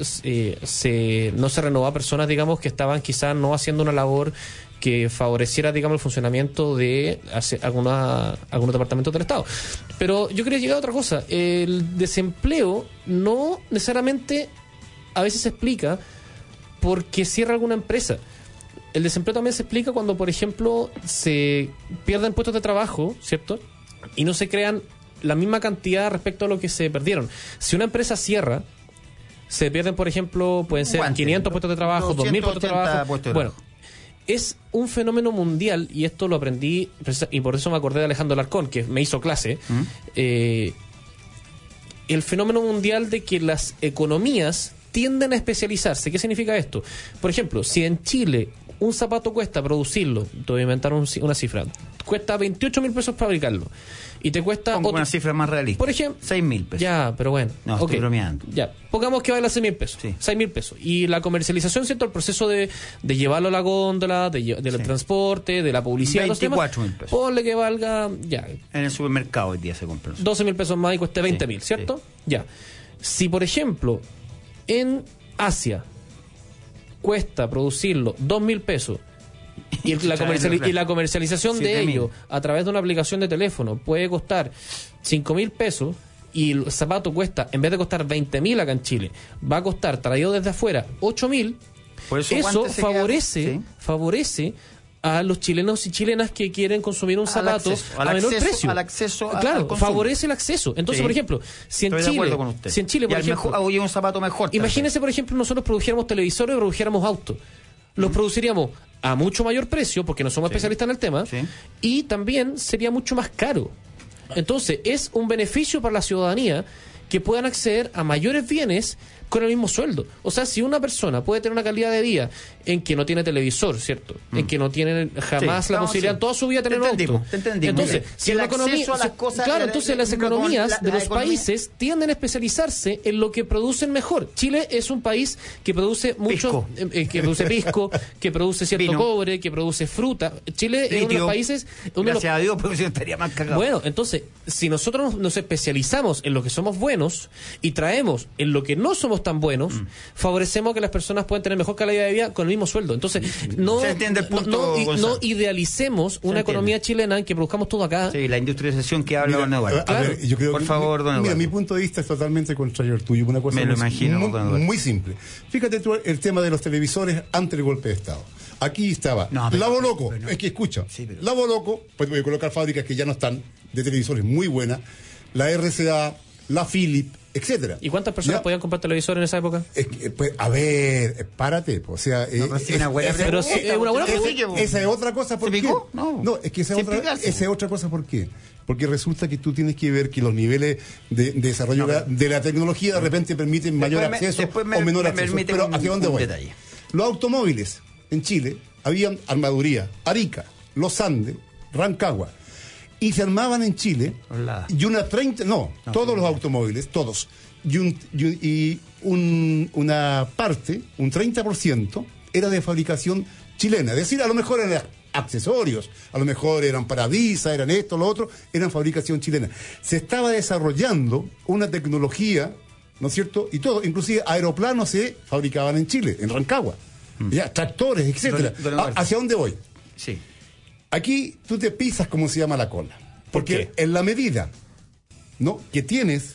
Speaker 3: no se renovó a personas, digamos, que estaban quizás no haciendo una labor que favoreciera, digamos, el funcionamiento de algunos departamentos del Estado. Pero yo quería llegar a otra cosa. El desempleo no necesariamente a veces se explica porque cierra alguna empresa. El desempleo también se explica cuando, por ejemplo, se pierden puestos de trabajo, ¿cierto? Y no se crean la misma cantidad respecto a lo que se perdieron. Si una empresa cierra, se pierden, por ejemplo, pueden ser 500 puestos de trabajo, 2.000 puestos de trabajo. Bueno, es un fenómeno mundial, y esto lo aprendí, y por eso me acordé de Alejandro Alarcón, que me hizo clase. El fenómeno mundial de que las economías tienden a especializarse. ¿Qué significa esto? Por ejemplo, si en Chile un zapato cuesta producirlo, te voy a inventar una cifra, cuesta 28.000 pesos fabricarlo, y te cuesta...
Speaker 2: una cifra más realista.
Speaker 3: Por ejemplo...
Speaker 2: 6.000 pesos.
Speaker 3: Ya, pero bueno.
Speaker 2: No, estoy bromeando.
Speaker 3: Ya, pongamos que vale 6.000 pesos. Sí. 6.000 pesos. Y la comercialización, ¿cierto? El proceso de llevarlo a la góndola, del transporte, de la publicidad...
Speaker 2: 24.000 pesos.
Speaker 3: Ponle que valga... ya.
Speaker 2: En el supermercado hoy día se compra.
Speaker 3: 12.000 pesos más y cueste 20.000, ¿cierto? Sí. Ya. Si, por ejemplo, en Asia cuesta producirlo 2.000 pesos... Y la comercialización de ello a través de una aplicación de teléfono puede costar 5.000 pesos, y el zapato cuesta, en vez de costar 20.000 acá en Chile, va a costar, traído desde afuera, 8.000. Eso favorece a los chilenos y chilenas que quieren consumir un zapato a menor precio. Claro, favorece el acceso. Entonces, por ejemplo, si en Chile, por ejemplo,
Speaker 2: un zapato mejor.
Speaker 3: Imagínese, por ejemplo, nosotros produjéramos televisores o produjéramos autos. los produciríamos a mucho mayor precio, porque no somos especialistas en el tema, y también sería mucho más caro. Entonces, es un beneficio para la ciudadanía que puedan acceder a mayores bienes con el mismo sueldo. O sea, si una persona puede tener una calidad de vida en que no tiene televisor, ¿cierto? En que no tiene jamás la posibilidad en toda su vida de tener un auto. Entonces, si la economía, entonces las economías de los países tienden a especializarse en lo que producen mejor. Chile es un país que produce mucho, que produce pisco, que produce cierto cobre, que produce fruta. Chile es uno de los países...
Speaker 2: Gracias a Dios, porque si no estaría más cagado.
Speaker 3: Bueno, entonces, si nosotros nos especializamos en lo que somos buenos y traemos en lo que no somos tan buenos, favorecemos que las personas puedan tener mejor calidad de vida con el mismo sueldo. Entonces, no idealicemos una economía chilena en que produzcamos todo acá.
Speaker 2: Sí, la industrialización que habla don Eduardo.
Speaker 4: Yo creo
Speaker 2: por favor, don Eduardo.
Speaker 4: Mira, mi punto de vista es totalmente contrario al tuyo. Una cosa
Speaker 2: me lo imagino,
Speaker 4: muy simple. Fíjate tú el tema de los televisores ante el golpe de Estado. Aquí estaba Lavo Loco, es que escucha, Lavo Loco, pues voy a colocar fábricas que ya no están, de televisores muy buenas, la RCA, la Philips, etcétera.
Speaker 3: ¿Y cuántas personas podían comprar televisor en esa época?
Speaker 4: Es que, pues, a ver, párate, o sea,
Speaker 2: una buena
Speaker 4: esa es otra cosa. ¿Por qué? No, es que esa es otra cosa. ¿Por qué? Porque resulta que tú tienes que ver que los niveles de desarrollo de la tecnología de repente permiten mayor acceso o menor acceso. Pero ¿hacia dónde voy? Los automóviles en Chile habían Armaduría, Arica, Los Andes, Rancagua. Y se armaban en Chile y todos los automóviles, todos, y una parte, un 30%, era de fabricación chilena. Es decir, a lo mejor eran accesorios, a lo mejor eran parabrisas, eran esto, lo otro, eran fabricación chilena. Se estaba desarrollando una tecnología, ¿no es cierto? Y todo, inclusive aeroplanos se fabricaban en Chile, en Rancagua. Ya, tractores, etcétera. ¿Hacia dónde voy?
Speaker 2: Sí.
Speaker 4: Aquí tú te pisas como se llama la cola. Porque en la medida, ¿no?, que tienes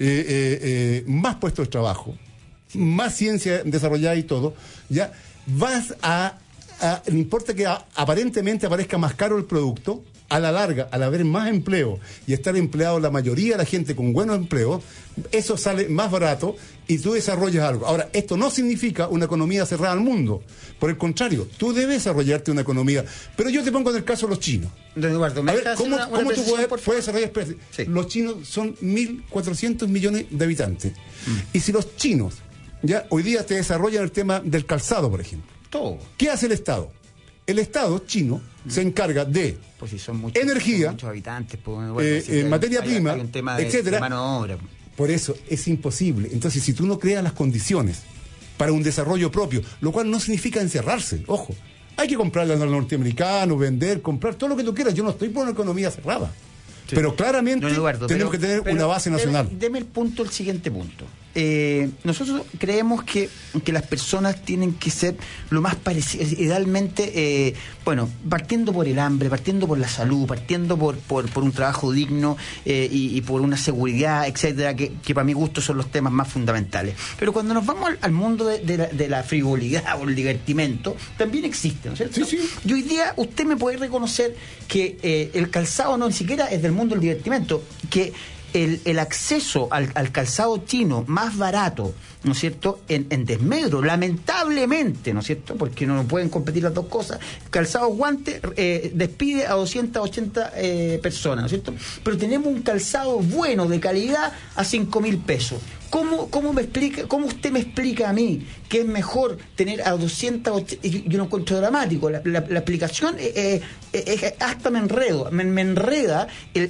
Speaker 4: más puestos de trabajo, más ciencia desarrollada y todo, ya vas no importa que aparentemente aparezca más caro el producto, a la larga, al haber más empleo y estar empleado la mayoría de la gente con buenos empleos, eso sale más barato y tú desarrollas algo. Ahora, esto no significa una economía cerrada al mundo. Por el contrario, tú debes desarrollarte una economía. Pero yo te pongo en el caso de los chinos.
Speaker 2: Don Eduardo,
Speaker 4: a ver, ¿cómo tú puedes desarrollar? Sí. Los chinos son 1.400 millones de habitantes. Y si los chinos ya hoy día te desarrollan el tema del calzado, por ejemplo, ¿qué hace el Estado? El Estado chino se encarga de energía,
Speaker 2: muchos habitantes,
Speaker 4: materia prima, etcétera.
Speaker 2: Mano de obra.
Speaker 4: Por eso es imposible. Entonces, si tú no creas las condiciones para un desarrollo propio, lo cual no significa encerrarse, ojo, hay que comprarle al norteamericano, vender, comprar todo lo que tú quieras. Yo no estoy por una economía cerrada. Sí. Pero claramente tenemos que tener una base nacional.
Speaker 2: Deme el siguiente punto. Nosotros creemos que las personas tienen que ser lo más parecidas, idealmente, partiendo por el hambre, partiendo por la salud, partiendo por un trabajo digno y por una seguridad, etcétera, que para mi gusto son los temas más fundamentales. Pero cuando nos vamos al mundo de la frivolidad o el divertimento, también existe, ¿no es cierto?
Speaker 4: Sí.
Speaker 2: Y hoy día usted me puede reconocer que el calzado no ni siquiera es del mundo del divertimento, que el acceso al calzado chino más barato, ¿no es cierto?, en desmedro, lamentablemente, ¿no es cierto?, porque no pueden competir las dos cosas. Calzado guante despide a 280 personas, ¿no es cierto?, pero tenemos un calzado bueno, de calidad, a 5.000 pesos. ¿Cómo usted me explica a mí que es mejor tener a 280? Yo lo encuentro dramático. La explicación hasta me enreda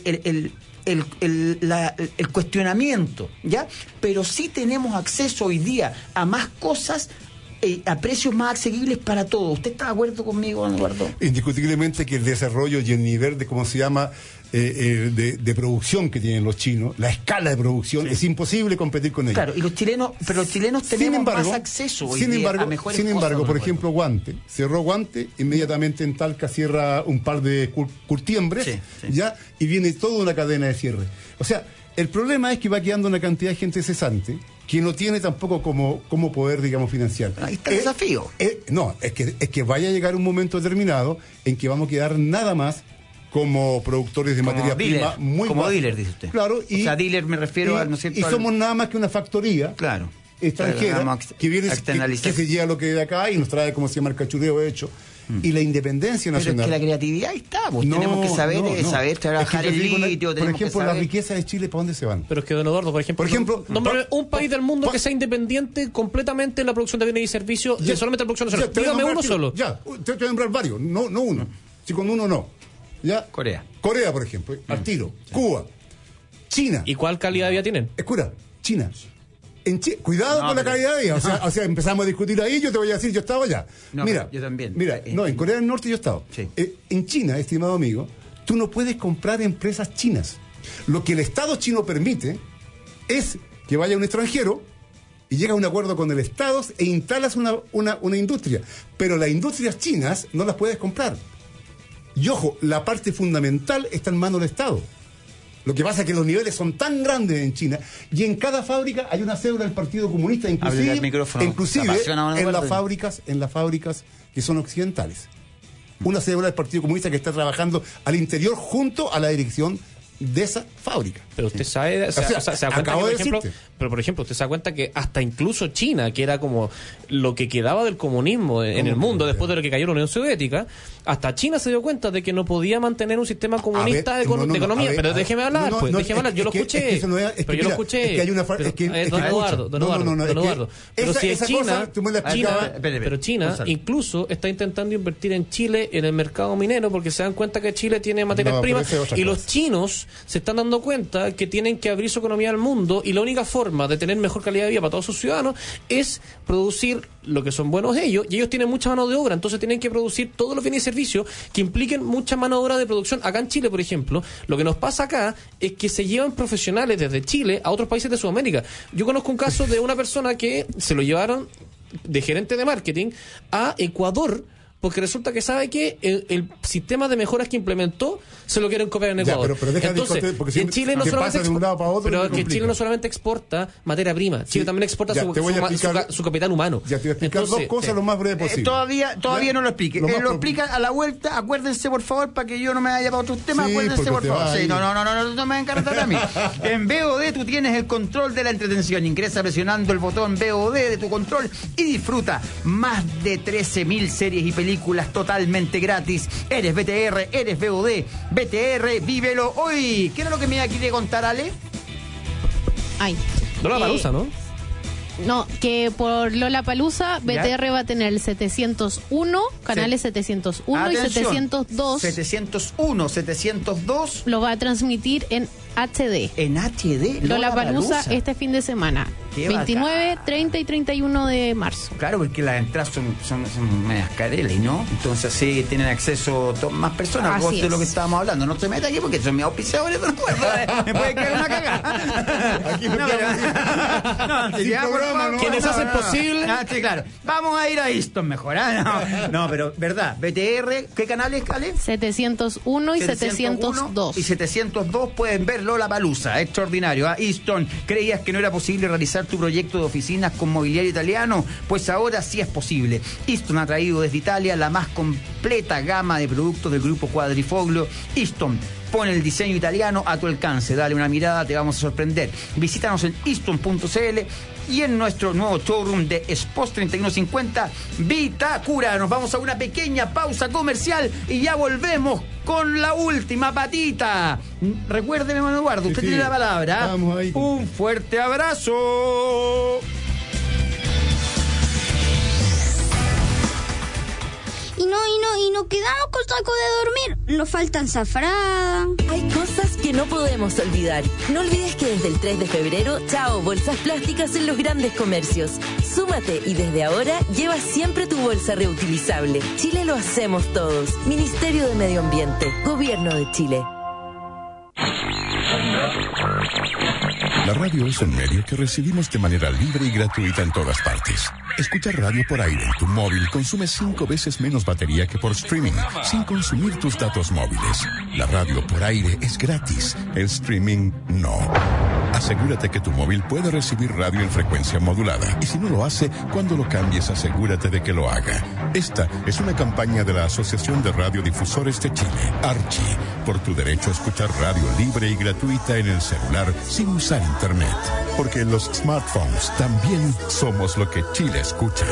Speaker 2: el cuestionamiento, ¿ya? Pero sí tenemos acceso hoy día a más cosas a precios más asequibles para todos. ¿Usted está de acuerdo conmigo, don Eduardo?
Speaker 4: Indiscutiblemente que el desarrollo y el nivel de, ¿cómo se llama?, de producción que tienen los chinos, la escala de producción, es imposible competir con ellos.
Speaker 2: Claro, y los chilenos tenemos más acceso hoy día a mejores cosas. Sin embargo, por ejemplo, Guante, cerró Guante, inmediatamente en Talca cierra un par de curtiembres, ya, y viene toda una cadena de cierre. O sea, el problema es que va quedando una cantidad de gente cesante que no tiene tampoco cómo poder, digamos, financiar. Ahí está el desafío.
Speaker 4: Es que vaya a llegar un momento determinado en que vamos a quedar nada más como productores de materia prima muy
Speaker 2: como dealer, dice usted.
Speaker 4: Claro,
Speaker 2: o sea, dealer me refiero a, ¿no es cierto?,
Speaker 4: y somos nada más que una factoría.
Speaker 2: Claro.
Speaker 4: extranjera que viene, que se lleva lo que hay de acá y nos trae, como se llama, el cachureo hecho. Y la independencia nacional.
Speaker 2: Pero es que la creatividad ahí está, pues tenemos que saber trabajar el litio.
Speaker 4: Por ejemplo, la riqueza de Chile, ¿para dónde se van?
Speaker 3: Pero es que, don Eduardo, por ejemplo, nombre un país del mundo que sea independiente completamente en la producción de bienes y servicios, solamente la producción nacional. Dígame uno solo.
Speaker 4: Ya, te voy a nombrar varios, no uno. Si con uno no. ¿Ya?
Speaker 2: Corea,
Speaker 4: por ejemplo, al tiro. Cuba, China.
Speaker 3: ¿Y cuál calidad de vida tienen?
Speaker 4: Escucha, China. Cuidado con la calidad de vida. O sea, empezamos a discutir ahí, yo te voy a decir, yo estaba allá. Mira,
Speaker 2: yo también.
Speaker 4: Mira, en Corea del Norte yo he estado. Sí. En China, estimado amigo, tú no puedes comprar empresas chinas. Lo que el Estado chino permite es que vaya un extranjero y llega a un acuerdo con el Estado e instalas una industria. Pero las industrias chinas no las puedes comprar. Y ojo, la parte fundamental está en manos del Estado. Lo que pasa es que los niveles son tan grandes en China y en cada fábrica hay una cédula del Partido Comunista, inclusive en las fábricas que son occidentales. Una cédula del Partido Comunista que está trabajando al interior junto a la dirección de esa fábrica.
Speaker 3: Pero usted sabe, se da cuenta que, por ejemplo, usted se da cuenta que hasta incluso China, que era como lo que quedaba del comunismo en el mundo después de lo que cayó la Unión Soviética, hasta China se dio cuenta de que no podía mantener un sistema comunista de economía. Pero déjeme hablar, yo lo escuché. Pero yo lo escuché. Don Eduardo. Pero si es China, pero China incluso está intentando invertir en Chile en el mercado minero porque se dan cuenta que Chile tiene materias primas y los chinos se están dando cuenta que tienen que abrir su economía al mundo y la única forma de tener mejor calidad de vida para todos sus ciudadanos es producir lo que son buenos ellos, y ellos tienen mucha mano de obra, entonces tienen que producir todos los bienes y servicios que impliquen mucha mano de obra de producción. Acá en Chile, por ejemplo, lo que nos pasa acá es que se llevan profesionales desde Chile a otros países de Sudamérica. Yo conozco un caso de una persona que se lo llevaron de gerente de marketing a Ecuador porque resulta que sabe que el sistema de mejoras que implementó se lo quieren copiar en Ecuador.
Speaker 4: Pero
Speaker 3: entonces, en Chile no solamente Chile no solamente exporta materia prima, Chile también exporta su capital humano.
Speaker 4: Ya te voy a explicar dos cosas lo más breve posible.
Speaker 2: Todavía no lo explique. Lo explica a la vuelta. Acuérdense, por favor, para que yo no me vaya para otros temas. Acuérdense, por favor. Sí, no me encartar a mí. En VOD tú tienes el control de la entretención. Ingresa presionando el botón VOD de tu control y disfruta más de 13.000 series y películas totalmente gratis. Eres BTR, eres VOD. BTR, vívelo hoy. ¿Qué era lo que me quiere contar, Ale?
Speaker 15: Ay.
Speaker 3: Lollapalooza, ¿no?
Speaker 15: No, que por Lollapalooza BTR va a tener el 701, canales 701 y 702.
Speaker 2: 702
Speaker 15: lo va a transmitir en HD.
Speaker 2: En HD,
Speaker 15: Lollapalooza este fin de semana. 29, 30 y 31 de marzo.
Speaker 2: Claro, porque las entradas son medias carelas, ¿no? Entonces sí tienen acceso más personas. Vos de lo que estábamos hablando. No te metas aquí porque son mis auspiciadores. Me puede caer una cagada.
Speaker 3: ¿Quiénes hacen posible?
Speaker 2: Sí, claro. Vamos a ir a esto mejor. No, pero verdad. BTR, ¿qué canales, Ale?
Speaker 15: 701 y 702.
Speaker 2: Y 702 pueden ver Lollapalooza. Extraordinario. Easton, ¿creías que no era posible realizar tu proyecto de oficinas con mobiliario italiano? Pues ahora sí es posible. Easton ha traído desde Italia la más completa gama de productos del grupo Quadrifoglio. Easton pone el diseño italiano a tu alcance. Dale una mirada, te vamos a sorprender. Visítanos en easton.cl y en nuestro nuevo showroom de Expos 3150 Vitacura. Nos vamos a una pequeña pausa comercial y ya volvemos con la última patita. Recuérdeme, Eduardo, usted tiene la palabra.
Speaker 4: Vamos ahí.
Speaker 2: Un fuerte abrazo.
Speaker 9: Y no quedamos con saco de dormir. Nos faltan zafrada.
Speaker 5: Hay cosas que no podemos olvidar. No olvides que desde el 3 de febrero, chao bolsas plásticas en los grandes comercios. Súmate y desde ahora lleva siempre tu bolsa reutilizable. Chile lo hacemos todos. Ministerio de Medio Ambiente. Gobierno de Chile.
Speaker 18: La radio es el medio que recibimos de manera libre y gratuita en todas partes. Escuchar radio por aire en tu móvil consume 5 veces menos batería que por streaming, sin consumir tus datos móviles. La radio por aire es gratis, el streaming no. Asegúrate que tu móvil puede recibir radio en frecuencia modulada. Y si no lo hace, cuando lo cambies, asegúrate de que lo haga. Esta es una campaña de la Asociación de Radiodifusores de Chile, Archi, por tu derecho a escuchar radio libre y gratuita en el celular sin usar internet. Porque los smartphones también somos lo que Chile escucha.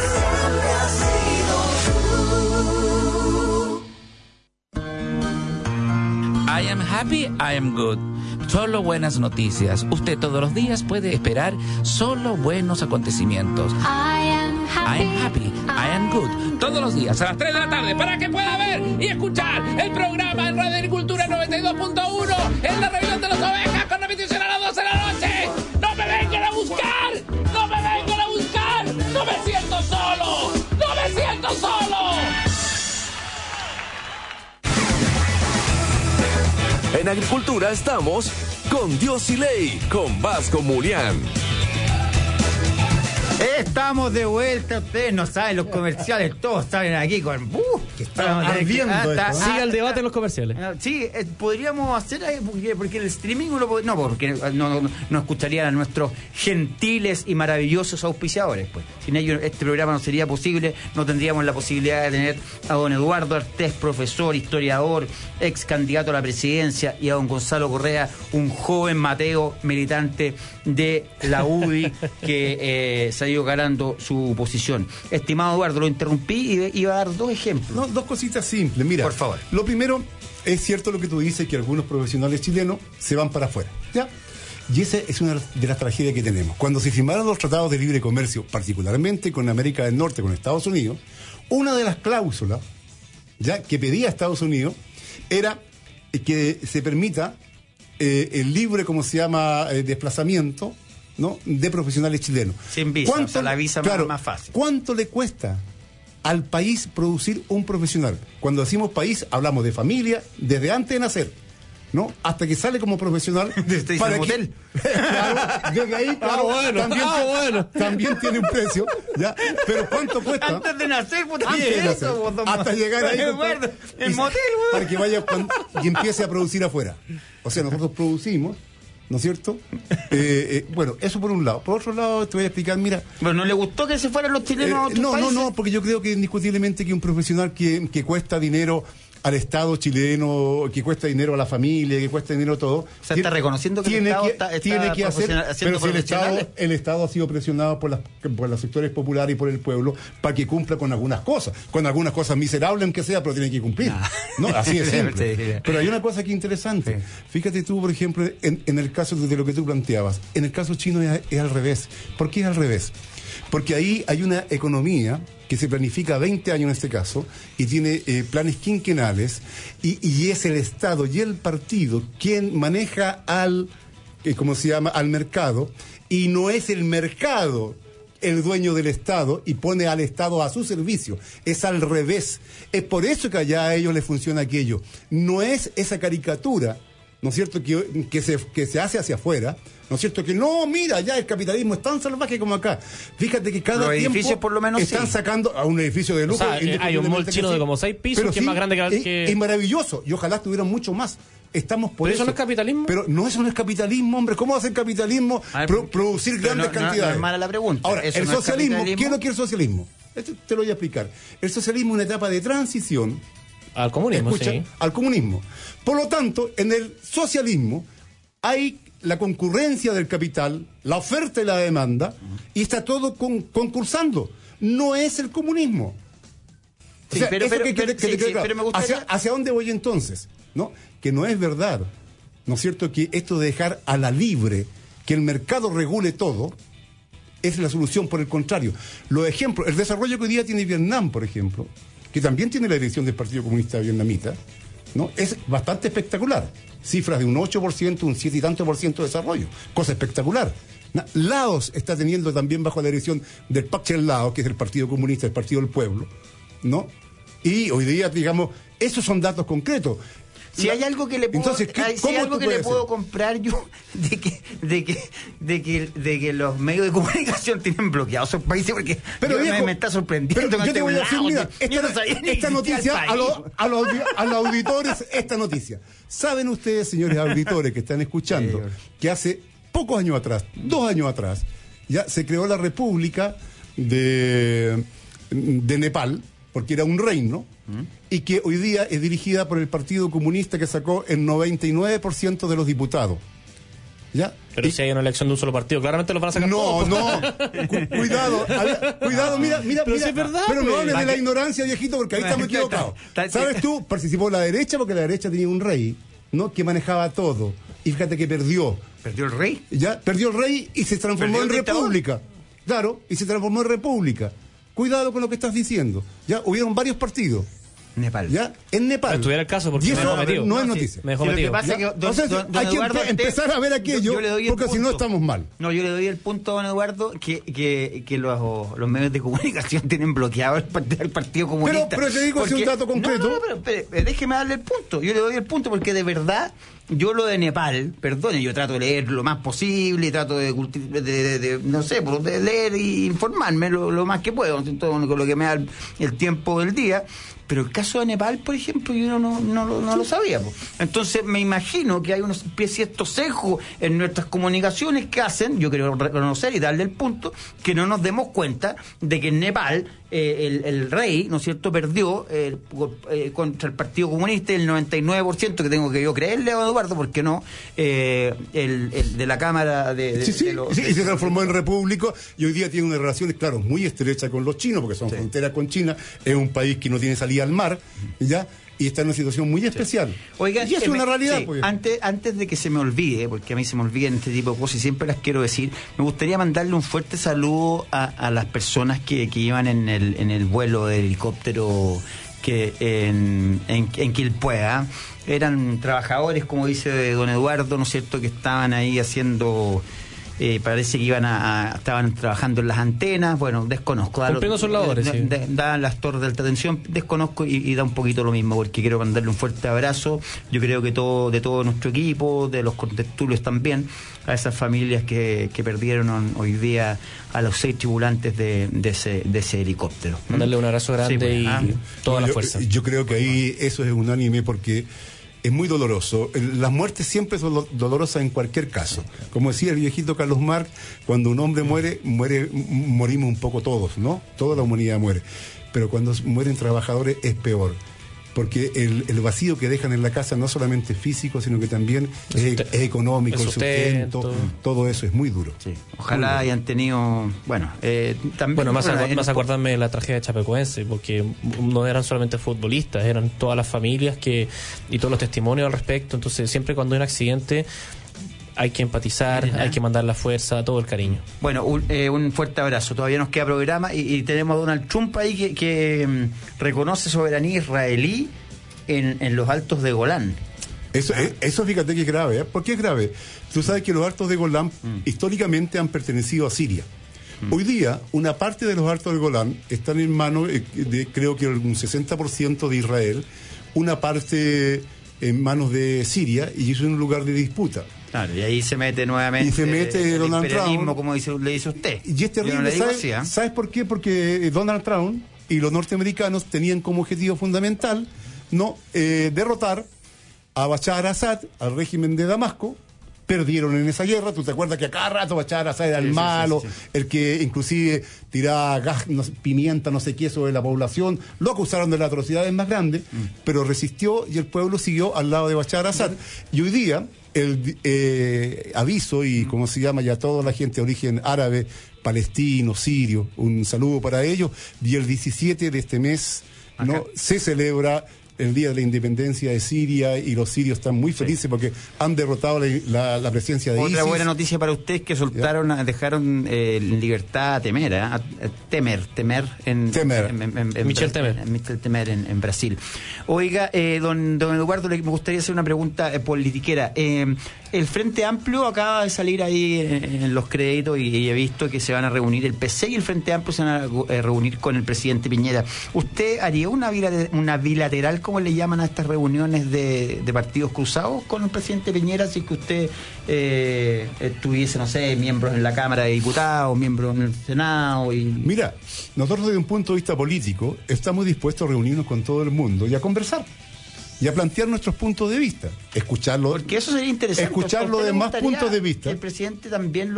Speaker 11: I am happy, I am good. Solo buenas noticias. Usted todos los días puede esperar solo buenos acontecimientos.
Speaker 22: I am happy,
Speaker 11: I am good. Todos los días a las 3 de la tarde para que pueda ver y escuchar el programa en Radio Agricultura 92.1 en la reunión de las ovejas con repetición a las 12 de la noche. ¡No me vengan a buscar! ¡No me vengan a buscar! ¡No me siento solo! ¡No me siento solo!
Speaker 1: En Agricultura estamos con Dios y Ley, con Vasco Mulián.
Speaker 2: Estamos de vuelta, ustedes no saben los comerciales, todos salen aquí con... que estamos
Speaker 3: ardiendo siga el debate en los comerciales.
Speaker 2: Sí, podríamos hacer porque el streaming porque no escucharían a nuestros gentiles y maravillosos auspiciadores, pues. Sin ellos este programa no sería posible, no tendríamos la posibilidad de tener a don Eduardo Artés, profesor, historiador, ex candidato a la presidencia, y a don Gonzalo Correa, un joven Mateo militante de la UDI que se ha ido ganando su posición. Estimado Eduardo, lo interrumpí y iba a dar 2 ejemplos.
Speaker 4: No, 2 cositas simples. Mira,
Speaker 2: por favor.
Speaker 4: Lo primero, es cierto lo que tú dices, que algunos profesionales chilenos se van para afuera, ¿ya? Y esa es una de las tragedias que tenemos. Cuando se firmaron los tratados de libre comercio, particularmente con América del Norte, con Estados Unidos, una de las cláusulas, ya, que pedía Estados Unidos era que se permita el libre, como se llama, desplazamiento, ¿no?, de profesionales chilenos.
Speaker 2: Sin visa, o sea, la visa más fácil.
Speaker 4: ¿Cuánto le cuesta al país producir un profesional? Cuando decimos país, hablamos de familia, desde antes de nacer, ¿no?, hasta que sale como profesional.
Speaker 2: Para el hotel.
Speaker 4: Claro, desde ahí, claro, también tiene un precio, ¿ya? Pero ¿cuánto cuesta?
Speaker 2: Antes de nacer,
Speaker 4: hasta llegar ahí.
Speaker 2: El motel,
Speaker 4: para que vaya y empiece a producir afuera. O sea, nosotros producimos, ¿no es cierto? Bueno, eso por un lado. Por otro lado, te voy a explicar, mira...
Speaker 2: ¿Pero no le gustó que se fueran los chilenos a otros países?
Speaker 4: No, porque yo creo que indiscutiblemente que un profesional que cuesta dinero al Estado chileno, que cuesta dinero a la familia, que cuesta dinero a todo...
Speaker 2: O sea, está reconociendo que el Estado
Speaker 4: tiene que hacer... Pero si el Estado ha sido presionado por los sectores populares y por el pueblo para que cumpla con algunas cosas miserables, aunque sea, pero tiene que cumplir. ¿No? Así es simple. Sí. Pero hay una cosa que es interesante. Sí. Fíjate tú, por ejemplo, en el caso de lo que tú planteabas. En el caso chino es al revés. ¿Por qué es al revés? Porque ahí hay una economía que se planifica 20 años en este caso, y tiene planes quinquenales, y es el Estado y el partido quien maneja al mercado, y no es el mercado el dueño del Estado y pone al Estado a su servicio. Es al revés. Es por eso que allá a ellos les funciona aquello. No es esa caricatura, ¿no es cierto?, que se hace hacia afuera, ¿no es cierto? Que no, mira, ya el capitalismo es tan salvaje como acá. Fíjate que cada tiempo
Speaker 2: por lo menos
Speaker 4: están sacando a un edificio de lujo.
Speaker 3: O sea, hay un mall chino de como 6 pisos, pero que es más grande que...
Speaker 4: Es maravilloso, y ojalá tuvieran mucho más. Estamos por
Speaker 3: ¿Pero eso no es capitalismo?
Speaker 4: Pero eso no es capitalismo, hombre. ¿Cómo va a ser capitalismo producir grandes cantidades?
Speaker 2: No es mala la pregunta.
Speaker 4: Ahora, el socialismo, ¿quién no quiere el socialismo? Esto te lo voy a explicar. El socialismo es una etapa de transición
Speaker 3: al comunismo,
Speaker 4: al comunismo. Por lo tanto, en el socialismo hay la concurrencia del capital, la oferta y la demanda, y está todo concursando. No es el comunismo.
Speaker 2: Sí, pero me gustaría...
Speaker 4: ¿Hacia dónde voy entonces? ¿No? Que no es verdad, ¿no es cierto?, que esto de dejar a la libre, que el mercado regule todo, es la solución. Por el contrario, los ejemplos, el desarrollo que hoy día tiene Vietnam, por ejemplo, que también tiene la dirección del Partido Comunista Vietnamita, ¿no?, es bastante espectacular. Cifras de un 8%, un 7 y tanto % de desarrollo. Cosa espectacular. Laos está teniendo también bajo la dirección del Pathet Lao, que es el Partido Comunista, el Partido del Pueblo, ¿no? Y hoy día, digamos, esos son datos concretos.
Speaker 2: Si hay algo que le puedo,
Speaker 4: Entonces,
Speaker 2: si hay algo que le puedo comprar yo de que los medios de comunicación tienen bloqueados esos países, porque me está sorprendiendo.
Speaker 4: Pero yo te voy a decir, mira, esta noticia a los auditores, esta noticia. ¿Saben ustedes, señores auditores que están escuchando, que hace pocos años atrás, 2 años atrás, ya se creó la República de Nepal, porque era un reino, y que hoy día es dirigida por el Partido Comunista, que sacó el 99% de los diputados? ¿Ya?
Speaker 3: Pero si hay una elección de un solo partido, claramente los van a sacar todos.
Speaker 4: Cuidado, mira.
Speaker 3: Pero si es verdad,
Speaker 4: pero no hables de la ignorancia, viejito, porque ahí estamos equivocados. ¿Sabes tú? Participó la derecha, porque la derecha tenía un rey, ¿no?, que manejaba todo. Y fíjate que perdió.
Speaker 2: ¿Perdió el rey?
Speaker 4: Ya, perdió el rey y se transformó en república. Claro, y se transformó en república. Cuidado con lo que estás diciendo. Ya, hubieron varios partidos.
Speaker 2: Nepal.
Speaker 4: ¿Ya? En Nepal.
Speaker 3: Estuviera el caso porque
Speaker 4: y eso no es noticia.
Speaker 3: Me dejó metido.
Speaker 2: Lo que pasa es que
Speaker 4: hay que empezar a ver aquello, porque si no estamos mal.
Speaker 2: No, yo le doy el punto a don Eduardo que los medios de comunicación tienen bloqueado el Partido Comunista.
Speaker 4: Pero te digo, un dato concreto.
Speaker 2: No, pero déjeme darle el punto. Yo le doy el punto porque de verdad, yo lo de Nepal, perdone, yo trato de leer lo más posible, trato de leer y informarme lo más que puedo, todo con lo que me da el tiempo del día. Pero el caso de Nepal, por ejemplo, yo no lo sabía. Entonces me imagino que hay una especie de sesgo en nuestras comunicaciones que hacen, yo quiero reconocer y darle el punto, que no nos demos cuenta de que en Nepal el rey, ¿no es cierto?, perdió contra el Partido Comunista el 99%, que tengo que yo creerle a don Eduardo, porque no, el de la Cámara de
Speaker 4: y se transformó en república, y hoy día tiene unas relaciones, claro, muy estrechas con los chinos, porque son fronteras con China, es un país que no tiene salida al mar, ¿ya? Y está en una situación muy especial.
Speaker 2: Oigan,
Speaker 4: y es una realidad. Pues.
Speaker 2: Antes de que se me olvide, porque a mí se me olvidan este tipo de cosas y siempre las quiero decir, me gustaría mandarle un fuerte saludo a las personas que iban en el vuelo de helicóptero que en Quilpué. Eran trabajadores, como dice don Eduardo, ¿no es cierto?, que estaban ahí haciendo... parece que estaban trabajando en las antenas, bueno, desconozco.
Speaker 3: Cumpliendo sus labores, sí.
Speaker 2: Daban las torres de alta tensión, desconozco y da un poquito lo mismo, porque quiero mandarle un fuerte abrazo. Yo creo que de todo nuestro equipo, de los contertulios también, a esas familias que perdieron hoy día a los 6 tripulantes de ese helicóptero.
Speaker 3: Mandarle un abrazo grande y toda la fuerza.
Speaker 4: Yo creo que ahí eso es unánime, porque es muy doloroso. Las muertes siempre son dolorosas en cualquier caso. Como decía el viejito Carlos Marx, cuando un hombre muere, morimos un poco todos, ¿no? Toda la humanidad muere. Pero cuando mueren trabajadores es peor. Porque el vacío que dejan en la casa no solamente es físico, sino que también es económico, el sustento, todo eso es muy duro.
Speaker 2: Sí. Ojalá hayan tenido, también...
Speaker 3: Bueno, más acordarme de la tragedia de Chapecoense, porque no eran solamente futbolistas, eran todas las familias y todos los testimonios al respecto. Entonces, siempre cuando hay un accidente, hay que empatizar, hay que mandar la fuerza, todo el cariño.
Speaker 2: Bueno, un fuerte abrazo. Todavía nos queda programa y tenemos a Donald Trump ahí que reconoce soberanía israelí en los Altos de Golán.
Speaker 4: Eso fíjate que es grave. ¿Por qué es grave? Tú sabes que los Altos de Golán históricamente han pertenecido a Siria. Hoy día, una parte de los Altos de Golán están en manos de, creo que un 60% de Israel, una parte en manos de Siria, y eso es un lugar de disputa.
Speaker 2: Claro, y ahí se mete nuevamente
Speaker 4: el
Speaker 2: Donald imperialismo, como le dice usted.
Speaker 4: Y es terrible, ¿sabes por qué? Porque Donald Trump y los norteamericanos tenían como objetivo fundamental derrotar a Bashar al-Assad, al régimen de Damasco. Perdieron en esa guerra. ¿Tú te acuerdas que a cada rato Bashar al-Assad era el malo, el que inclusive tiraba gas, pimienta, no sé qué, sobre la población? Lo acusaron de las atrocidades más grandes, pero resistió y el pueblo siguió al lado de Bashar al-Assad. Y hoy día el aviso, y como se llama ya toda la gente de origen árabe, palestino, sirio, un saludo para ellos, y el 17 de este mes se celebra el Día de la Independencia de Siria, y los sirios están muy felices porque han derrotado la presencia de ISIS.
Speaker 2: Otra buena noticia para ustedes, que dejaron en libertad a Michel Temer en Brasil. Oiga, don Eduardo, me gustaría hacer una pregunta politiquera. El Frente Amplio acaba de salir ahí en los créditos y he visto que se van a reunir, el PC y el Frente Amplio se van a reunir con el presidente Piñera. ¿Usted haría una bilateral cómo le llaman a estas reuniones de partidos cruzados con el presidente Piñera, si es que usted tuviese, no sé, miembros en la Cámara de Diputados, miembros en el Senado?
Speaker 4: Mira, nosotros desde un punto de vista político estamos dispuestos a reunirnos con todo el mundo y a conversar y a plantear nuestros puntos de vista, escucharlo.
Speaker 2: Porque eso sería interesante.
Speaker 4: Escuchar los demás puntos de vista.
Speaker 2: Que el presidente también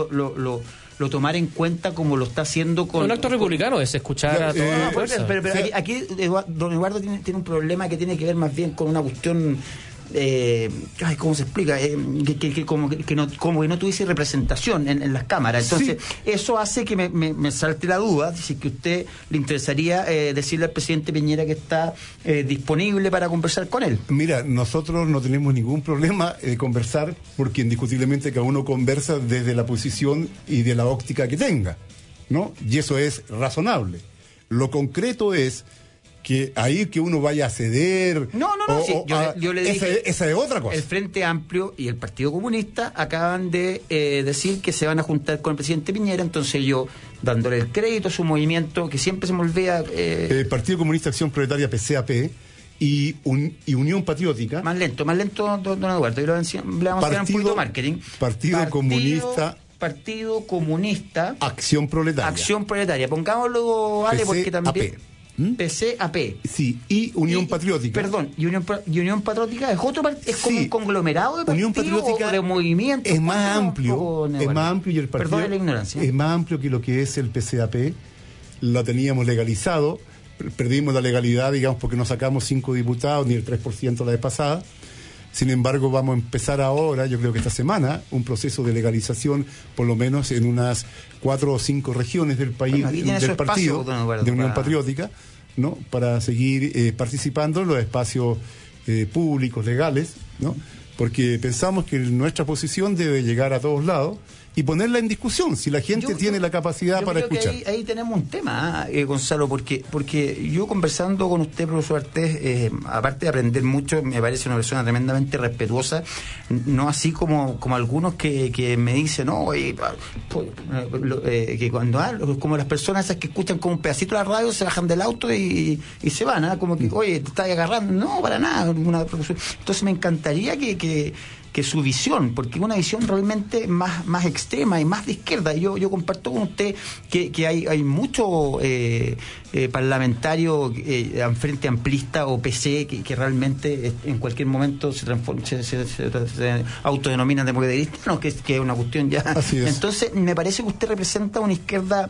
Speaker 2: lo tomara en cuenta como lo está haciendo con...
Speaker 3: Un acto republicano es escuchar a toda la fuerza.
Speaker 2: Pero aquí don Eduardo tiene un problema que tiene que ver más bien con una cuestión... ¿cómo se explica? Como que no tuviese representación en las cámaras. Entonces, eso hace que me salte la duda, si que usted le interesaría decirle al presidente Piñera que está disponible para conversar con él.
Speaker 4: Mira, nosotros no tenemos ningún problema de conversar, porque indiscutiblemente cada uno conversa desde la posición y de la óptica que tenga, ¿no? Y eso es razonable. Lo concreto es que ahí que uno vaya a ceder.
Speaker 2: No, yo le dije,
Speaker 4: esa es otra cosa.
Speaker 2: El Frente Amplio y el Partido Comunista acaban de decir que se van a juntar con el presidente Piñera, entonces yo, dándole el crédito a su movimiento, que siempre se me olvida...
Speaker 4: el Partido Comunista Acción Proletaria, PCAP, y Unión Patriótica...
Speaker 2: Más lento, don Eduardo, le vamos a enseñar un poquito de marketing.
Speaker 4: Partido
Speaker 2: Comunista...
Speaker 4: Acción Proletaria.
Speaker 2: Pongámoslo, Ale, porque también... PCAP.
Speaker 4: Sí, y Unión Patriótica.
Speaker 2: Perdón, y Unión Patriótica es otro es como un conglomerado de partidos,
Speaker 4: Unión Patriótica
Speaker 2: o de movimientos.
Speaker 4: Es más amplio, y el partido
Speaker 2: Perdón la ignorancia.
Speaker 4: Es más amplio que lo que es el PCAP. Lo teníamos legalizado, perdimos la legalidad, digamos, porque no sacamos 5 diputados, ni el 3% la vez pasada. Sin embargo, vamos a empezar ahora, yo creo que esta semana, un proceso de legalización, por lo menos en unas 4 o 5 regiones del país, del partido, de Unión Patriótica, ¿no? Para seguir participando en los espacios públicos, legales, ¿no? Porque pensamos que nuestra posición debe llegar a todos lados y ponerla en discusión, si la gente tiene la capacidad para escuchar.
Speaker 2: Que ahí tenemos un tema, Gonzalo, porque yo conversando con usted, profesor Artés, aparte de aprender mucho, me parece una persona tremendamente respetuosa, no así como algunos que me dicen, que cuando como las personas esas que escuchan como un pedacito de la radio, se bajan del auto y se van, como que, oye, te estás agarrando, no, para nada. Entonces me encantaría que su visión, porque es una visión realmente más extrema y más de izquierda. Yo comparto con usted que hay mucho parlamentario frente amplista o PC que realmente en cualquier momento se autodenominan democratistas, que es una cuestión ya.
Speaker 4: Así es.
Speaker 2: Entonces me parece que usted representa una izquierda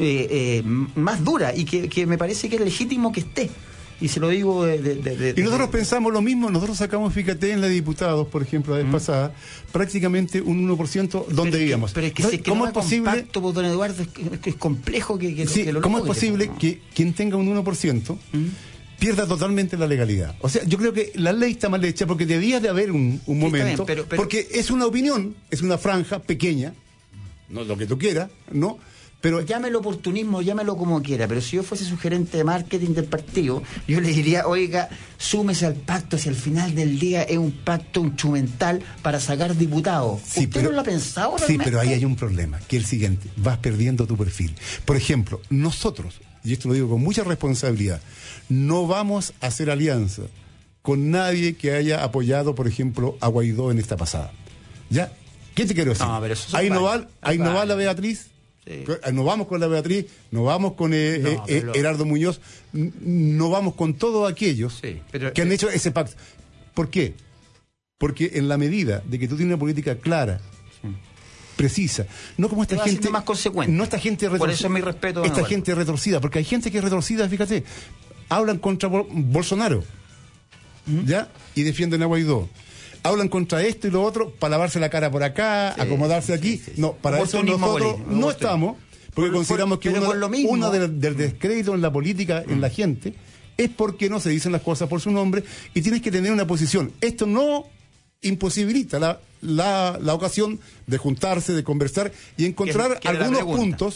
Speaker 2: más dura y que me parece que es legítimo que esté. Y se lo digo
Speaker 4: y nosotros pensamos lo mismo. Nosotros sacamos, fíjate, en la de diputados, por ejemplo, la vez pasada, prácticamente un 1% donde íbamos.
Speaker 2: Pero es que ¿cómo es posible? Compacto, don Eduardo, es complejo que lo
Speaker 4: ¿cómo es posible que quien tenga un 1% pierda totalmente la legalidad? O sea, yo creo que la ley está mal hecha, porque debía de haber un momento,
Speaker 2: bien,
Speaker 4: porque es una opinión, es una franja pequeña, no lo que tú quieras, ¿no? Pero
Speaker 2: llámelo oportunismo, llámelo como quiera, pero si yo fuese su gerente de marketing del partido, yo le diría, oiga, súmese al pacto, si al final del día es un pacto instrumental para sacar diputados.
Speaker 4: Sí,
Speaker 2: ¿Usted no lo ha pensado realmente?
Speaker 4: Sí, pero ahí hay un problema, que es el siguiente: vas perdiendo tu perfil. Por ejemplo, nosotros, y esto lo digo con mucha responsabilidad, no vamos a hacer alianza con nadie que haya apoyado, por ejemplo, a Guaidó en esta pasada. ¿Ya? ¿Qué te quiero decir?
Speaker 2: No, pero eso
Speaker 4: ahí no va la Beatriz. Sí. No vamos con la Beatriz, no vamos con Herardo Muñoz, no vamos con todos aquellos que han hecho ese pacto. ¿Por qué? Porque en la medida de que tú tienes una política clara, precisa, no como esta gente
Speaker 2: más consecuente.
Speaker 4: No esta gente retorcida.
Speaker 2: Por eso es mi respeto.
Speaker 4: Esta gente retorcida, porque hay gente que es retorcida, fíjate, hablan contra Bolsonaro, ¿ya? Y defienden a Guaidó. Hablan contra esto y lo otro para lavarse la cara por acá, acomodarse aquí. No, para eso nosotros no estamos, porque consideramos que uno del descrédito en la política, en la gente, es porque no se dicen las cosas por su nombre y tienes que tener una posición. Esto no imposibilita la ocasión de juntarse, de conversar y encontrar algunos puntos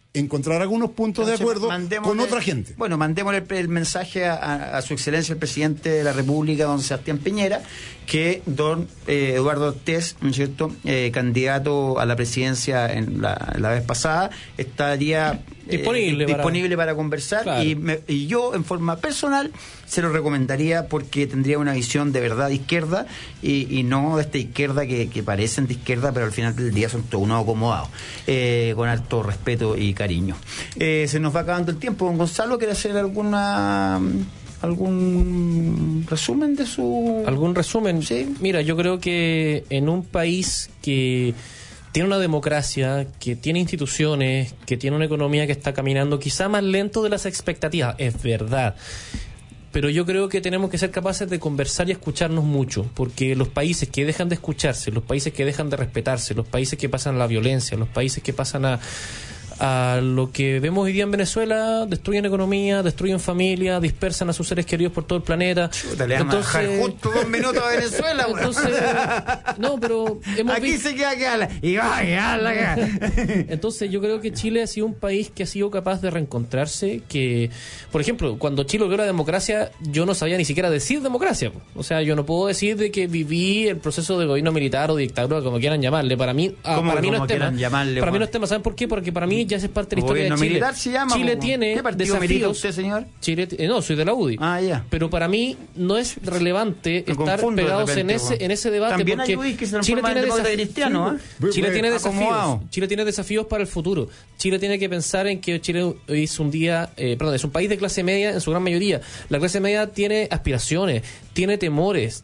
Speaker 4: encontrar algunos puntos de acuerdo con otra gente.
Speaker 2: Bueno, mandémosle el mensaje a su excelencia el presidente de la República, don Sebastián Piñera, que don Eduardo Ortiz, ¿no es cierto?, candidato a la presidencia en la vez pasada, estaría disponible para conversar, claro. Y yo en forma personal se lo recomendaría porque tendría una visión de verdad de izquierda y no de esta izquierda que parecen de izquierda, pero al final del día son todos unos acomodados, con alto respeto y cariño. Se nos va acabando el tiempo. Don Gonzalo, ¿quiere hacer algún resumen de su...?
Speaker 3: ¿Algún resumen?
Speaker 2: Sí.
Speaker 3: Mira, yo creo que en un país que tiene una democracia, que tiene instituciones, que tiene una economía que está caminando quizá más lento de las expectativas, es verdad, pero yo creo que tenemos que ser capaces de conversar y escucharnos mucho, porque los países que dejan de escucharse, los países que dejan de respetarse, los países que pasan a la violencia, los países que pasan a lo que vemos hoy día en Venezuela, destruyen economía, destruyen familia, dispersan a sus seres queridos por todo el planeta.
Speaker 2: Chuta, le vamos a dejar justo 2 minutos a Venezuela.
Speaker 3: Entonces, no, pero
Speaker 2: aquí se queda que habla y va a quedarla.
Speaker 3: Entonces yo creo que Chile ha sido un país que ha sido capaz de reencontrarse, que, por ejemplo, cuando Chile vio la democracia, yo no sabía ni siquiera decir democracia. O sea, yo no puedo decir de que viví el proceso de gobierno militar o dictadura, como quieran llamarle. Para mí, para mí no es tema. Para mí no es tema. ¿Saben por qué? Porque para mí ya es parte de la historia de Chile.
Speaker 2: Militar se llama,
Speaker 3: Chile tiene
Speaker 2: ¿qué partido
Speaker 3: desafíos.
Speaker 2: Milita usted, señor?
Speaker 3: Chile, no, soy de la UDI.
Speaker 2: Ah, ya.
Speaker 3: Pero para mí no es relevante estar pegados en ese debate.
Speaker 2: También
Speaker 3: porque
Speaker 2: hay UDI que se transforma en demócrata cristiano.
Speaker 3: Chile tiene desafíos. Chile tiene desafíos para el futuro. Chile tiene que pensar en que Chile es es un país de clase media en su gran mayoría. La clase media tiene aspiraciones, tiene temores,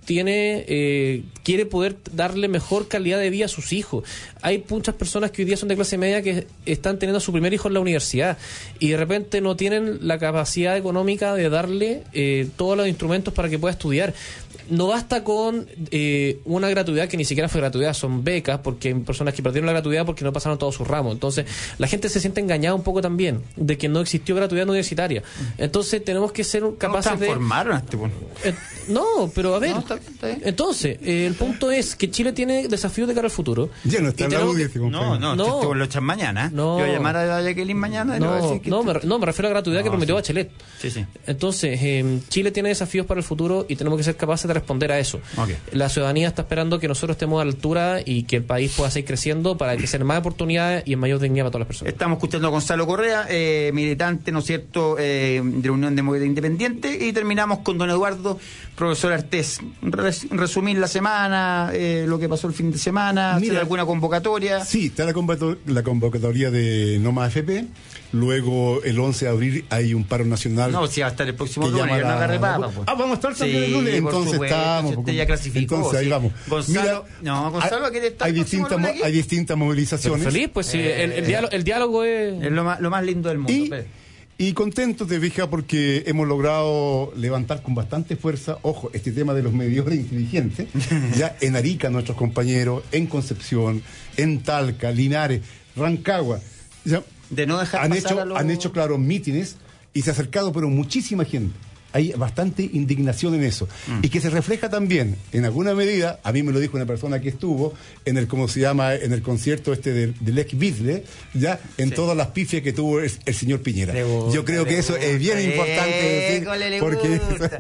Speaker 3: quiere poder darle mejor calidad de vida a sus hijos. Hay muchas personas que hoy día son de clase media que están teniendo a su primer hijo en la universidad y de repente no tienen la capacidad económica de darle todos los instrumentos para que pueda estudiar. No basta con una gratuidad que ni siquiera fue gratuidad, son becas, porque hay personas que perdieron la gratuidad porque no pasaron todos sus ramos. Entonces, la gente se siente engañada un poco también de que no existió gratuidad universitaria. Entonces, tenemos que ser capaces de...
Speaker 2: transformaron a este punto.
Speaker 3: No, pero a ver.
Speaker 2: No, está bien.
Speaker 3: Entonces, el punto es que Chile tiene desafíos de cara al futuro.
Speaker 4: Ya no está en la UDI.
Speaker 2: No, lo echan mañana.
Speaker 3: No.
Speaker 2: Yo voy a llamar a Jacqueline mañana.
Speaker 3: Me refiero a la gratuidad que prometió Bachelet.
Speaker 2: Sí.
Speaker 3: Entonces, Chile tiene desafíos para el futuro y tenemos que ser capaces de responder a eso.
Speaker 2: Okay.
Speaker 3: La ciudadanía está esperando que nosotros estemos a la altura y que el país pueda seguir creciendo para que sea más oportunidades y en mayor dignidad para todas las personas.
Speaker 2: Estamos escuchando a Gonzalo Correa, militante, ¿no es cierto?, de la Unión Demócrata Independiente, y terminamos con don Eduardo, profesor Artés. Resumir la semana, lo que pasó el fin de semana, ¿hacer alguna convocatoria?
Speaker 4: Sí, está la convocatoria de No Más FP. Luego, el 11 de abril, hay un paro nacional.
Speaker 2: No, si va a estar el próximo lunes, yo no agarré papa. Pues.
Speaker 4: Vamos a estar también el lunes. Entonces estamos.
Speaker 2: Usted ya clasificó.
Speaker 4: Entonces ahí vamos.
Speaker 2: Gonzalo quiere estar.
Speaker 4: Hay distintas movilizaciones.
Speaker 3: Pero feliz, pues sí, el diálogo es
Speaker 2: lo más lindo del mundo.
Speaker 4: Y contento, te fijas, porque hemos logrado levantar con bastante fuerza, ojo, este tema de los medidores inteligentes, ya en Arica nuestros compañeros, en Concepción, en Talca, Linares, Rancagua, ya
Speaker 2: de no dejar
Speaker 4: han hecho claro mítines y se ha acercado pero muchísima gente. Hay bastante indignación en eso. Y que se refleja también, en alguna medida, a mí me lo dijo una persona que estuvo en el, ¿cómo se llama?, en el concierto del ex Beatle, ya, en todas las pifias que tuvo el señor Piñera. Yo creo que eso es bien importante decir, porque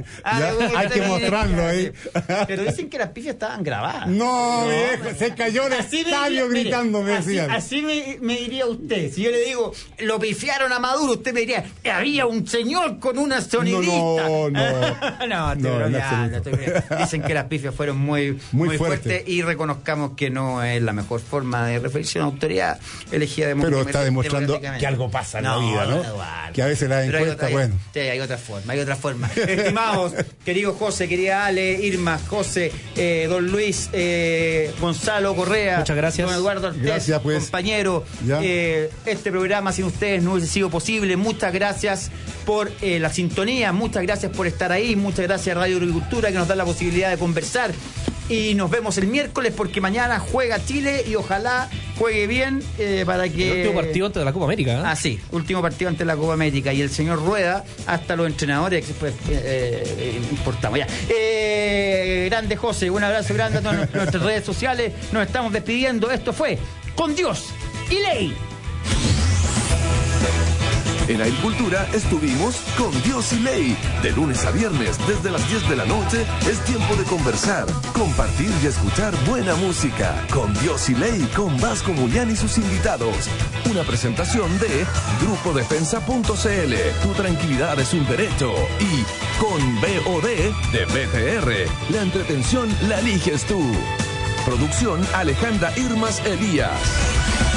Speaker 4: hay que mostrarlo ahí.
Speaker 2: Pero dicen que las pifias estaban grabadas.
Speaker 4: No, viejo, se cayó el estadio gritando, me decían.
Speaker 2: Así me diría usted. Si yo le digo, lo pifiaron a Maduro, usted me diría, había un señor con una sonidista. No, dicen que las pifias fueron muy fuertes y reconozcamos que no es la mejor forma de reflexión a autoridad elegida de
Speaker 4: Pero está demostrando que algo pasa en la vida, ¿no? Que a veces la encuesta, bueno.
Speaker 2: Sí, hay otra forma. Estimados, querido José, querida Ale, Irma, José, don Luis, Gonzalo Correa,
Speaker 3: muchas gracias.
Speaker 2: Don Eduardo Ortiz,
Speaker 4: gracias, pues.
Speaker 2: Compañero, este programa sin ustedes no hubiese sido posible. Muchas gracias por la sintonía, muchas gracias por estar ahí, muchas gracias a Radio Agricultura que nos da la posibilidad de conversar y nos vemos el miércoles porque mañana juega Chile y ojalá juegue bien para que...
Speaker 3: El último partido antes de la Copa América.
Speaker 2: Sí, último partido antes de la Copa América y el señor Rueda, hasta los entrenadores que después importamos ya. Grande José, un abrazo grande a todas nuestras redes sociales, nos estamos despidiendo, esto fue Con Dios y Ley.
Speaker 1: En Agricultura estuvimos con Dios y Ley. De lunes a viernes, desde las 10 de la noche, es tiempo de conversar, compartir y escuchar buena música. Con Dios y Ley, con Vasco Mulián y sus invitados. Una presentación de GrupoDefensa.cl. Tu tranquilidad es un derecho. Y con BOD de BTR. La entretención la eliges tú. Producción Alejandra Irmas Elías.